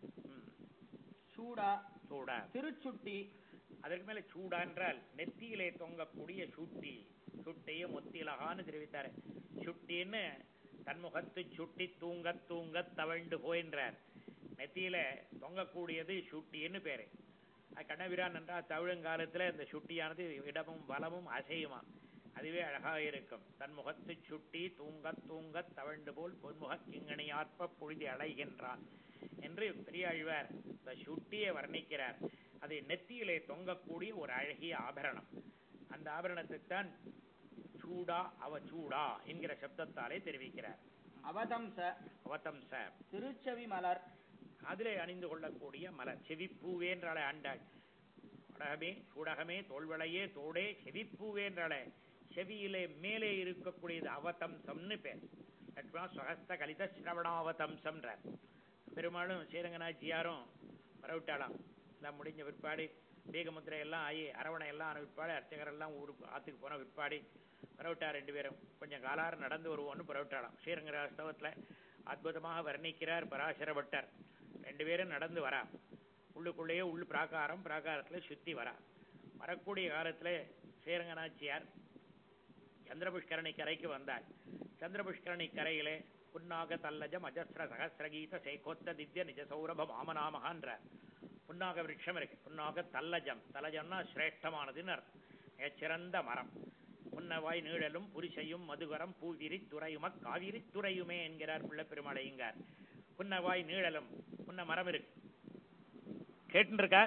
சூடா சூடா திருச்சுட்டி. அதற்கு மேல சூடா என்றால் நெத்தியிலே தொங்கக்கூடிய சுட்டி. சுட்டியும் ஒத்திலகான்னு தெரிவித்தாரு. சுட்டின்னு தன்முகத்து சுட்டி தூங்க தூங்க தவழ்ந்து போயின்றார். நெத்தியில தொங்கக்கூடியது சுட்டின்னு பேரு. கண்ணபிரான் என்றால் தவிழுங்காலத்துல இந்த சுட்டியானது இடமும் வலமும் அசையுமா, அதுவே அழகாக இருக்கும். தன் முகத்து சுட்டி தூங்கத் தூங்கத் தவழ்ந்து போல் பொன்முக கிங்கணி ஆற்ப பொழுதி அலைகின்றான் என்று பெரியாழ்வார் இந்த சுட்டியை வர்ணிக்கிறார். அது நெத்தியிலே தொங்கக்கூடிய ஒரு அழகிய ஆபரணம். அந்த ஆபரணத்தைத்தான் சூடா அவ சூடா என்கிற சப்தத்தாலே தெரிவிக்கிறார். அவதம்ச அவதம்ச திருச்செவி மலர், அதிலே அணிந்து கொள்ளக்கூடிய மலர். செவிப்பூவே என்றாலே ஆண்டாள். வடகமே சூடகமே தோல்வளையே தோடே செவிப்பூவே என்றாலே செவியிலே மேலே இருக்கக்கூடியது அவதம்சம்னு பேர். லட்சுமணா ஸ்வஹஸ்த கலித சிரவணாவதம்சம்ன்ற பெருமாளும் ஸ்ரீரங்கநாச்சியாரும் வரவிட்டாளாம். எல்லாம் முடிஞ்ச விற்பாடு வேகமுத்திரை எல்லாம் ஆகி அரவணை எல்லாம் ஆன விற்பாடு அர்ச்சகர் எல்லாம் ஊரு ஆத்துக்கு போன விற்பாடு புறவிட்டா ரெண்டு பேரும் கொஞ்சம் காலாறு நடந்து வருவோன்னு புறவிட்டாளாம். ஸ்ரீரங்கராஸ்தவத்தில் அற்புதமாக வர்ணிக்கிறார் பராசர பட்டர். ரெண்டு பேரும் நடந்து வரா, உள்ளுக்குள்ளேயே உள் பிராகாரம், பிராகாரத்தில் சுற்றி வரா. வரக்கூடிய காலத்தில் ஸ்ரீரங்கநாச்சியார் சந்திரபுஷ்கரணி கரைக்கு வந்தாள். சந்திரபுஷ்கரணி கரையிலே புன்னாக தல்லஜம் அஜஸ்ர சகசிரகீத சேகோத்த திவ்ய நிஜ சௌரப மாமநாமகான்றார். புன்னாக விருட்சம் இருக்கு. புன்னாக தல்லஜம், தலஜம்னா சிரேஷ்டமானதுன்னு சிறந்த மரம். புன்னவாய் நீழலும் புரிசையும் மதுகரம் பூவிரி துறையும காவிரி துறையுமே என்கிறார் பிள்ளை பெருமாளையங்கார். புன்னவாய் நீழலும், புன்ன மரம் இருக்கு. கேட்டு இருக்கா?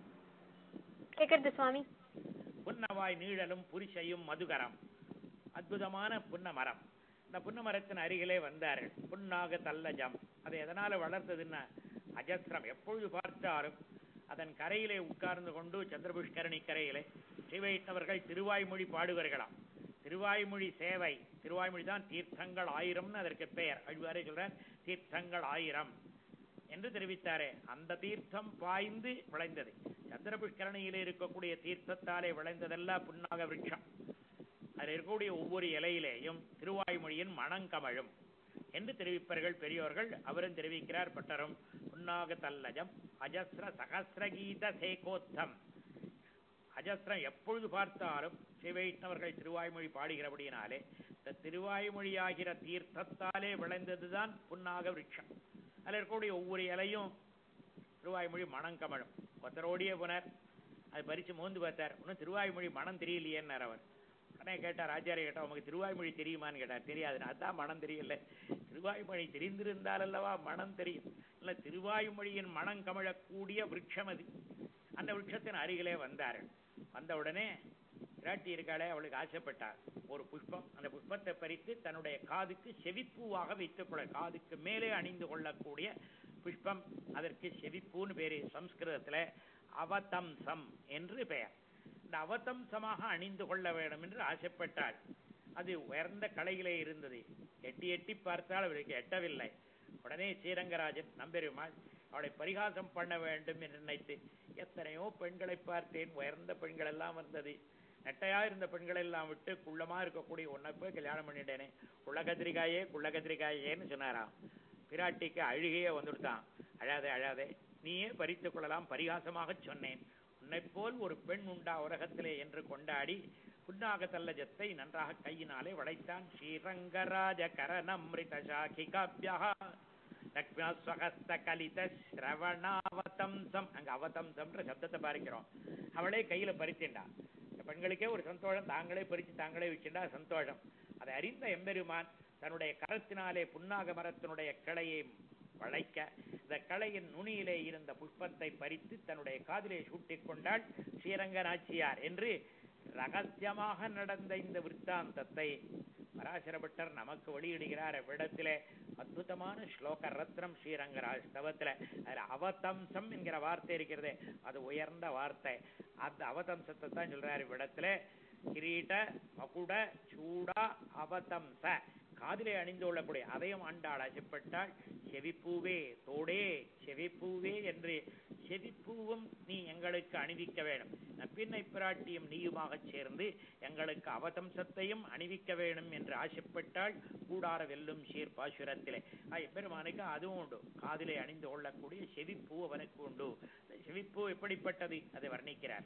கேக்குறது சுவாமி. புன்னவாய் நீழலும் புரிசையும் மதுகரம், அற்புதமான புன்ன மரம். இந்த புன்ன மரத்தின் அருகிலே வந்தார்கள். புன்னாக தல்லஜம், அது எதனால வளர்த்ததுன்னா அஜஸ்ரம். எப்பொழுது பார்த்தாலும் அதன் கரையிலே உட்கார்ந்து கொண்டு சந்திரபுஷ்கரணி கரையிலே ஸ்ரீவைஷ்ணவர்கள் திருவாய்மொழி பாடுவார்களாம். திருவாய்மொழி சேவை, திருவாய்மொழி தான் தீர்த்தங்கள் ஆயிரம்னு அதற்கு பெயர். அழ்வாரே சொல்றார் தீர்த்தங்கள் ஆயிரம் என்று தெரிவித்தாரே. அந்த தீர்த்தம் பாய்ந்து விளைந்தது. சந்திரபுஷ்கரணியிலே இருக்கக்கூடிய தீர்த்தத்தாலே விளைந்ததெல்லாம் புன்னாக விருட்சம். அதில் இருக்கக்கூடிய ஒவ்வொரு இலையிலேயும் திருவாய்மொழியின் மணங்கமழும் என்று தெரிவிப்பார்கள் பெரியோர்கள். அவரும் தெரிவிக்கிறார் பட்டரும். புன்னாக தல்லஜம் அஜஸ்ர சகசிரகீத சேகோத்தம். அஜஸ்ரம் எப்பொழுது பார்த்தாலும் ஸ்ரீவைஷ்ணவர்கள் திருவாய்மொழி பாடுகிறபடியினாலே இந்த திருவாய்மொழியாகிற தீர்த்தத்தாலே விளைந்ததுதான் புன்னாக விருட்சம். அதில் இருக்கக்கூடிய ஒவ்வொரு இலையும் திருவாய்மொழி மணங்கமழும். ஒருத்தரோடைய புனர் அது பறித்து மோந்து பார்த்தார். ஒன்றும் திருவாய்மொழி மனம் தெரியலையேன்னார் அவர். உடனே கேட்டார், ஆச்சாரிய கேட்டார், உங்களுக்கு திருவாய்மொழி தெரியுமான்னு கேட்டார். தெரியாது. அதான் மனம் தெரியல. திருவாய்மொழி தெரிந்திருந்தால் அல்லவா மனம் தெரியும். இல்லை, திருவாய்மொழியின் மனம் கமழக்கூடிய விருட்சம் அது. அந்த விருட்சத்தின் அருகிலே வந்தார்கள். வந்த உடனே விராட்டி இருக்காளே, அவளுக்கு ஆசைப்பட்டார் ஒரு புஷ்பம். அந்த புஷ்பத்தை பறித்து தன்னுடைய காதுக்கு செவிப்பூவாக வைத்துக் கொள்ள, காதுக்கு மேலே அணிந்து கொள்ளக்கூடிய புஷ்பம். அதற்கு செவிப்பூன்னு பேரு. சம்ஸ்கிருதத்துல அவதம்சம் என்று பெயர். இந்த அவதம்சமாக அணிந்து கொள்ள வேண்டும் என்று ஆசைப்பட்டாள். அது உயர்ந்த கலையிலே இருந்தது. எட்டி எட்டி பார்த்தால் அவருக்கு எட்டவில்லை. உடனே ஸ்ரீரங்கராஜன் நம்பெருமாள் அவளை பரிகாசம் பண்ண வேண்டும் என்று நினைத்து எத்தனையோ பெண்களை பார்த்தேன். உயர்ந்த பெண்கள் எல்லாம் வந்தது. நெட்டையா இருந்த பெண்கள் எல்லாம் விட்டு குள்ளமா இருக்கக்கூடிய உன்னை போய் கல்யாணம் பண்ணிட்டேனே, குள்ளகத்திரிக்காயே குள்ளகத்திரிக்காயேன்னு சொன்னாராம். பிராட்டிக்கு அழுகையே வந்துடுத்தான். அழாதே அழாதே, நீயே பறித்துக் கொள்ளலாம், பரிகாசமாக சொன்னேன். உன்னை போல் ஒரு பெண் உண்டா உலகத்திலே என்று கொண்டாடி புன்னாக தல்லஜத்தை நன்றாக கையினாலே வளைத்தான். ஸ்ரீரங்கராஜ கரணம்ரித சாகி காப்யா லக்ஷ்மஸ்வகஸ்த கலித ஸ்ரவணாவதம்சம். அங்க அவதம்சம்ன்ற சப்தத்தை பார்க்கிறோம். அவளே கையில பறித்தின்றா. பெண்களுக்கே ஒரு சந்தோஷம், தாங்களே பறித்து தாங்களே வச்சுட்டா சந்தோஷம். அதை அறிந்த எம்பெருமான் தன்னுடைய கரத்தினாலே புன்னாக மரத்தினுடைய கிளையை வளைக்க, இந்த களையின் நுனியிலே இருந்த புஷ்பத்தை பறித்து தன்னுடைய காதிலே சூட்டிக் கொண்டாள் ஸ்ரீரங்கநாச்சியார் என்று ரகசியமாக நடந்த இந்த விற்த்தாந்தத்தை பராசரபட்டர் நமக்கு வெளியிடுகிறார். இவ்விடத்திலே அற்புதமான ஸ்லோக ரத்னம் ஸ்ரீரங்கராஜஸ்தவத்துல. அதுல அவதம்சம் என்கிற வார்த்தை இருக்கிறது, அது உயர்ந்த வார்த்தை. அந்த அவதம்சத்தை தான் சொல்றாரு இவ்விடத்துல. கிரீட மகுட சூடா அவதம்ச, காதிலே அணிந்து கொள்ளக்கூடிய அதையும் ஆண்டாள் ஆசைப்பட்டாள். செவிப்பூவே தோடே செவிப்பூவே என்று செவிப்பூவும் நீ எங்களுக்கு அணிவிக்க வேண்டும். பின்னை பிராட்டியும் நீயுமாக சேர்ந்து எங்களுக்கு அவதம்சத்தையும் அணிவிக்க வேண்டும் என்று ஆசைப்பட்டாள். கூடார வெல்லும் சீர் பாசுரத்திலே பெருமானுக்கு அதுவும் உண்டு. காதிலே அணிந்து கொள்ளக்கூடிய செவிப்பூ அவனுக்கு உண்டு. செவிப்பூ எப்படிப்பட்டது அதை வர்ணிக்கிறார்.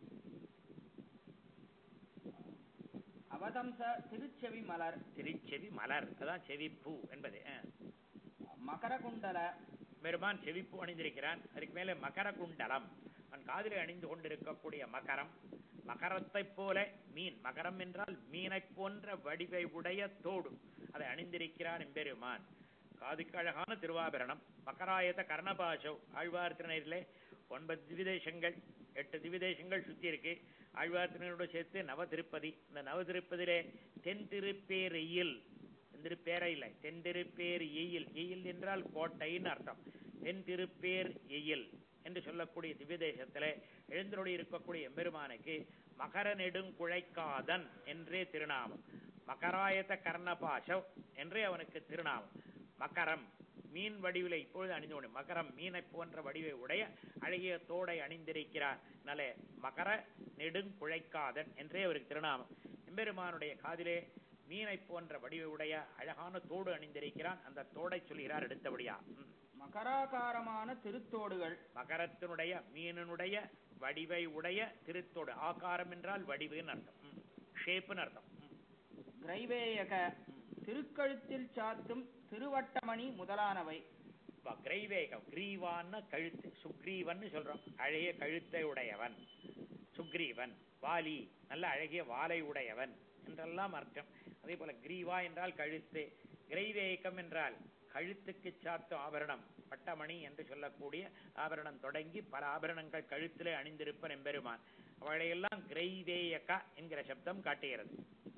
அவதம்ச திருச்செவி மலர். திருச்செவி மலர், அதான் செவிப்பூ என்பது. மகரகுண்டல பெருமான் செவிப்பு அணிந்திருக்கிறான். அதுக்கு மேலே மகர குண்டலம், அவன் காதிலே அணிந்து கொண்டிருக்கக்கூடிய மகரம், மகரத்தை போல மீன், மகரம் என்றால் மீனை போன்ற வடிவை உடைய தோடு, அதை அணிந்திருக்கிறான் எம்பெருமான். காதுக்கு அழகான திருவாபரணம். மகராயத கர்ணபாசவ், ஆழ்வார் திருநீரிலே ஒன்பது திவிதேசங்கள், எட்டு திவிதேசங்கள் சுத்தி இருக்கு. ஆழ்வார் திருநீரோடு சேர்த்து நவ திருப்பதி. இந்த நவ திருப்பதியிலே தென் திருப்பேர் எயில், திருப்பேரை இல்லை, தென் திருப்பேர் எயில், எயில் என்றால் கோட்டைன்னு அர்த்தம். தென் திருப்பேர் எயில் என்று சொல்லக்கூடிய திவ்யதேசத்திலே எழுந்தருளி இருக்கக்கூடிய எம்பெருமானுக்கு மகர நெடுங்குழைக்காதன் என்றே திருநாமம். மகராயத கர்ணபாசவ் என்றே அவனுக்கு திருநாமம். மகரம் மீன் வடிவிலை இப்பொழுது அணிந்து கொண்டு, மகரம் மீனை போன்ற வடிவை உடைய அழகிய தோடை அணிந்திருக்கிறார். நல்ல மகர நெடுங்குழைக்காதன் என்றே அவருக்கு திருநாமம். எம்பெருமானுடைய காதிலே மீனை போன்ற வடிவை உடைய அழகான தோடு அணிந்திருக்கிறான். அந்த தோடை சொல்கிறார் அடுத்தபடியா. மகராகாரமான திருத்தோடுகள், மகரத்தினுடைய மீனினுடைய வடிவை உடைய திருத்தோடு. ஆகாரம் என்றால் வடிவுன்னு அர்த்தம், ஷேப்புன்னு அர்த்தம். கிரைவேயக திருக்கழுத்தில் சாத்தும் திருவட்டமணி முதலானவை. கிரைவேகம், கிரீவான்னு கழுத்து, சுக்ரீவன் சொல்றோம், அழகிய கழுத்தை உடையவன். சுக்ரீவன், வாலி, நல்ல அழகிய வாலை உடையவன் என்றெல்லாம் அர்த்தம். அதே போல கிரீவா என்றால் கழுத்து, கிரைவேகம் என்றால் கழுத்துக்கு சாத்தும் ஆபரணம், பட்டமணி என்று சொல்லக்கூடிய ஆபரணம் தொடங்கி பல ஆபரணங்கள் கழுத்திலே அணிந்திருப்பன் எம்பெருமான். அவளையெல்லாம் கிரைவேயக என்கிற சப்தம் காட்டுகிறது.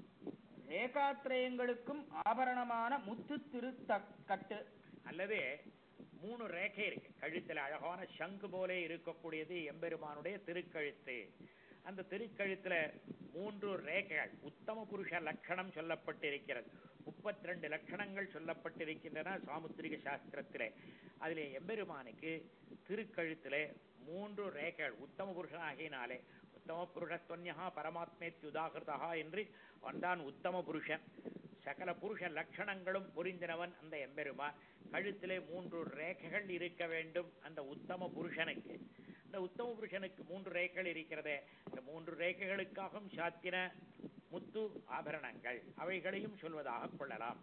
ரேகாத்திரயங்களுக்கும் ஆபரணமான முத்து திருத்தக்கட்டு, அல்லது மூணு ரேகை இருக்கு கழுத்துல, அழகான சங்கு போலே இருக்கக்கூடியது எம்பெருமானுடைய திருக்கழுத்து. அந்த திருக்கழுத்துல மூன்று ரேகைகள், உத்தம புருஷ லட்சணம் சொல்லப்பட்டிருக்கிறது. முப்பத்தி ரெண்டு லட்சணங்கள் சொல்லப்பட்டிருக்கின்றன சாமுத்திரிக சாஸ்திரத்திலே. அதிலே எம்பெருமானுக்கு திருக்கழுத்திலே மூன்று ரேகைகள், உத்தம புருஷன் ஆகினாலே உத்தம புருஷத்வன்யா பரமாத்மேத்யுதாகிருதா என்று வந்தான் உத்தம புருஷன். சகல புருஷ லட்சணங்களும் புரிந்தினவன் அந்த எம்பெருமான். கழுத்திலே மூன்று ரேகைகள் இருக்க வேண்டும் அந்த உத்தம புருஷனுக்கு. இந்த உத்தம புருஷனுக்கு மூன்று ரேகைகள் இருக்கிறதே, இந்த மூன்று ரேகைகளுக்காகவும் சாத்தின முத்து ஆபரணங்கள், அவைகளையும் சொல்வதாக கொள்ளலாம்.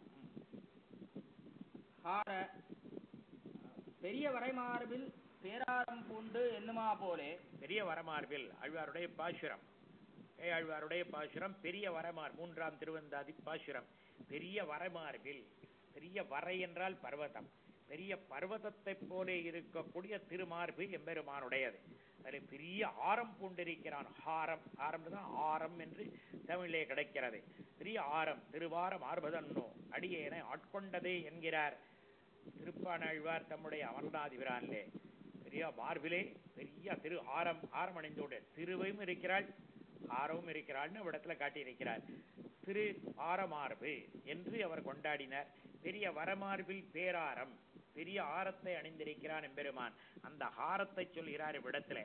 ஹார பெரிய வரைமார்பில் பேராரம் பூண்டு என்னுமா போலே. பெரிய வரமார்பில் ஆழ்வாருடைய பாசுரம், ஆழ்வாருடைய பாசுரம் பெரிய வரமார், மூன்றாம் திருவந்தாதி பாசுரம். பெரிய வரமார்பில், பெரிய வரை என்றால் பர்வதம், பெரிய பர்வதத்தை போலே இருக்கக்கூடிய திருமார்பு எம்பெருமானுடையது. அதில் பெரிய ஆரம் பூண்டிருக்கிறான். ஹாரம், ஆரம் தான் ஆரம் என்று தமிழிலே கிடைக்கிறது. பெரிய ஆரம், திருவாரம் ஆர்பதன்னோ அடியேனை ஆட்கொண்டதே என்கிறார் திருப்பாணாழ்வார் தம்முடைய அமர்நாதிபிரானிலே. பெரிய மார்பிலே பெரிய திரு ஆரம், ஆரம் அணிந்தோடு திருவையும் இருக்கிறாள் ஆரவும் இருக்கிறாள்னு இடத்துல காட்டியிருக்கிறார். திரு ஆரமார்பு என்று அவர் கொண்டாடினார். பெரிய வரமார்பில் பேராரம், பெரிய ஆரத்தை அணிந்திருக்கிறான் எம்பெருமான். அந்த ஆரத்தை சொல்கிறார் இவ்விடத்துல.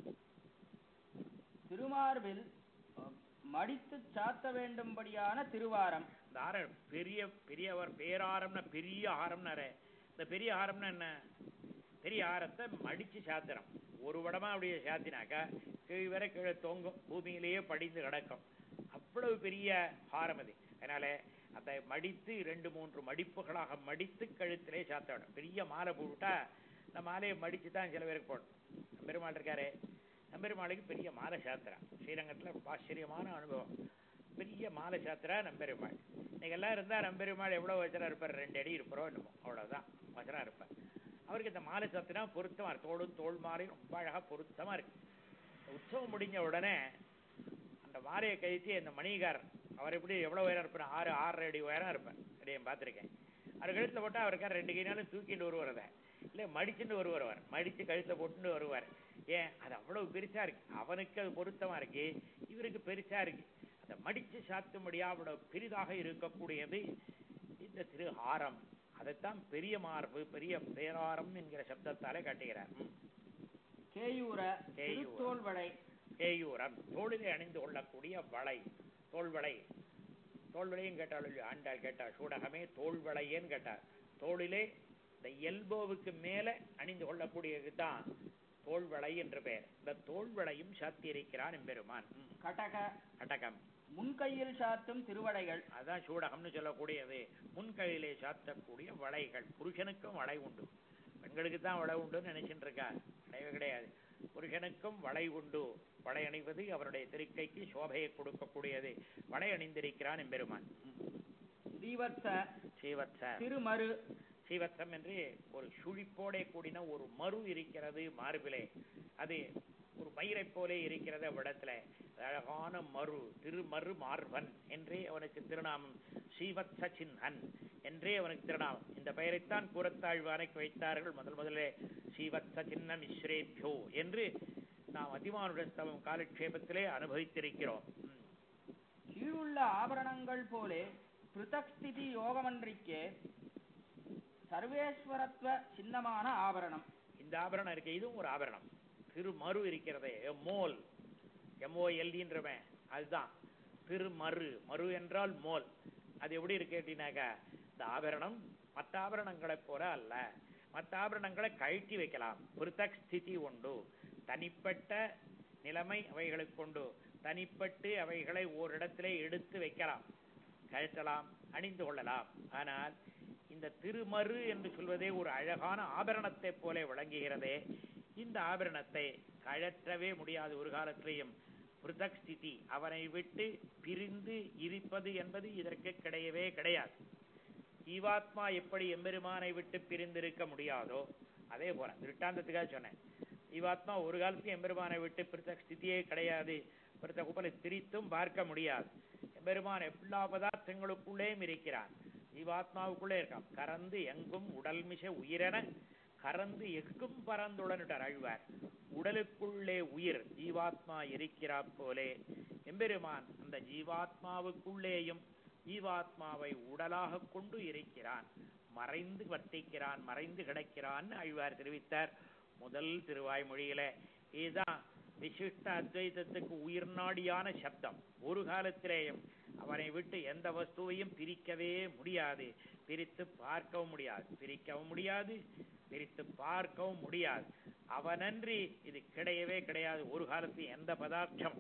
திருமார்பில் மடித்து சாத்த வேண்டும்படியான திருவாரம். இந்த ஆரம் பெரிய பெரியவர் பேராரம்னா பெரிய ஆரம்னாரு. இந்த பெரிய ஆரம்னா என்ன? பெரிய ஆரத்தை மடிச்சு சாத்திரம். ஒரு வடமா அப்படியே சாத்தினாக்கா கீழ் வரை கீழே தொங்கும், பூமியிலேயே படிந்து கிடக்கும். அவ்வளவு பெரிய ஹாரம் அது. அதனால அதை மடித்து ரெண்டு மூன்று மடிப்புகளாக மடித்து கழுத்திலே சாத்த வேணும். பெரிய மாலை போட்டா இந்த மாலையை மடிச்சு தான் சில பேருக்கு போடணும். நம்பெருமாள் இருக்காரு, நம்பெருமாளுக்கு பெரிய மாலை சாத்திரம். ஸ்ரீரங்கத்துல ஆச்சரியமான அனுபவம். பெரிய மாலை சாத்திரா நம்பெருமாள். இன்னைக்கு எல்லாம் இருந்தா நம்பெருமாள் எவ்வளவு வச்சரா இருப்பார், ரெண்டு அடி இருப்போம் என்னமோ, அவ்வளவுதான் வச்சரா இருப்பார். அவருக்கு இந்த மாலை சாத்தினா பொருத்தமா இருக்கு. தோடும் தோல் மாலை ரொம்ப அழகா பொருத்தமா இருக்கு. உற்சவம் முடிஞ்ச உடனே அந்த மாலையை கழித்து இந்த மணிகாரன், அவர் எப்படி எவ்வளவு உயரம் இருப்பார், ஆறு ஆறரை அடி உயரம் இருப்பார். அப்படியே பார்த்துருக்கேன். அவர் கழுத்துல போட்டா அவருக்கார் ரெண்டு கைனாலும் தூக்கிட்டு வருவார், இல்லை மடிச்சுட்டு வருவார், மடிச்சு கழுத்துல போட்டுட்டு வருவார். ஏன், அது அவ்வளவு பெருசா இருக்கு. அவனுக்கு அது பொருத்தமா இருக்கு, இவருக்கு பெருசா இருக்கு. அதை மடிச்சு சாத்தும்படியா அவ்வளவு பெரிதாக இருக்கக்கூடியது இந்த திரு ஆரம். அதைத்தான் பெரிய மார்பு, பெரிய பேராரம் என்கிற சப்தத்தாலே காட்டுகிறார். கேயூர தோல் வளை, கேயூரம் தோளிலே அணிந்து கொள்ளக்கூடிய வளை, தோல்வளை. தோல்வளையும் கேட்டாள் ஆண்டாள், கேட்டாள் சூடகமே தோல்வளையேன்னு கேட்டார். தோளிலே இந்த எல்போவுக்கு மேல அணிந்து கொள்ளக்கூடியதுதான் தோல்வளை என்று பெயர். இந்த தோல்வளையும் சாத்தியிருக்கிறான் எம்பெருமான். கடக கடகம் முன்கையில் சாத்தும் திருவளைகள். அதான் சூடகம்னு சொல்லக்கூடியது. முன்கையிலே சாத்தக்கூடிய வளைகள். புருஷனுக்கும் வளை உண்டு, பெண்களுக்கு தான் வளை உண்டுன்னு நினைச்சுட்டு இருக்கா. கிடையவே கிடையாது. புருஷனுக்கும் வளை உண்டு. வளை அணிவது அவருடைய திருக்கைக்கு சோபையை கொடுக்கக்கூடியது. வளை அணிந்திருக்கிறான் எம்பெருமான். ஸ்ரீவத்ச ஸ்ரீவத்ச திருமரு ஸ்ரீவத்சம் என்று ஒரு சுழிப்போடே கூடின ஒரு மறு இருக்கிறது மார்பிலே. அது ஒரு மயிரை போலே இருக்கிறது அவ்விடத்துல. அழகான மறு, திருமரு மார்பன் என்றே அவனுக்கு திருநாமம். ஸ்ரீவத்ச சின்ஹன் என்றே அவனுக்கு திருநாமம். இந்த பெயரைத்தான் கூறத்தாழ்வானைக்கு வைத்தார்கள் முதல் முதலே. ஸ்ரீவத்ச சின்ன மிஸ்ரேபியோ என்று நாம் அதிமானுடஸ்தவம் காலக்ஷேபத்திலே அனுபவித்திருக்கிறோம். கீழுள்ள ஆபரணங்கள் போலே பிருதக் ஸ்திதி யோகமன்றிக்கே சர்வேஸ்வரத்வ சின்னமான ஆபரணம். இந்த ஆபரணம் இருக்கு, இதுவும் ஒரு ஆபரணம். திருமரு இருக்கிறதே, மோல், எம்ஓஎல்டின்றவன், அதுதான் திருமரு. மரு என்றால் மோல். அது எப்படி இருக்கு கேட்டீங்கன்னாக்கா, இந்த ஆபரணம் மற்ற ஆபரணங்களை போல அல்ல. மற்ற ஆபரணங்களை கழட்டி வைக்கலாம். பிருத்தக் ஸ்திதி உண்டு, தனிப்பட்ட நிலைமை அவைகளுக்கு கொண்டு தனிப்பட்டு அவைகளை ஓரிடத்திலே எடுத்து வைக்கலாம், கழட்டலாம், அணிந்து கொள்ளலாம். ஆனால் இந்த திருமரு என்று சொல்வதே ஒரு அழகான ஆபரணத்தை போல விளங்குகிறதே. இந்த ஆபரணத்தை கழற்றவே முடியாது ஒரு காலத்திலேயும். பிருதக் ஸ்திதி, அவனை விட்டு பிரிந்து இருப்பது என்பது இதற்கு கிடையவே கிடையாது. ஜீவாத்மா எப்படி எம்பெருமானை விட்டு பிரிந்திருக்க முடியாதோ அதே போல திருட்டாந்தத்துக்காக சொன்னேன். ஜீவாத்மா ஒரு காலத்தையும் எம்பெருமானை விட்டு பிருத்தக் ஸ்திதியே கிடையாது. பிருத்தக் உபலை பிரித்தும் பார்க்க முடியாது. எம்பெருமான் எல்லா பதார்த்தங்களுக்குள்ளேயும் இருக்கிறான். ஜீவாத்மாவுக்குள்ளே இருக்கான். கறந்து எங்கும் உடல் மிச உயிரென கறந்து எங்கும் பறந்துடனுட்டார் ஆழ்வார். உடலுக்குள்ளே உயிர் ஜீவாத்மா இருக்கிறா போலே எம்பெருமான் அந்த ஜீவாத்மாவுக்குள்ளேயும் ஜீவாத்மாவை உடலாக கொண்டு இருக்கிறான். மறைந்து வர்த்திக்கிறான், மறைந்து கிடக்கிறான் ஆழ்வார் தெரிவித்தார் முதல் திருவாய்மொழியில. இதுதான் விசிஷ்ட அத்வைதத்துக்கு உயிர் நாடியான சப்தம். ஒரு காலத்திலேயும் அவனை விட்டு எந்த வஸ்துவையும் பிரிக்கவே முடியாது, பிரித்து பார்க்கவும் முடியாது, பிரிக்கவும் முடியாது, பிரித்து பார்க்கவும் முடியாது. அவனன்றி இது கிடையவே கிடையாது ஒரு காலத்தில் எந்த பதார்த்தம்.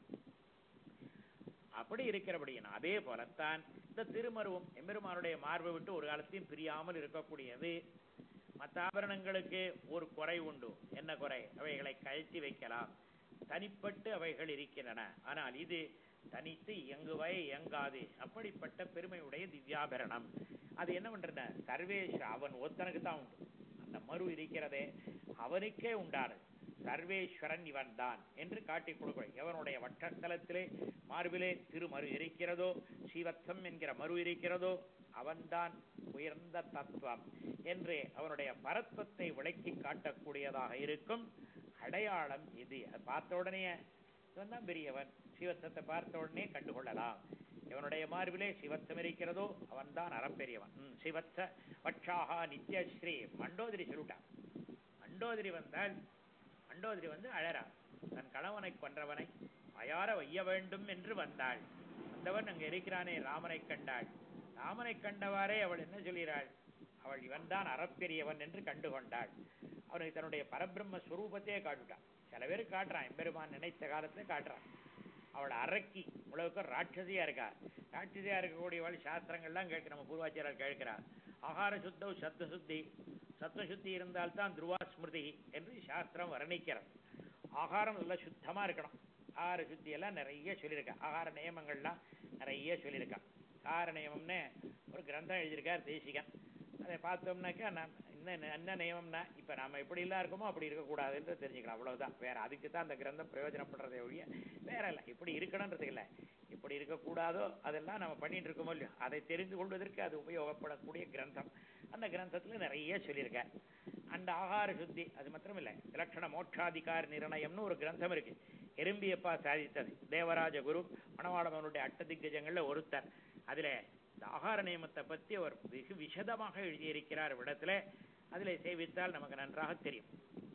அப்படி இருக்கிறபடியா அதே போலத்தான் இந்த திருமருவம் எம்பெருமானுடைய மார்பை விட்டு ஒரு காலத்தையும் பிரியாமல் இருக்கக்கூடியது. மற்ற ஆபரணங்களுக்கு ஒரு குறை உண்டு. என்ன குறை? அவைகளை கழட்டி வைக்கலாம், தனிப்பட்டு அவைகள் இருக்கின்றன. ஆனால் இது தனித்து இயங்குவை இயங்காது. அப்படிப்பட்ட பெருமையுடைய திவ்யாபரணம். அது என்ன பண்ற? சர்வேஷ அவன் ஒத்தனுக்கு தான் உண்டு. அந்த மறு இருக்கிறதே அவனுக்கே உண்டானது. சர்வேஸ்வரன் இவன் தான் என்று காட்டிக் கொடுக்கிறேன். எவனுடைய வட்டஸ்தலத்திலே மார்பிலே திருமரு இருக்கிறதோ, ஸ்ரீவத்சம் என்கிற மறு இருக்கிறதோ, அவன்தான் உயர்ந்த தத்துவம் என்று அவனுடைய பரத்வத்தை விளக்கி காட்டக்கூடியதாக இருக்கும் அடையாளம் இது. அதை பார்த்த உடனே இவன் தான் பெரியவன். சிவத்தத்தை பார்த்த உடனே கண்டுகொள்ளலாம். இவனுடைய மார்பிலே சிவத்தம் இருக்கிறதோ அவன்தான் அறப்பெரியவன். சிவத்த வட்சாகா நித்யஸ்ரீ மண்டோதரி சொல்லிட்டான். மண்டோதரி வந்தால் மண்டோதரி வந்து அழறான். தன் கணவனை கொன்றவனை அயார வைய வேண்டும் என்று வந்தாள். வந்தவன் அங்கே இருக்கிறானே ராமனை கண்டாள். ராமனை கண்டவாறே அவள் என்ன சொல்கிறாள்? அவள் இவன் தான் அறப்பெரியவன் என்று கண்டுகொண்டாள். அவனுக்கு தன்னுடைய பரபிரம்ம ஸ்வரூபத்தையே காட்டுட்டான். சில பேர் காட்டுறான், எம்பெருமான் நினைத்த காலத்துல காட்டுறான். அவள் அரக்கி உலவுக்கு ராட்சசியா இருக்கா. ராட்சசியா இருக்கக்கூடியவள் சாஸ்திரங்கள்லாம் கேட்க நம்ம பூர்வாச்சாரியர் கேட்கிறார். ஆகார சுத்தம் சத்த சுத்தி, சத்வசுத்தி இருந்தால்தான் துருவா ஸ்மிருதி என்று சாஸ்திரம் வர்ணிக்கிறது. ஆகாரம் நல்லா சுத்தமா இருக்கணும். ஆகார சுத்தி எல்லாம் நிறைய சொல்லியிருக்கா. ஆகார நியமங்கள்லாம் நிறைய சொல்லியிருக்கா. ஆகார நியமம்னு ஒரு கிரந்தம் எழுதியிருக்கார் தேசிகன். அதை பார்த்தோம்னாக்கா நான் என்ன என்ன நியமம்னா இப்ப நாம எப்படி எல்லாம் இருக்கோமோ அப்படி இருக்கக்கூடாது என்று தெரிஞ்சுக்கலாம். அவ்வளவுதான். வேற அதுக்கு தான் அந்த கிரந்தம் பிரயோஜனப்படுறதே ஒழிய வேற இல்லை. இப்படி இருக்கணும்ன்றது இல்லை. இப்படி இருக்கக்கூடாதோ அதெல்லாம் நம்ம பண்ணிட்டு இருக்கோமோ இல்லையோ அதை தெரிந்து கொள்வதற்கு அது உபயோகப்படக்கூடிய கிரந்தம். அந்த கிரந்தத்துல நிறைய சொல்லியிருக்க. அந்த ஆகார சுத்தி அது மாத்திரம் இல்லை, இலட்சண மோட்சாதிகார நிர்ணயம்னு ஒரு கிரந்தம் இருக்கு. எறும்பியப்பா சாதித்தது தேவராஜ குரு மணவாளவனுடைய அட்டதிகஜங்கள்ல ஒருத்தர். அதுல இந்த ஆகார நியமத்தை பத்தி அவர் வெகு விசதமாக எழுதியிருக்கிறார் இடத்துல. அதுல சேவித்தால் நமக்கு நன்றாக தெரியும்.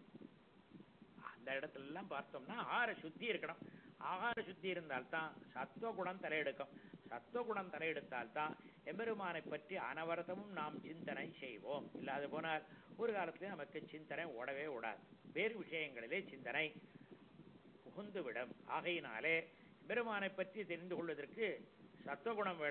அந்த இடத்துல எல்லாம் பார்த்தோம்னா ஆகார சுத்தி இருக்கணும். ஆகார சுத்தி இருந்தால்தான் சத்துவகுணம் தலையெடுக்கும். சத்துவகுணம் தலையெடுத்தால்தான் எம்பெருமானை பற்றி அனவரதமும் நாம் சிந்தனை செய்வோம். இல்லாது போனால் ஒரு காலத்திலே நமக்கு சிந்தனை ஓடவே ஓடாது. வேறு விஷயங்களிலே சிந்தனை புகுந்துவிடும். ஆகையினாலே பெருமானை பற்றி தெரிந்து கொள்வதற்கு சத்துவகுணம் வேணும்.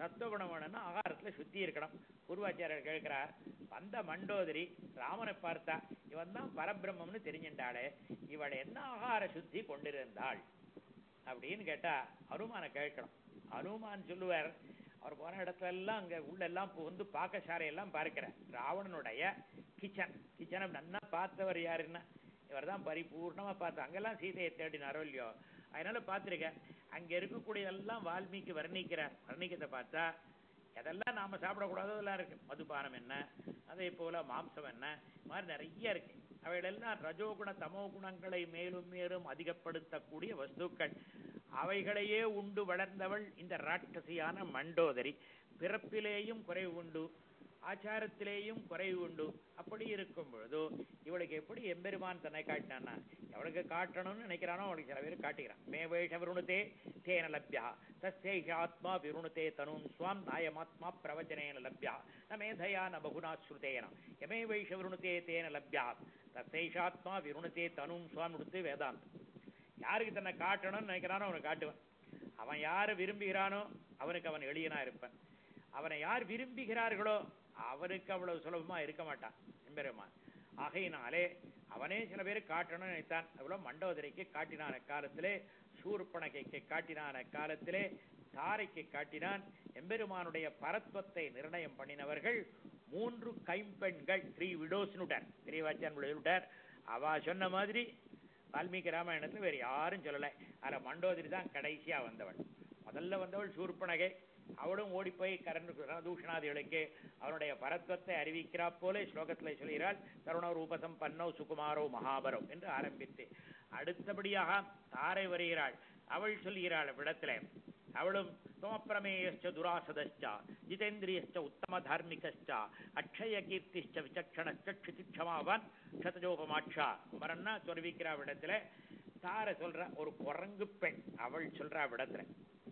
சத்துவகுணம் வேணும்னா ஆகாரத்துல சுத்தி இருக்கணும். பூர்வாச்சாரியர் கேட்கிறார், வந்த மண்டோதரி ராமனை பார்த்தா இவன் தான் பரபிரம்மம்னு தெரிஞ்சின்றாளே, இவள் என்ன ஆகார சுத்தி கொண்டிருந்தாள் அப்படின்னு கேட்டா அனுமான கேட்கணும். அனுமான் சொல்லுவார், அவர் போன இடத்துல எல்லாம் அங்க உள்ள எல்லாம் புகுந்து பாக்கசாலை எல்லாம் பார்க்கிறார். ராவணனுடைய கிச்சன் கிச்சனை நன்னா பார்த்தவர் யாருன்னா இவர் தான் பரிபூர்ணமா பார்த்து அங்கெல்லாம் சீதையை தேடினாரோ இல்லையோ, அதனால பார்த்திருக்கேன். அங்க இருக்கக்கூடிய எல்லாம் வால்மீகி வர்ணிக்கிறார். வர்ணிக்கத்தை பார்த்தா எதெல்லாம் நாம சாப்பிடக்கூடாதோ அதெல்லாம் இருக்கு. மதுபானம் என்ன, அதே போல மாம்சம் என்ன, மாதிரி நிறைய இருக்கு. அவைகளெல்லாம் ரஜோகுண தமோ குணங்களை மேலும் மேலும் அதிகப்படுத்தக்கூடிய வஸ்துக்கள். அவைகளையே உண்டு வளர்ந்தவள் இந்த ராட்சசியான மண்டோதரி. பிறப்பிலேயும் குறைவு உண்டு, ஆச்சாரத்திலேயும் குறைவு உண்டு. அப்படி இருக்கும் பொழுது இவளுக்கு எப்படி எம்பெருமான் தன்னை காட்டினான்னா, எவளுக்கு காட்டணும்னு நினைக்கிறானோ அவளுக்கு சில பேர் காட்டுகிறான். மேவேஷ விருணுதே தேன லப்யா தஸ்யைஷ ஆத்மா விருணுதே தனும் ஸ்வாம் நாயமாத்மா பிரவச்சனேன லப்யா ந மேதையா ந பகுனா ஸ்ருதேன எமேவைஷ விருணுதே தேன லப்யா தஸ்யைஷ ஆத்மா விருணுதே தனும் ஸ்வாம் கொடுத்து வேதாந்தம். யாருக்கு தன்னை காட்டணும்னு நினைக்கிறானோ அவனை காட்டுவான். அவன் யாரு விரும்புகிறானோ அவனுக்கு அவன் எளியனா இருப்பான். அவனை யார் விரும்புகிறார்களோ அவனுக்கு அவ்வளவு சுலபமா இருக்க மாட்டான் எம்பெருமான். ஆகையினாலே அவனே சில பேர் காட்டணும்னு நினைத்தான். அவ்வளவு மண்டோதரிக்கு காட்டினான காலத்திலே, சூர்பனகைக்கு காட்டினான காலத்திலே, தாரைக்கு காட்டினான். எம்பெருமானுடைய பரத்வத்தை நிர்ணயம் பண்ணினவர்கள் மூன்று கைம்பெண்கள், த்ரீ விடோஸ்னுட்டார் பெரியவாச்சான் விட்டார். அவ சொன்ன மாதிரி வால்மீகி ராமாயணத்துல வேற யாரும் சொல்லலை. அதுல மண்டோதரி தான் கடைசியா வந்தவள். முதல்ல வந்தவள் சூர்பனகை. அவளும் ஓடி போய் கரண்டு தூஷணாதிகளுக்கு அவனுடைய பரத்வத்தை அறிவிக்கிறா போல ஸ்லோகத்தில் சொல்கிறாள். தருண ரூபசம் பன்னோ சுகுமாரோ மகாபரோ என்று ஆரம்பித்து அடுத்தபடியாக தாரை வருகிறாள். அவள் சொல்கிறாள் விடத்திலே, அவளும் சோமப்பிரமேயச்ச துராசதச்சா ஜிதேந்திரியச்ச உத்தம தார்மிகச்சா அக்ஷய கீர்த்திச்ச விசக்ஷணச்ச க்ஷிதிக்ஷமாவான் க்ஷதஜோபமாட்சா மரன்னா சொல்விக்கிறா விடத்துல. தாரை சொல்ற ஒரு குரங்கு பெண். அவள் சொல்றா விடத்துல,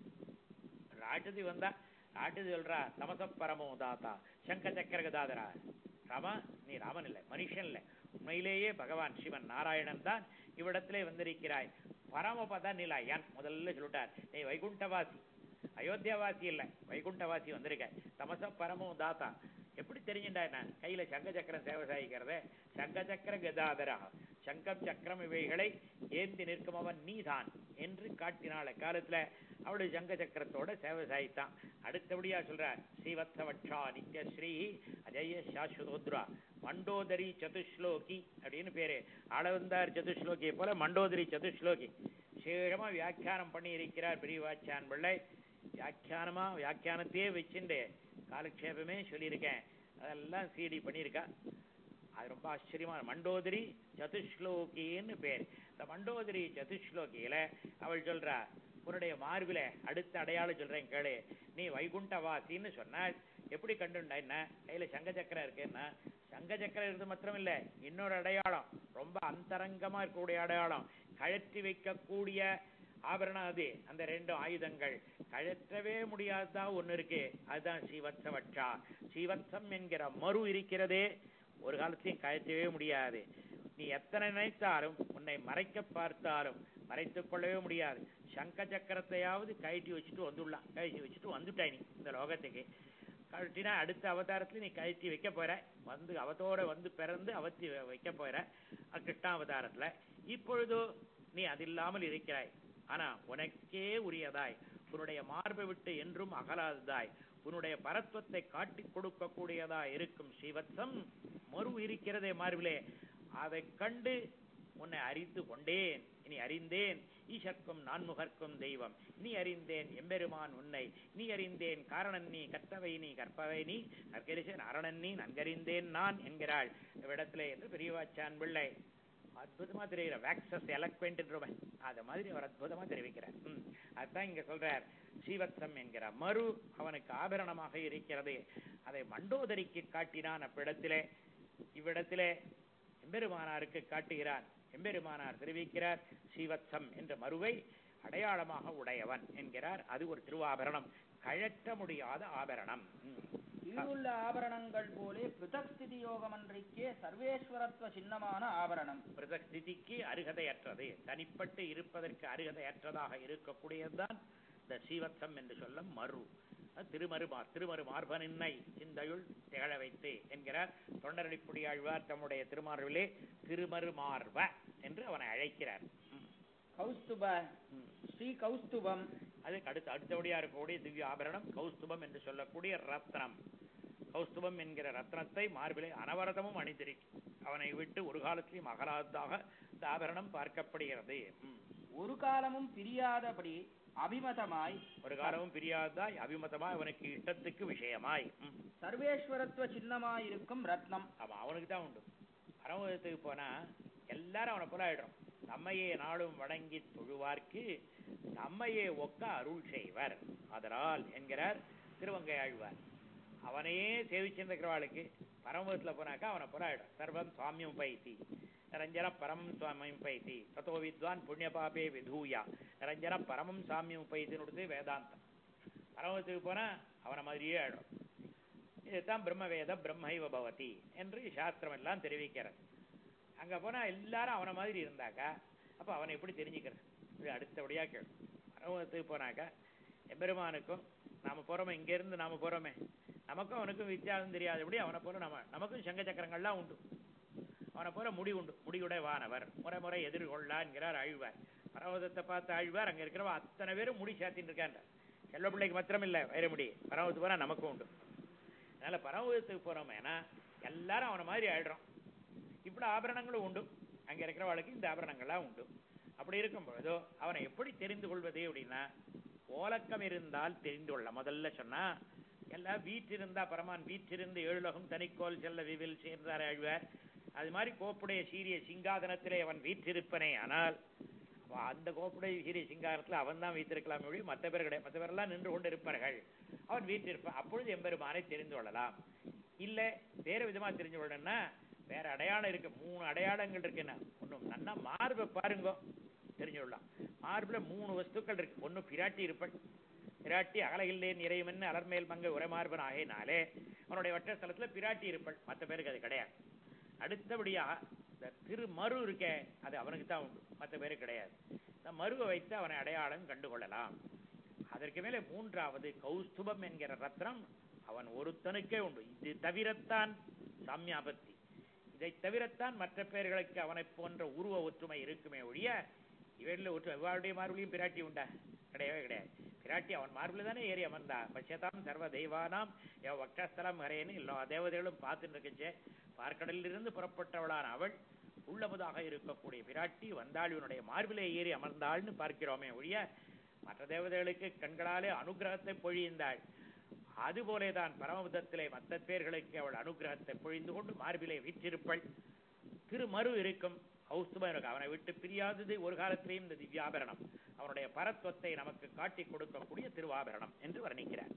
ராட்சதி வந்தா ராட்சதி சொல்றா, தமச பரமோ தாத்தா சங்க சக்கர கதாதரா. ராமா, நீ ராமன் இல்லை, மனுஷன் இல்லை, உண்மையிலேயே பகவான் சிவன் நாராயணன் தான் இவ்விடத்திலே வந்திருக்கிறாய். பரமபத நிலையான் முதல்ல சொல்லிட்டார். நீ வைகுண்டவாசி, அயோத்தியாவாசி இல்லை, வைகுண்டவாசி வந்திருக்க. தமச பரமோ தாத்தா எப்படி தெரிஞ்சுட்டா என்ன? கையில சங்க சக்கரம் சேவை சாய்க்கிறத. சங்க சக்கர கதாதரா, சங்கம் சக்கரம் இவைகளை ஏந்தி நிற்கும் அவன் நீதான் என்று காட்டினால காலத்துல அவளுடைய சங்க சக்கரத்தோட சேவை சாய்த்தான். அடுத்தபடியா சொல்றார், ஸ்ரீவத்சவட்சா நித்ய ஸ்ரீ அஜய சாஸ்வதோத்ரா மண்டோதரி சதுஸ்லோகி அப்படின்னு பேரு. அளவந்தார் சதுஸ்லோகியை போல மண்டோதரி சதுஸ்லோகி. சேஷமா வியாக்கியானம் பண்ணி இருக்கிறார் பெரியவாச்சான் பிள்ளை. வியாக்கியானமா வியாக்கியானத்தையே வச்சுட்டு காலக்ஷேபமே சொல்லியிருக்கேன். அதெல்லாம் சீடி பண்ணியிருக்கா. அது ரொம்ப ஆச்சரியமான மண்டோதரி சதுஸ்லோகின்னு பேர். இந்த மண்டோதரி சதுஸ்லோகியில அவள் சொல்றா, உன்னுடைய மார்பில அடுத்த அடையாளம் சொல்றேன் கேளு. நீ வைகுண்டவாசின்னு சொன்ன எப்படி கண்டுண்டா? என்ன கையில சங்க சக்கரம் இருக்குன்னா, சங்க சக்கரம் இருந்து மாத்திரம் இல்ல, இன்னொரு அடையாளம் ரொம்ப அந்தரங்கமா இருக்கக்கூடிய அடையாளம், கழற்றி வைக்கக்கூடிய ஆபரணம். அது அந்த ரெண்டு ஆயுதங்கள் கழற்றவே முடியாததான் ஒண்ணு இருக்கு. அதுதான் ஸ்ரீவத்சவட்சா. ஸ்ரீவத்சம் என்கிற மறு இருக்கிறதே, ஒரு காலத்தையும் கழற்றவே முடியாது. நீ எத்தனை நினைத்தாலும், உன்னை மறைக்க பார்த்தாலும் மறைத்துக் கொள்ளவே முடியாது. சங்க சக்கரத்தையாவது கழட்டி வச்சுட்டு வந்துடலாம். கழட்டி வச்சுட்டு வந்துட்டாய் நீ இந்த லோகத்துக்கு. கழட்டினா அடுத்த அவதாரத்துல நீ கழட்டி வைக்க போற. வந்து அவத்தோட வந்து பிறந்து அவத்தி வைக்க போற கிருஷ்ணாவதாரத்துல. இப்பொழுது நீ அது இல்லாமல் இருக்கிறாய். ஆனா உனக்கே உரியதாய், உன்னுடைய மார்பை விட்டு என்றும் அகலாததாய், உன்னுடைய பரத்வத்தை காட்டி கொடுக்க கூடியதா இருக்கும் ஸ்ரீவத்சம் மறு இருக்கிறதே மார்பிலே. அதை கண்டு உன்னை அறிந்து கொண்டேன். இனி அறிந்தேன் ஈசர்க்கும் நான்முகர்க்கும் தெய்வம். நீ அறிந்தேன் எம்பெருமான் உன்னை. நீ அறிந்தேன் காரணன் நீ, கற்பவை நீ, கற்பவை நீ, நற்கரிசன் அரணன் நீ, நன்கறிந்தேன் நான் என்கிறாள் இவ்விடத்திலே என்று பெரியவாச்சான் பிள்ளை அற்புதமா தெரிவிக்கிறார். வேக்சஸ் எலக்வென்ட் என்றவன் அத மாதிரி அவர் அற்புதமா தெரிவிக்கிறார். ம் அதுதான் இங்க சொல்றார். ஸ்ரீவத்சம் என்கிற மறு அவனுக்கு ஆபரணமாக இருக்கிறது. அதை மண்டோதரிக்கு காட்டினான். அவ்விடத்திலே இவ்விடத்திலே எம்பெருமானாருக்கு காட்டுகிறான். எம்பெருமானார் தெரிவிக்கிறார், ஸ்ரீவத்சம் என்ற மறுவை அடையாளமாக உடையவன் என்கிறார். அது ஒரு திருவாபரணம், கழற்ற முடியாத ஆபரணம். ஈருள்ள ஆபரணங்கள் போலே பிருதக் ஸ்திதி யோகமன்றைக்கே சர்வேஸ்வரத்துவ சின்னமான ஆபரணம். பிருதக் ஸ்திதிக்கு அருகதையற்றது, தனிப்பட்டு இருப்பதற்கு அருகதையற்றதாக இருக்கக்கூடியதுதான் இந்த ஸ்ரீவத்சம் என்று சொல்லும் மறு. திருமருமார் திருமரு மார்பனின்னை சிந்தையுள் திகழ வைத்து என்கிறார் தொண்டரடிப்புடி ஆழ்வார் தம்முடைய திருமார்பிலே திருமருமார்ப என்று அவனை அழைக்கிறார். கௌஸ்துப ஸ்ரீ கௌஸ்துபம், அதுக்கு அடுத்து அடுத்தபடியா இருக்கக்கூடிய திவ்ய ஆபரணம் கௌஸ்துபம் என்று சொல்லக்கூடிய ரத்னம். கௌஸ்துபம் என்கிற ரத்னத்தை மார்பிலே அனவரதமும் அணிந்திருக்கும். அவனை விட்டு ஒரு காலத்திலும் அகலாததாக இந்த ஆபரணம் பார்க்கப்படுகிறது. ஒரு காலமும் பிரியாதபடி அபிமதமாய், ஒரு காலமும் பிரியாதாய் அபிமதமாய், அவனுக்கு இஷ்டத்துக்கு விஷயமாய், சர்வேஸ்வரத்துவ சின்னமாய் இருக்கும் ரத்னம். ஆமா, அவனுக்கு தான் உண்டு. பரமபதத்துக்கு போனா எல்லாரும் அவனை போல ஆயிடும். நம்மையே நாளும் வணங்கி தொழுவார்க்கு நம்மையே ஒக்க அருள் செய்வர். அதனால் என்கிறார் திருவங்கை ஆழ்வார். அவனையே சேவிச்சிருக்கிறவாளுக்கு பரமபதத்துல போனாக்கா அவனை போல ஆயிடும். சர்வம் சுவாமியம் பைத்தி நிரஞ்சன பரமம் சுவாமியம் பைத்தி தத்தோ வித்வான் புண்ணிய பாபே விதூயா நிரஞ்சன பரமம் சாமியம் பைத்தின்னு வேதாந்தம். பரமபதத்துக்கு போனா அவனை மாதிரியே ஆயிடும். இதுதான் பிரம்மவேத பிரம்மைவ பவதி என்று சாஸ்திரம் எல்லாம் தெரிவிக்கிறது. அங்க போனா எல்லாரும் அவனை மாதிரி இருந்தாக்கா அப்ப அவனை எப்படி தெரிஞ்சுக்கிறது? இது அடுத்தபடியா கேள்வி. பரமபதத்துக்கு போனாக்கா எம்பெருமானுக்கும் நாம போறோமே, இங்க இருந்து நாம போறோமே, நமக்கும் அவனுக்கும் வித்தியாசம் தெரியாதபடி அவனை போல நம்ம நமக்கும் சங்க சக்கரங்கள்லாம் உண்டு. அவனை போல முடி உண்டு. முடியுடைய வானவர் முறை முறை எதிர்கொள்ளா என்கிறார் ஆழ்வார். பரமபதத்தை பார்த்து ஆழ்வார் அங்க இருக்கிறவன் அத்தனை பேரும் முடி சாத்தின்னு இருக்காங்க. செல்வ பிள்ளைக்கு மாத்திரம் இல்ல வேற முடி. பரமபதத்துக்கு போனா நமக்கும் உண்டு. அதனால பரமபதத்துக்கு போறோமேனா எல்லாரும் அவனை மாதிரி ஆயிடுறோம். இப்படி ஆபரணங்களும் உண்டு. அங்க இருக்கிறவளுக்கு இந்த ஆபரணங்கள்லாம் உண்டு. அப்படி இருக்கும் பொழுதோ அவனை எப்படி தெரிந்து கொள்வது அப்படின்னா, ஓலக்கம் இருந்தால் தெரிந்து கொள்ள. முதல்ல சொன்னா எல்லாம் வீற்றிருந்தா பரமான் வீற்றிருந்து ஏழுலகம் தனிக்கோல் செல்ல விவில் சேர்ந்தார் ஆழ்வார். அது மாதிரி கோப்புடைய சீரிய சிங்காதனத்திலே அவன் வீற்றிருப்பனே. ஆனால் அந்த கோப்புடைய சீரிய சிங்காதனத்தில் அவன் தான் வீற்றிருக்கலாம் மொழி, மற்ற பேர் கிடையாது. மற்ற பேரெல்லாம் நின்று கொண்டு இருப்பார்கள். அவன் வீற்றிருப்பான். அப்பொழுது எம்பெருமானை தெரிந்து கொள்ளலாம். இல்ல வேற விதமா தெரிஞ்சு கொள்ளணும்னா வேற அடையாளம் இருக்கு. மூணு அடையாளங்கள் இருக்குன்னா, ஒன்னும் நன்னா மார்பை பாருங்க தெரிஞ்சு கொள்ளலாம். மார்புல மூணு வஸ்துக்கள் இருக்கு. ஒன்னு பிராட்டி இருப்பள். பிராட்டி அகலகில்லே நிறையுமென்னு அலர்மேல் மங்க உரை மார்பன் ஆகையினாலே அவனுடைய வட்ட ஸ்தலத்துல பிராட்டி இருப்பள். மற்ற பேருக்கு அது கிடையாது. அடுத்தபடியா இந்த திருமரு இருக்கே, அது அவனுக்கு தான் உண்டு, மற்ற பேருக்கு கிடையாது. இந்த மருவை வைத்து அவனை அடையாளம் கண்டுகொள்ளலாம். அதற்கு மேலே மூன்றாவது கௌஸ்துபம் என்கிற ரத்னம் அவன் ஒருத்தனுக்கே உண்டு. இது தவிரத்தான் சாமியாபத்தி. இதை தவிரத்தான் மற்ற பேர்களுக்கு அவனை போன்ற உருவ ஒற்றுமை இருக்குமே ஒழிய இவரில் ஒற்றுமை இவருடைய மார்பிலையும் பிராட்டி உண்டா? கிடையவே கிடையாது. பிராட்டி அவன் மார்பில் தானே ஏறி அமர்ந்தா. பட்சதாம் சர்வ தெய்வானாம் எவ் வக்ஷஸ்தலம் ஹரேன்னு எல்லா தேவதைகளும் பார்த்துட்டு இருக்குச்சே. பார்க்கடலில் இருந்து புறப்பட்டவளான அவள் உள்ளமுதாக இருக்கக்கூடிய பிராட்டி வந்தாள் இவனுடைய மார்பிலே ஏறி அமர்ந்தாள்னு பார்க்கிறோமே ஒழிய மற்ற தேவதைகளுக்கு கண்களாலே அனுகிரகத்தை பொழிந்தாள். அதுபோலேதான் பரமபதத்திலே மற்ற பேர்களுக்கு அவள் அனுகிரகத்தை பொழிந்து கொண்டு மார்பிலே வீற்றிருப்பள். திருமரு இருக்கும். கௌஸ்துபம் இருக்கு. அவனை விட்டு பிரியாதது ஒரு காலத்திலேயும் இந்த திவ்யாபரணம். அவனுடைய பரத்வத்தை நமக்கு காட்டி கொடுக்கக்கூடிய திருவாபரணம் என்று வர்ணிக்கிறார்.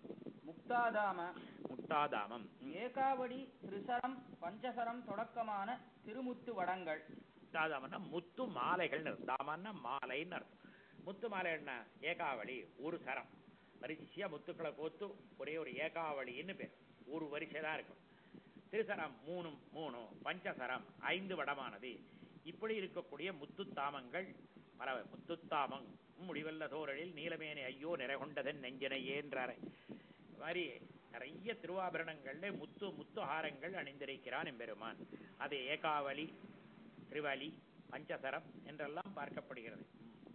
முக்தாதாம முக்தாதாமம் ஏகாவடி திரிசரம் பஞ்சசரம் தொடக்கமான திருமுத்து வடங்கள். முக்தாதாமன்னா முத்து மாலைகள். தாமன்னா மாலைன்னு அர்த்தம். முத்து மாலை என்ன? ஏகாவளி ஒரு சரம் வரிசையா முத்துக்களை கோத்து ஒரே ஒரு ஏகாவளின்னு பேர். ஒரு வரிசை தான் இருக்கும். திருசரம் மூணு மூணு பஞ்சசரம் ஐந்து வடமானது. இப்படி இருக்கக்கூடிய முத்துத்தாமங்கள் பல. முத்துத்தாமம் முடிவல்ல தோரழில் நீலமேனை ஐயோ நிறைகொண்டதன் நெஞ்சனையே என்றாரே மாதிரி நிறைய திருவாபரணங்கள்ல முத்து முத்து ஹாரங்கள் அணிந்திருக்கிறான் எம்பெருமான். அது ஏகாவளி திரிவலி பஞ்சசரம் என்றெல்லாம் பார்க்கப்படுகிறது.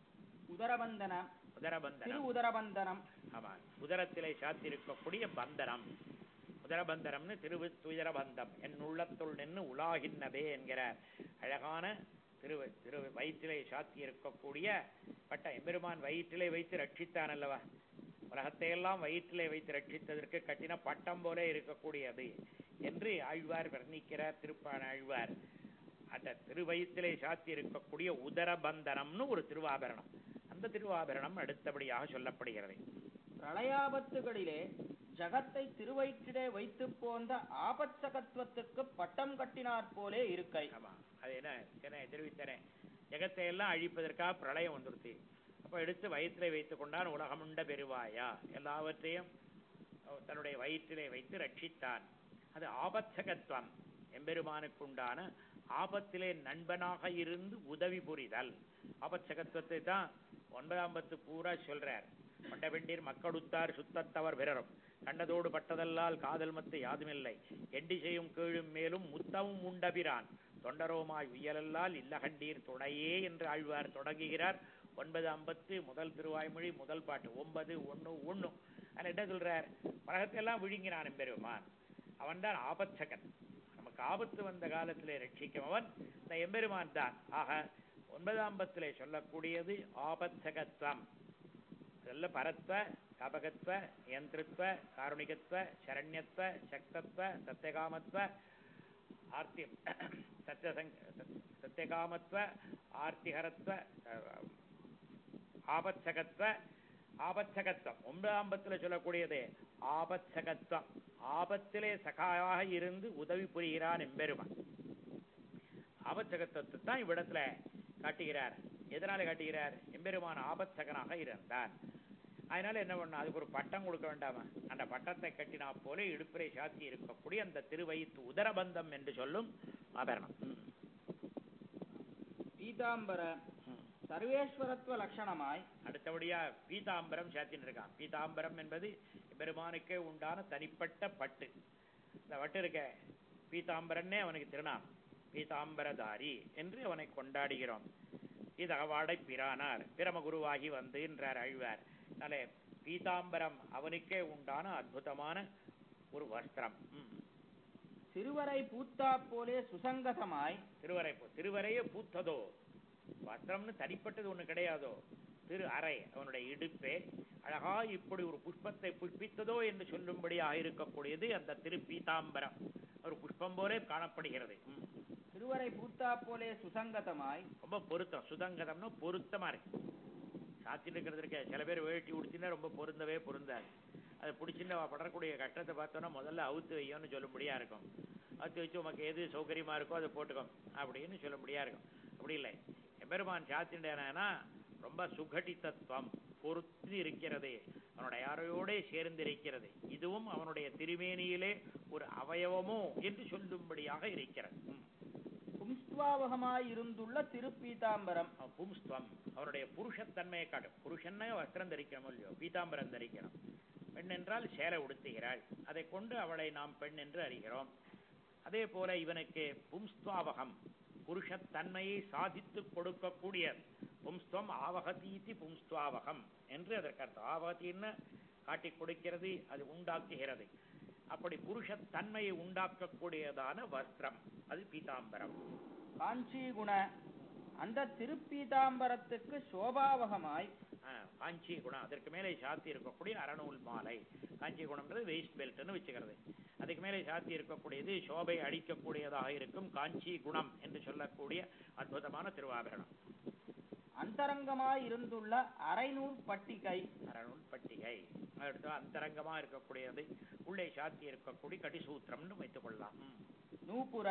உதரபந்தனம் உதரபந்தனம் உதரபந்தனம் ஆமா, உதரத்திலே சாத்திருக்கக்கூடிய பந்தனம். உதரபந்தனம்னு திரு துயரபந்தம் என் உள்ளத்துள் நின்று உலாகின்னதே என்கிற அழகான திரு திரு வயிற்றிலே சாத்தி இருக்கக்கூடிய பட்ட எம்பெருமான் வயிற்றிலே வைத்து ரட்சித்தான் அல்லவா. உலகத்தையெல்லாம் வயிற்றிலே வைத்து ரட்சித்ததற்கு கட்டின பட்டம் போல இருக்கக்கூடியது என்று ஆழ்வார் வர்ணிக்கிறார். திருப்பான ஆழ்வார் அந்த திருவயிற்றிலே சாத்தி இருக்கக்கூடிய உதரபந்தனம்னு ஒரு திருவாபரணம். அந்த திருவாபரணம் அடுத்தபடியாக சொல்லப்படுகிறது. பிரளயாபத்துகளிலே ஜகத்தை திருவயிற்றிலே வைத்து போந்த ஆபத்சகத்துவத்துக்கு பட்டம் கட்டினார் போலே இருக்கை. ஆமா, அது என்ன தெரிவித்தனே, ஜகத்தை எல்லாம் அழிப்பதற்காக பிரளயம் வந்துருச்சு. அப்ப எடுத்து வயிற்றிலே வைத்துக் கொண்டான். உலகமுண்ட பெருவாயா எல்லாவற்றையும் தன்னுடைய வயிற்றிலே வைத்து ரட்சித்தான். அது ஆபத்சகத்துவம். எம்பெருமானுக்குண்டான ஆபத்திலே நண்பனாக இருந்து உதவி புரிதல். ஆபத்சகத்துவத்தை தான் ஒன்பதாம் பத்து பூரா சொல்றார். கொண்ட பெண்டீர் மக்களுத்தார் சுத்தத்தவர் பிறரும் கண்டதோடு பட்டதல்லால் காதல் மத்து யாதுமில்லை எண்டி செய்யும் கீழும் மேலும் முத்தமும் உண்டபிரான் தொண்டரோமாய் உயலல்லால் இல்லகண்டீர் துணையே என்று ஆழ்வார் தொடங்குகிறார். ஒன்பது ஐம்பத்து முதல் திருவாய்மொழி முதல் பாட்டு ஒன்பது ஒன்று ஒன்று. அதில் என்ன சொல்றார்? உலகத்தையெல்லாம் விழுங்கினான் எம்பெருமான். அவன் தான் ஆபத்சகன். நமக்கு ஆபத்து வந்த காலத்திலே ரட்சிக்கும் அவன் இந்த எம்பெருமான் தான். ஆக ஒன்பதாம் பத்திலே சொல்லக்கூடியது ஆபத்சகத்வம். அதில் பரத்வ கபகத்வ யந்திரத்வ காருணிகத்வ சரண்யத்வ சக்தத்வ சத்தியகாமத்வ ஆர்த்தியம் சத்தியசங் சத்தியகாமத்வ ஆர்த்திஹரத்வ ஆபத்சகத்வ ஆபத்சகத்வம். ஒன்பதாம் பத்தில் சொல்லக்கூடியதே ஆபத்சகத்வம். ஆபத்திலே சகாயாக இருந்து உதவி புரிகிறான் எம்பெருமான். ஆபத்சகத்துவத்தை தான் இவ்விடத்துல காட்டுகிறார். எதனால காட்டுகிறார்? எம்பெருமான் ஆபத்சகனாக இருந்தார். அதனால என்ன பண்ண, அதுக்கு ஒரு பட்டம் கொடுக்க வேண்டாமா? அந்த பட்டத்தை கட்டினா போல இடுப்பிரை சாத்தி இருக்கக்கூடிய அந்த திருவயிற்று உதரபந்தம் என்று சொல்லும் ஆபரணம். பீதாம்பர சர்வேஸ்வரத்துவ லட்சணமாய் அடுத்தபடியா பீதாம்பரம் சாத்தின்னு இருக்கான். பீதாம்பரம் என்பது பெருமானுக்கே உண்டான தனிப்பட்ட பட்டு. இந்த பட்டு இருக்க பீதாம்பரன்னே அவனுக்கு திருநாமம். பீதாம்பரதாரி என்று அவனை கொண்டாடுகிறோம். இது அகவாடை பிரானார் பிரமகுருவாகி வந்து என்றார் ஆழ்வார். அதனால பீதாம்பரம் அவனுக்கே உண்டான அற்புதமான ஒரு வஸ்திரம். திருவரை பூத்தா போலே சுசங்கதமாய். திருவரை திருவரையே பூத்ததோ, வஸ்திரம்னு தனிப்பட்டது ஒண்ணு கிடையாதோ. திரு அறை அவனுடைய இடுப்பே அழகா இப்படி ஒரு புஷ்பத்தை புஷ்பித்ததோ என்று சொல்லும்படியாக இருக்கக்கூடியது அந்த திரு பீதாம்பரம். ஒரு புஷ்பம் போலே காணப்படுகிறது. திருவரை பூத்தா போலே சுசங்கதமாய், ரொம்ப பொருத்தம். சுதங்கதம்னா பொருத்தமா இருக்கு. சாத்திட்டு இருக்கிறது இருக்க. சில பேர் வேட்டி உடுத்தினா ரொம்ப பொருந்தவே பொருந்தாது. அதை பிடிச்சின்னு படக்கூடிய கஷ்டத்தை பார்த்தோன்னா முதல்ல அவுத்து வையோன்னு சொல்லும்படியா இருக்கும். அவுத்து வச்சு உமக்கு எது சௌகரியமா இருக்கோ அதை போட்டுக்கோ அப்படின்னு சொல்லும்படியா இருக்கும். அப்படி இல்லை, எம்பெருமான் சாத்திண்டேனா ரொம்ப சுகடித்தத்துவம் பொருத்தி இருக்கிறது. அவனுடைய யாரையோட சேர்ந்து இருக்கிறது. இதுவும் அவனுடைய திருமேனியிலே ஒரு அவயவமோ என்று சொல்லும்படியாக இருக்கிறது. பும்ஸ்துவாவகமாய் இருந்துள்ள திருப்பீதாம்பரம். பும்ஸ்துவம் அவனுடைய புருஷத்தன்மையை காட்டும். புருஷன்னே வஸ்திரம் தரிக்கணும் இல்லையோ, பீதாம்பரம் தரிக்கணும். பெண் என்றால் சேலை உடுத்துகிறாள். அதை கொண்டு அவளை நாம் பெண் என்று அறிகிறோம். அதே போல இவனுக்கு பும்ஸ்துவாவகம் புருஷத்தன்மையை சாதித்து கொடுக்கக்கூடிய பும்ஸ்துவம் ஆவகதீதி பும்ஸ்துவாவகம் என்று அதற்கு அர்த்தம். ஆவகத்தின்னு காட்டி கொடுக்கிறது, அது உண்டாக்குகிறது. அப்படி புருஷத்தன்மையை உண்டாக்கக்கூடியதான வஸ்திரம் அது பீதாம்பரம். காஞ்சி குண அந்த திருப்பீதாம்பரத்துக்கு சோபாவகமாய் காஞ்சி குணம் அதற்கு மேலே சாத்தி இருக்கக்கூடிய அறநூல் மாலை. காஞ்சி குணம்ன்றது வெயிஸ்ட் பெல்ட்னு வச்சுக்கிறது. அதுக்கு மேலே சாத்தி இருக்கக்கூடியது சோபை அளிக்கக்கூடியதாக இருக்கும் காஞ்சி குணம் என்று சொல்லக்கூடிய அற்புதமான திருவாபரணம். அந்தரங்கமாய் இருந்துள்ள அரைநூல் பட்டிகை. அரைநூல் பட்டிகை அடுத்து அந்தரங்கமா இருக்கக்கூடியது உள்ளே சாத்தி இருக்கக்கூடிய கடிசூத்திரம்னு வைத்துக் கொள்ளலாம். நூபுர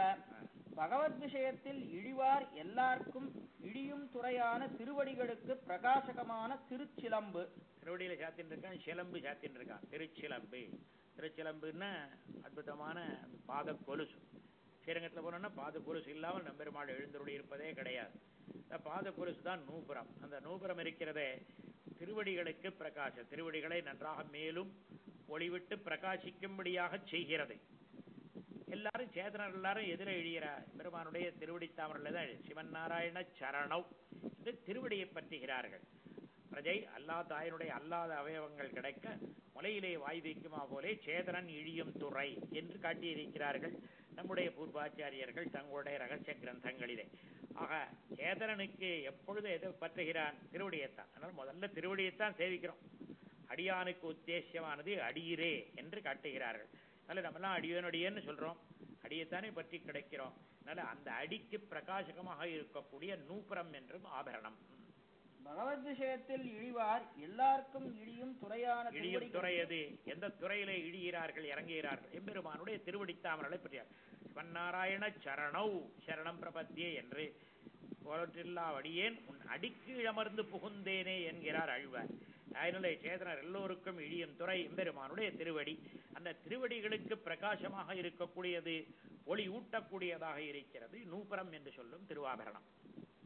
பகவத் விஷயத்தில் இழிவார் எல்லாருக்கும் இழியும் துறையான திருவடிகளுக்கு பிரகாசகமான திருச்சிலம்பு. திருவடியில சாத்தின் இருக்கான், சிலம்பு சாத்தின் இருக்கான். திருச்சிலம்பு திருச்சிலம்புன்னா அற்புதமான பாத கொலுசு. ஸ்ரீரங்கத்தில் போனோம்னா பாத கொலுசு இல்லாமல் நம்பெருமாள் எழுந்தருளி இருப்பதே கிடையாது. பாத கொலுசு தான் நூபுரம். அந்த நூபுரம் இருக்கிறதே திருவடிகளுக்கு பிரகாச, திருவடிகளை நன்றாக மேலும் ஒளிவிட்டு பிரகாசிக்கும்படியாக செய்கிறது. எல்லாரும் சேதனர் எல்லாரும் எதிர எழுகிறார். பெருமானுடைய திருவடி தாமரையில தான் சிவன் நாராயண சரணவ் என்று திருவடியை பற்றுகிறார்கள். பிரஜை அல்லா தாயனுடைய அல்லாத அவயவங்கள் கிடைக்க முலையிலே வாய் வைக்குமா போலே சேதனன் இழியும் துறை என்று காட்டியிருக்கிறார்கள் நம்முடைய பூர்வாச்சாரியர்கள் தங்களுடைய ரகசிய கிரந்தங்களிலே. ஆக சேதனனுக்கு எப்பொழுது எதை பற்றுகிறான்? திருவடியைத்தான். அதனால் முதல்ல திருவடியைத்தான் சேவிக்கிறோம். அடியானுக்கு உத்தேசியமானது அடியிரே என்று காட்டுகிறார்கள். அதனால நம்மெல்லாம் அடியோனடியன்னு சொல்றோம், அடியைத்தானே பற்றி கிடைக்கிறோம். அதனால அந்த அடிக்கு பிரகாசகமாக இருக்கக்கூடிய நூபுரம் என்றும் ஆபரணம். பகவத் விஷயத்தில் இழிவார் எல்லாருக்கும் இழியும் துறையான இழியும் துறையது. எந்த துறையிலே இழிகிறார்கள் இறங்குகிறார்கள்? எம்பெருமானுடைய திருவடித்தாமரை பற்றியார். சிவநாராயண சரணவ் சரணம் பிரபத்தியே என்று போலற்றில்லா வடியேன் உன் அடிக்கு அமர்ந்து புகுந்தேனே என்கிறார் ஆழ்வார். அதனால சேதனர் எல்லோருக்கும் இழியும் துறை எம்பெருமானுடைய திருவடி. அந்த திருவடிகளுக்கு பிரகாசமாக இருக்கக்கூடியது, ஒளி ஊட்டக்கூடியதாக இருக்கிறது நூபுரம் என்று சொல்லும் திருவாபரணம்.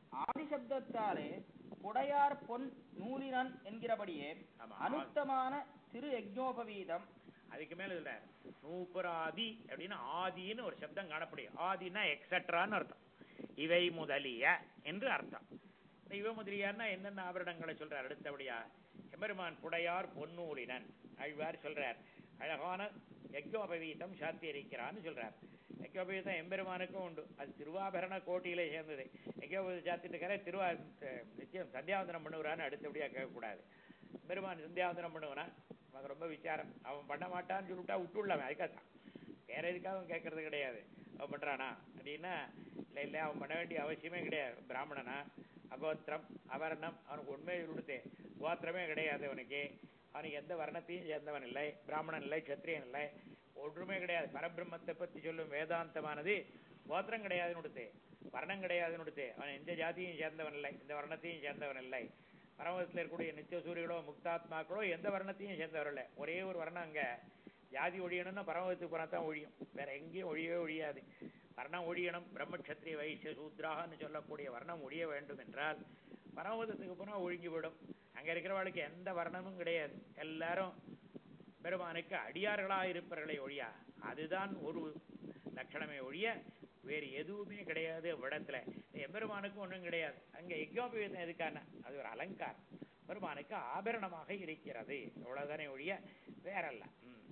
ஆதி சப்தத்தாலே புடையார் பொன் நூலினன் என்கிறபடியே அனுத்தமான திரு யஜ்ஞோபவீதம். அதுக்கு மேல இல்ல நூபுராதி அப்படின்னு ஆதின்னு ஒரு சப்தம் காணப்படும். ஆதினா எக்ஸெட்ரான்னு அர்த்தம், இவை முதலிய என்று அர்த்தம். இவை முதலியார்னா என்னென்ன ஆபரணங்களை சொல்றார் அடுத்தபடியா? எம்பெருமான் புடையார் பொன்னூலினன் ஆழ்வார் சொல்றார். அழகான யஜ்ஞோபவீதம் சாத்தியிருக்கிறான்னு சொல்றார். யஜ்ஞோபவீதம் எம்பெருமானுக்கும் உண்டு, அது திருவாபரண கோட்டியிலே சேர்ந்தது. யஜ்ஞோபவீதம் சாத்திட்டு திருவா நிச்சயம் சந்தியாவந்தனம் பண்ணுவான்னு அடுத்தபடியா கேட்கக்கூடாது. பெருமான் சந்தியாவந்தனம் பண்ணுவனா அவன் ரொம்ப விசாரம், அவன் பண்ண மாட்டான்னு சொல்லிவிட்டா விட்டுள்ளாம அதுக்காகத்தான், வேற எதுக்காக அவன் கேட்கறது கிடையாது. அவன் பண்றானா அப்படின்னா இல்லை இல்லை அவன் பண்ண வேண்டிய அவசியமே கிடையாது. பிராமணனா அகோத்திரம் அவர்ணம் அவனுக்கு உண்மையை கொடுத்தேன், கோத்திரமே கிடையாது அவனுக்கு, அவனுக்கு எந்த வர்ணத்தையும் சேர்ந்தவன் இல்லை, பிராமணன் இல்லை, சத்திரியன் இல்லை, ஒன்றுமே கிடையாது. பரபிரம்மத்தை பற்றி சொல்லும் வேதாந்தமானது கோத்திரம் கிடையாதுன்னு கொடுத்து, வர்ணம் கிடையாதுன்னு கொடுத்து, அவன் எந்த ஜாதியும் சேர்ந்தவன் இல்லை, இந்த வர்ணத்தையும் சேர்ந்தவன் இல்லை. பரமத்தில் இருக்கக்கூடிய நித்திய சூரியர்களோ முக்தாத்மாக்களோ எந்த வர்ணத்தையும் சேர்ந்தவர் இல்லை. ஒரே ஒரு வர்ணம் அங்க ஜாதி ஒழியணும்னா பரமத்துக்கு போனா தான் ஒழியும், வேற எங்கேயும் ஒழியவே ஒழியாது. வர்ணம் ஒழியணும், பிரம்மக்ஷத்திரிய வைசிய சூத்ராகன்னு சொல்லக்கூடிய வர்ணம் ஒழிய வேண்டும் என்றால் பரமபதத்துக்கு போனா ஒழுங்கிவிடும். அங்க இருக்கிறவர்களுக்கு எந்த வர்ணமும் கிடையாது, எல்லாரும் பெருமானுக்கு அடியார்களா இருப்பவர்களை ஒழியா, அதுதான் ஒரு லட்சணமே ஒழிய வேறு எதுவுமே கிடையாது. விடத்துல எம்பெருமானுக்கு ஒன்றும் கிடையாது. அங்க யஜ்ஞோபவீதம் எதுக்கான அது ஒரு அலங்காரம், பெருமானுக்கு ஆபரணமாக இருக்கிறது, அவ்வளவுதானே ஒழிய வேறல்ல.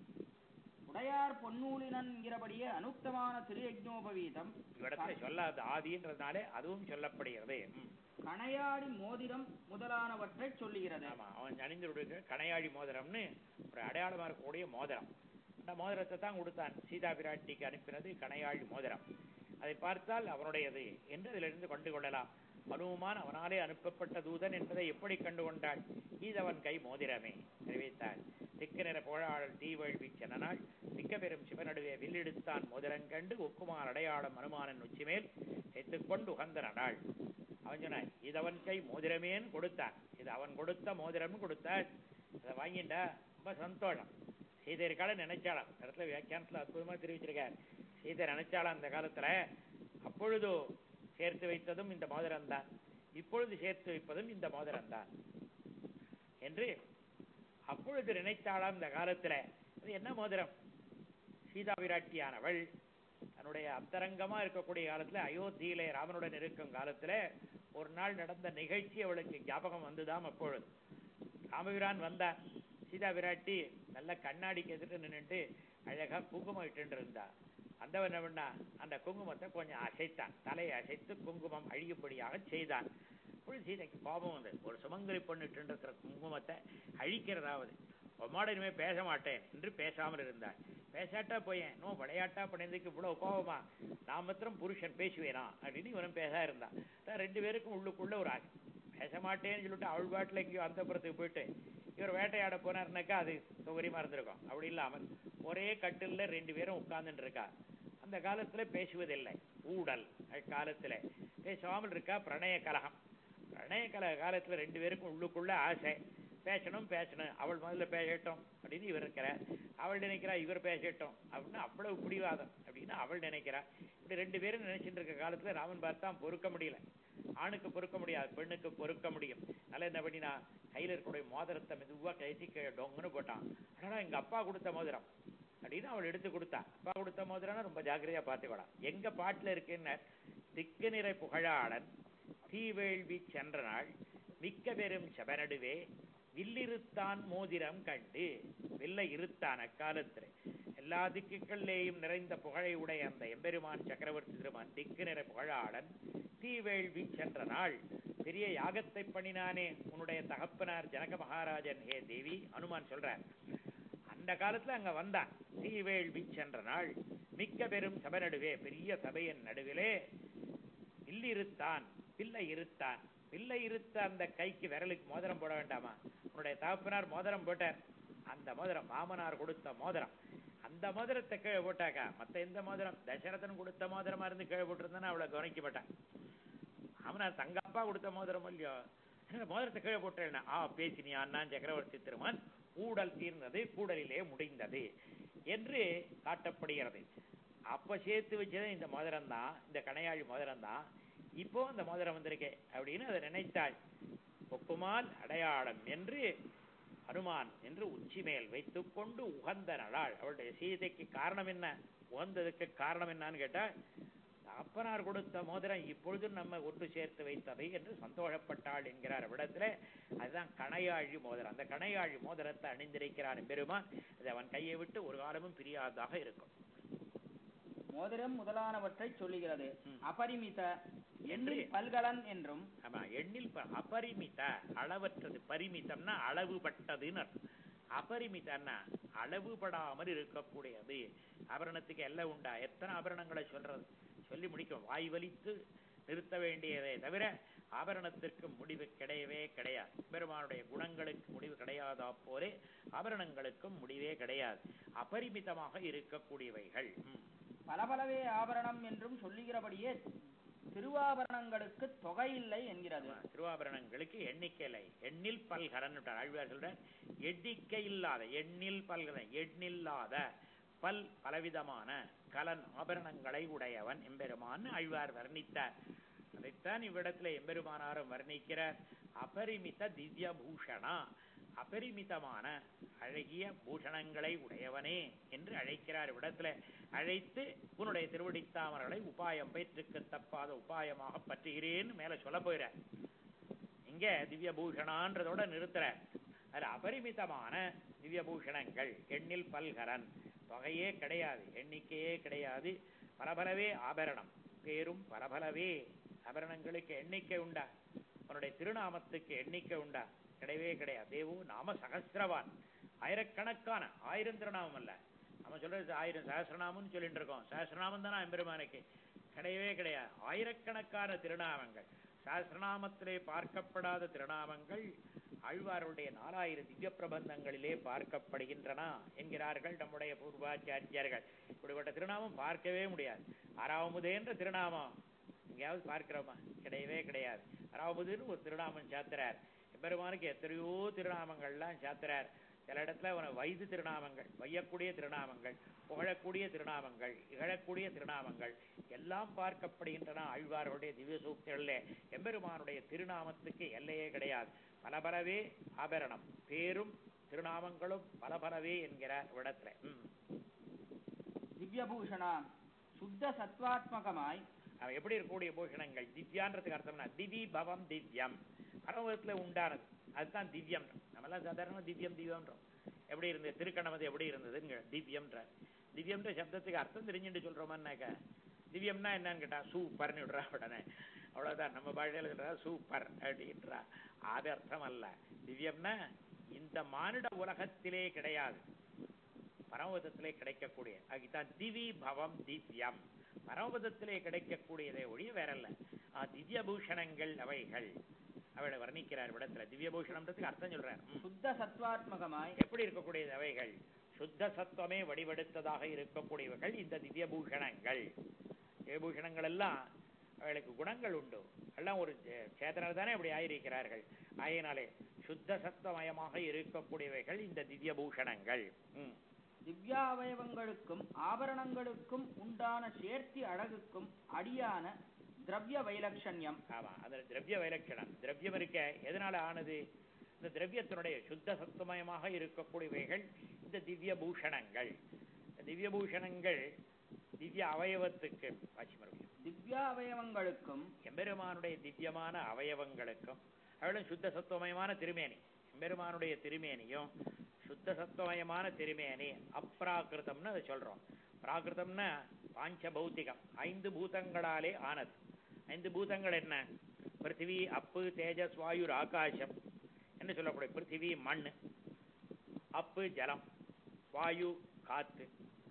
உடையார் பொன்னூலினன்கிறபடியே அனுக்தமான திரு யஜ்ஞோபவீதம் இவ்விடத்துல சொல்லாது ஆதின்றதுனாலே அதுவும் சொல்லப்படுகிறது. கணையாடி மோதிரம் முதலானவற்றை சொல்லுகிறது. ஆமா, அவன் அணிந்து கணையாடி மோதிரம்னு ஒரு அடையாளமா இருக்கக்கூடிய மோதிரம். அந்த மோதிரத்தை தான் கொடுத்தான் சீதா பிராட்டிக்கு அனுப்பினது கணையாழி மோதிரம். அதை பார்த்தால் அவனுடையது என்று அதிலிருந்து கண்டு கொள்ளலாம். அனுமான் அவனாலே அனுப்பப்பட்ட தூதன் என்பதை எப்படி கண்டு கொண்டாள்? ஈதவன் கை மோதிரமே தெரிவித்தாள். திக்கு நிற புகழாளர் தீவழ்வி சென்னனாள் மிக்க பெரும் சிவனடுவே வில்லெடுத்தான் மோதிரங்கண்டு ஒக்குமார் அடையாளம் அனுமானன் உச்சிமேல் எத்துக்கொண்டு உகந்த நடாள். அவன் சொன்னான் இதவன் கை மோதிரமேன்னு கொடுத்தான், இது அவன் கொடுத்த மோதிரம்னு கொடுத்தாள். அதை வாங்கிட்டா ரொம்ப சந்தோஷம். சீதையர்கால நினைச்சாலாம், இடத்துல வியாக்கியானத்துல அற்புதமா தெரிவிச்சிருக்கார். சீதை நினைச்சாலாம் அந்த காலத்துல, அப்பொழுது சேர்த்து வைத்ததும் இந்த மோதிரம் தான், இப்பொழுது சேர்த்து வைப்பதும் இந்த மோதிரம் தான் என்று அப்பொழுது நினைத்தாளாம். இந்த காலத்துல அது என்ன மோதிரம்? சீதா விராட்டியானவள் தன்னுடைய அந்தரங்கமா இருக்கக்கூடிய காலத்துல அயோத்தியிலே ராமனுடன் இருக்கும் காலத்துல ஒரு நாள் நடந்த நிகழ்ச்சி அவளுக்கு ஞாபகம் வந்துதாம். அப்பொழுது ராமபிரான் வந்தார், சீதா விராட்டி நல்ல கண்ணாடிக்கு எதிர்த்து நின்றுட்டு அழகா குங்குமம் இட்டு இருந்தா. அந்தவன் என்ன பண்ணா, அந்த குங்குமத்தை கொஞ்சம் அசைத்தான், தலையை அசைத்து குங்குமம் அழியும்படியாக செய்தான். சீதைக்கு கோபம் வந்து, ஒரு சுமங்கலி பொண்ணுட்டு இருக்கிற குங்குமத்தை அழிக்கிறதாவது, உம்மாட இனிமே பேச மாட்டேன் என்று பேசாமல் இருந்தாள். பேசாட்டா போயேன் நோ விளையாட்டா பண்ணியதுக்கு இவ்வளவு கோபமா, நான் மாத்திரம் புருஷன் பேசுவேனா அப்படின்னு இவனும் பேசா இருந்தான். ரெண்டு பேருக்கும் உள்ளுக்குள்ள ஒரு ஆசை, பேச மாட்டேன்னு சொல்லிட்டு அவள் பாட்டில் எங்கேயோ அந்த புறத்துக்கு போயிட்டு இவர் வேட்டையாட போனார்னாக்கா அது சௌகரியமா இருந்திருக்கும். அப்படி இல்லாமல் ஒரே கட்டில்ல ரெண்டு பேரும் உட்கார்ந்துட்டு இருக்கா. அந்த காலத்துல பேசுவதில்லை, ஊடல் காலத்துல பேசாமல் இருக்கா. பிரணய கலகம், பிரணய கலக காலத்துல ரெண்டு பேருக்கும் உள்ளுக்குள்ள ஆசை, பேசணும் பேசணும், அவள் முதல்ல பேசட்டும் அப்படின்னு இவர் இருக்கிற, அவள் நினைக்கிறா இவர் பேசட்டும் அப்படின்னு அவ்வளவு பிடிவாதம் அப்படின்னு அவள் நினைக்கிறா. இப்படி ரெண்டு பேரும் நினைச்சிட்டு இருக்க காலத்துல ராமன் பார்த்தா பொறுக்க முடியல. ஆணுக்கு பொறுக்க முடியாது, பெண்ணுக்கு பொறுக்க முடியும். அதனால என்ன பண்ணினா, கையில இருக்கக்கூடிய மோதிரத்தை மெதுவா கழிச்சு டொங்குன்னு போட்டான். ஆனா எங்க அப்பா கொடுத்த மோதிரம் அப்படின்னு அவள் எடுத்து கொடுத்தா. அப்பா கொடுத்த மோதிரம்னா ரொம்ப ஜாக்கிரதையா பார்த்துக்கடா. எங்க பாட்டுல இருக்குன்னு, திக்கு நிறை புகழாளன் தீவேள்வி சென்ற நாள் மிக்க பெரும் செபனடுவே வில்லிருத்தான் மோதிரம் கண்டு. வில்லை இருத்தான் அக்காலத்துல எல்லா திக்குகள்லேயும் நிறைந்த புகழை உடைய அந்த எம்பெருமான் சக்கரவர்த்தி திருமான் திக்கு நிறை புகழாளன் தீவேள்வி சென்ற நாள் பெரிய யாகத்தை பண்ணினானே உன்னுடைய தகப்பனார் ஜனக மகாராஜன். ஹே தேவி, அனுமான் சொல்றார், அந்த காலத்துல அங்க வந்தான். தீவேள்வி சென்ற நாள் மிக்க பெரும் சபை நடுவே, பெரிய சபையின் நடுவிலே வில்லிருத்தான் பிள்ளை இருத்தான். பிள்ளை இருத்த அந்த கைக்கு விரலுக்கு மோதிரம் போட வேண்டாமா? உன்னுடைய தகப்பனார் மோதிரம் போட்டார், அந்த மோதிரம் மாமனார் கொடுத்த மோதிரம். அந்த மோதிரத்தை கீழே போட்டாக்கா மத்த எந்த மோதிரம் தசரதன் கொடுத்த மோதிரமா இருந்து கீழே போட்டிருந்தானே அவளை கவனிக்க மாட்டான். மாமனார் தங்க அப்பா கொடுத்த மோதிரம் இல்லையோ, மோதிரத்தை கீழே போட்டேன்னா ஆ பேசினியா அண்ணான் சக்கரவர்த்தி திருமன் ஊடல் தீர்ந்தது, கூடலிலே முடிந்தது என்று காட்டப்படுகிறது. அப்ப சேர்த்து வச்சது இந்த மோதிரம் தான், இந்த கணையாழி மோதிரம் தான். இப்போ அந்த மோதிரம் வந்திருக்கே அப்படின்னு அதை நினைத்தாள். ஒப்புமால் அடையாளம் என்று ஹனுமான் என்று உச்சி மேல் வைத்துக் கொண்டு உகந்த நடாள். அவளுடைய சீதைக்கு காரணம் என்ன, உகந்ததுக்கு காரணம் என்னன்னு கேட்டா, அப்பனார் கொடுத்த மோதிரம் இப்பொழுதும் நம்ம ஒன்று சேர்த்து வைத்தவை என்று சந்தோஷப்பட்டாள் என்கிறார் விடத்துல. அதுதான் கணையாழி மோதிரம். அந்த கணையாழி மோதிரத்தை அணிந்திருக்கிறான் பெருமான். அது அவன் கையை விட்டு ஒரு காலமும் பிரியாததாக இருக்கும். மோதிரம் முதலானவற்றை சொல்லுகிறது. அபரிமித எண்ணில் பல்கலன் என்றும். ஆமா, எண்ணில் அபரிமித அளவற்றது, பரிமிதம்னா அளவுபட்டதுன்னு அர்த்தம். அபரிமிதன்னா அளவுபடாமல் இருக்கக்கூடியது. ஆபரணத்துக்கு எல்லாம் உண்டா? எத்தனை ஆபரணங்களை சொல்றது, சொல்லி முடிக்கும். வாய் வலித்து நிறுத்த வேண்டியதே தவிர ஆபரணத்திற்கு முடிவு கிடையவே கிடையாது. பெருமானுடைய குணங்களுக்கு முடிவு கிடையாதா போலே ஆபரணங்களுக்கும் முடிவே கிடையாது. அபரிமிதமாக இருக்கக்கூடியவைகள். பலபலவே ஆபரணம் என்றும் சொல்லுகிறபடியே திருவாபரணங்களுக்கு தொகை இல்லை என்கிறது. திருவாபரணங்களுக்கு எண்ணிக்கை இல்லை. எண்ணில் பல்கலன் ஆழ்வார் சொல்ற, எண்ணிக்கை இல்லாத, எண்ணில் பல்கலன் எண்ணில்லாத பல் பலவிதமான கலன் ஆபரணங்களை உடையவன் எம்பெருமான் ஆழ்வார் வர்ணித்தார். அதைத்தான் இவ்விடத்துல எம்பெருமானாரும் வர்ணிக்கிறார். அபரிமித திவ்ய பூஷணா, அபரிமிதமான அழகிய பூஷணங்களை உடையவனே என்று அழைக்கிறார். இவ்விடத்துல அழைத்து உன்னுடைய திருவடித்தாமர்களை உபாயம் பெற்றுக்கு தப்பாத உபாயமாக பற்றுகிறேன்னு மேல சொல்ல போயிற. இங்க திவ்ய பூஷணான்றதோட நிறுத்துற. அதுல அபரிமிதமான திவ்ய பூஷணங்கள், எண்ணில் பல்கலன், தொகையே கிடையாது, எண்ணிக்கையே கிடையாது. பலபலவே ஆபரணம், பேரும் பலபலவே. ஆபரணங்களுக்கு எண்ணிக்கை உண்டா? அவனுடைய திருநாமத்துக்கு எண்ணிக்கை உண்டா? கிடையவே கிடையாது. தேவோ நாம சகசிரவான், ஆயிரக்கணக்கான, ஆயிரம் திருநாமம் அல்ல. நம்ம சொல்றது ஆயிரம் சகசிரநாமம்னு சொல்லிட்டு இருக்கோம். சகசிரநாமம் தானே எம்பெருமானுக்கு? கிடையவே கிடையாது. ஆயிரக்கணக்கான திருநாமங்கள், சகசிரநாமத்திலே பார்க்கப்படாத திருநாமங்கள் ஆழ்வாருடைய நாலாயிரம் திவ்ய பிரபந்தங்களிலே பார்க்கப்படுகின்றன என்கிறார்கள் நம்முடைய பூர்வாச்சாரியர்கள். இப்படிப்பட்ட திருநாமம் பார்க்கவே முடியாது. ஆறாவமுதேன்ற திருநாமம் எங்கேயாவது பார்க்கிறோமா? கிடையவே கிடையாது. ஆறாவமுதுன்னு ஒரு திருநாமம் சாத்துறார். எம்பெருமானுக்கு எத்தனையோ திருநாமங்கள்லாம் சாத்துறார். சில இடத்துல அவனை வைது திருநாமங்கள், வையக்கூடிய திருநாமங்கள், புகழக்கூடிய திருநாமங்கள், இகழக்கூடிய திருநாமங்கள் எல்லாம் பார்க்கப்படுகின்றன ஆழ்வார்களுடைய திவ்ய சூக்திகளிலே. எம்பெருமானுடைய திருநாமத்துக்கு எல்லையே கிடையாது. பலபலவே ஆபரணம், பேரும் திருநாமங்களும் பலபலவே என்கிற விடத்துல. திவ்யபூஷணா சுத்த சத்வாத்மகமாய் அவன் எப்படி இருக்கக்கூடிய பூஷணங்கள்? திவ்யான்றதுக்கு அர்த்தம்னா திவி பவம் திவ்யம், பரமத்துல உண்டானது, அதுதான் திவ்யம். நம்மளாம் சாதாரண திவ்யம் திவ்யம்ன்றோம். எப்படி இருந்தது திருக்கணமது, எப்படி இருந்ததுங்க திவ்யம்ன்ற. திவ்யம்ன்ற சப்தத்துக்கு அர்த்தம் தெரிஞ்சுட்டு சொல்றோமான்னாக்க, திவ்யம்னா என்னன்னு கேட்டா சூப்பர்னு விடுறா உடனே. அவ்வளவுதான். நம்ம பாஷையில சொல்றா சூப்பர் அப்படின்றா. அது அர்த்தம் அல்ல. திவ்யம்னா இந்த மானிட உலகத்திலே கிடையாது, பரமபதத்திலே கிடைக்கக்கூடிய, அதுதான் திவி பவம் திவ்யம். பரமபதத்திலே கிடைக்கக்கூடியதை ஒழிய வேறல்ல. திவ்ய பூஷணங்கள் அவைகள் அவளை வர்ணிக்கிறார் இடத்துல. திவ்ய பூஷணம்ன்றதுக்கு அர்த்தம் சொல்றார். சுத்த சத்வாத்மகமாய் எப்படி இருக்கக்கூடியது அவைகள்? சுத்த சத்துவமே வடிவெடுத்ததாக இருக்கக்கூடியவர்கள் இந்த திவ்ய பூஷணங்கள். திவ்ய பூஷணங்கள் எல்லாம் அவளுக்கு குணங்கள் உண்டு. எல்லாம் ஒரு சேதனர் தானே அப்படி ஆயிருக்கிறார்கள். ஆயினாலே சுத்த சத்துவமயமாக இருக்கக்கூடியவைகள் இந்த திவ்ய பூஷணங்கள். திவ்யாவயவங்களுக்கும் ஆபரணங்களுக்கும் உண்டான சேர்த்தி அழகுக்கும் அடியான திரவிய வைலட்சண்யம். ஆமா, அந்த திரவிய வைலட்சணம். திரவியம் இருக்க எதனால ஆனது? இந்த திரவியத்தினுடைய சுத்த சத்துவமயமாக இருக்கக்கூடியவைகள் இந்த திவ்ய பூஷணங்கள். திவ்ய பூஷணங்கள் திவ்ய அவயவத்துக்கு திவ்ய அவயவங்களுக்கும் எம்பெருமானுடைய திவ்யமான அவயவங்களுக்கும் அவளும் சுத்த சத்துவமயமான திருமேனி. எம்பெருமானுடைய திருமேனியும் சுத்த சத்துவமயமான திருமேனி. அப்ராகிருதம்னு அதை சொல்றோம். பிராகிருதம்னா பாஞ்ச பௌத்திகம், ஐந்து பூதங்களாலே ஆனது. ஐந்து பூதங்கள் என்ன? பிருத்திவி, அப்பு, தேஜஸ், வாயு, ஆகாசம் என்று சொல்லக்கூடிய பிருத்திவி மண், அப்பு ஜலம், வாயு காத்து,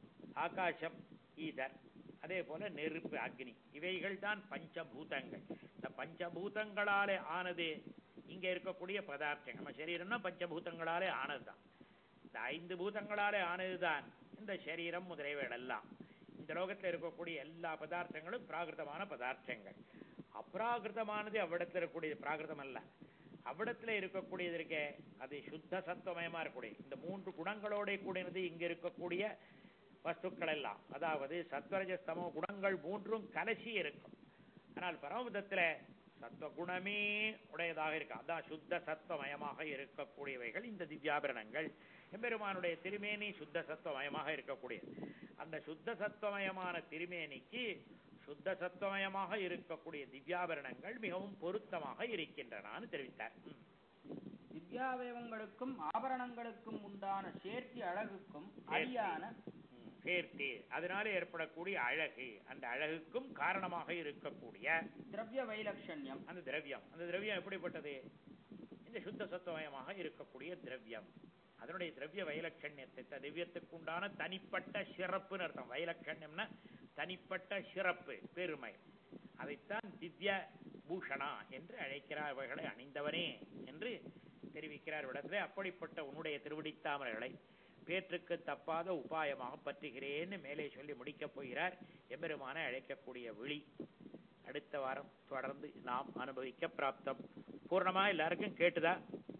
ஆகாசம் ஈதர், அதே போல நெருப்பு அக்னி. இவைகள் தான் பஞ்சபூதங்கள். இந்த பஞ்சபூதங்களாலே ஆனது இங்க இருக்கக்கூடிய பதார்த்தம். நம்ம சரீரம்னா பஞ்சபூதங்களாலே ஆனதுதான். இந்த ஐந்து பூதங்களாலே ஆனதுதான் இந்த சரீரம் முதலியவைகள் எல்லாம். இந்த லோகத்தில் இருக்கக்கூடிய எல்லா பதார்த்தங்களும் பிராகிருதமான பதார்த்தங்கள். அப்ராகிருதமானது அவ்விடத்தில் இருக்கக்கூடிய பிராகிருதம் அல்ல. அவ்விடத்துல இருக்கக்கூடியது இருக்க அது சுத்த சத்துவமயமா இருக்கக்கூடிய இந்த மூன்று குணங்களோட கூடியது இங்க இருக்கக்கூடிய வஸ்துக்கள் எல்லாம். அதாவது சத்வரஜஸ்தமோ குணங்கள் மூன்றும் கலசி இருக்கும். ஆனால் பரமபதத்துல சத்வகுணமே உடையதாக இருக்கு. அதான் சுத்த சத்வமயமாக இருக்கக்கூடியவைகள் இந்த திவ்யாபரணங்கள். எம்பெருமானுடைய திருமேனி சுத்த சத்வமயமாக இருக்கக்கூடியது. அந்த சுத்த சத்வமயமான திருமேனிக்கு சுத்த சத்வமயமாக இருக்கக்கூடிய திவ்யாபரணங்கள் மிகவும் பொருத்தமாக இருக்கின்றன தெரிவித்தார். திவ்யாவயவங்களுக்கும் ஆபரணங்களுக்கும் உண்டான சேர்த்தி அழகுக்கும் அடியான சேர்த்தி அதனால ஏற்படக்கூடிய அழகு, அந்த அழகுக்கும் காரணமாக இருக்கக்கூடிய திரவிய வைலட்சண்யம், அந்த திரவியம். அந்த திரவியம் எப்படிப்பட்டது? இந்த சுத்த சத்துவமயமாக இருக்கக்கூடிய திரவியம். அதனுடைய திரவிய வைலட்சண்யத்தை, திவ்யத்துக்கு உண்டான தனிப்பட்ட சிறப்புன்னு அர்த்தம். வைலட்சண்யம்னா தனிப்பட்ட சிறப்பு, பெருமை. அதைத்தான் திவ்ய பூஷணா என்று அழைக்கிறார். அவர்களை அணிந்தவனே என்று தெரிவிக்கிறார் இடத்துல. அப்படிப்பட்ட உன்னுடைய திருவடித்தாமரைகளை பேற்றுக்கு தப்பாத உபாயமாக பற்றுகிறேன்னு மேலே சொல்லி முடிக்கப் போகிறார். எம்பெருமான அழைக்கக்கூடிய விழி அடுத்த வாரம் தொடர்ந்து நாம் அனுபவிக்க பிராப்தம். பூர்ணமா எல்லாருக்கும் கேட்டுதா?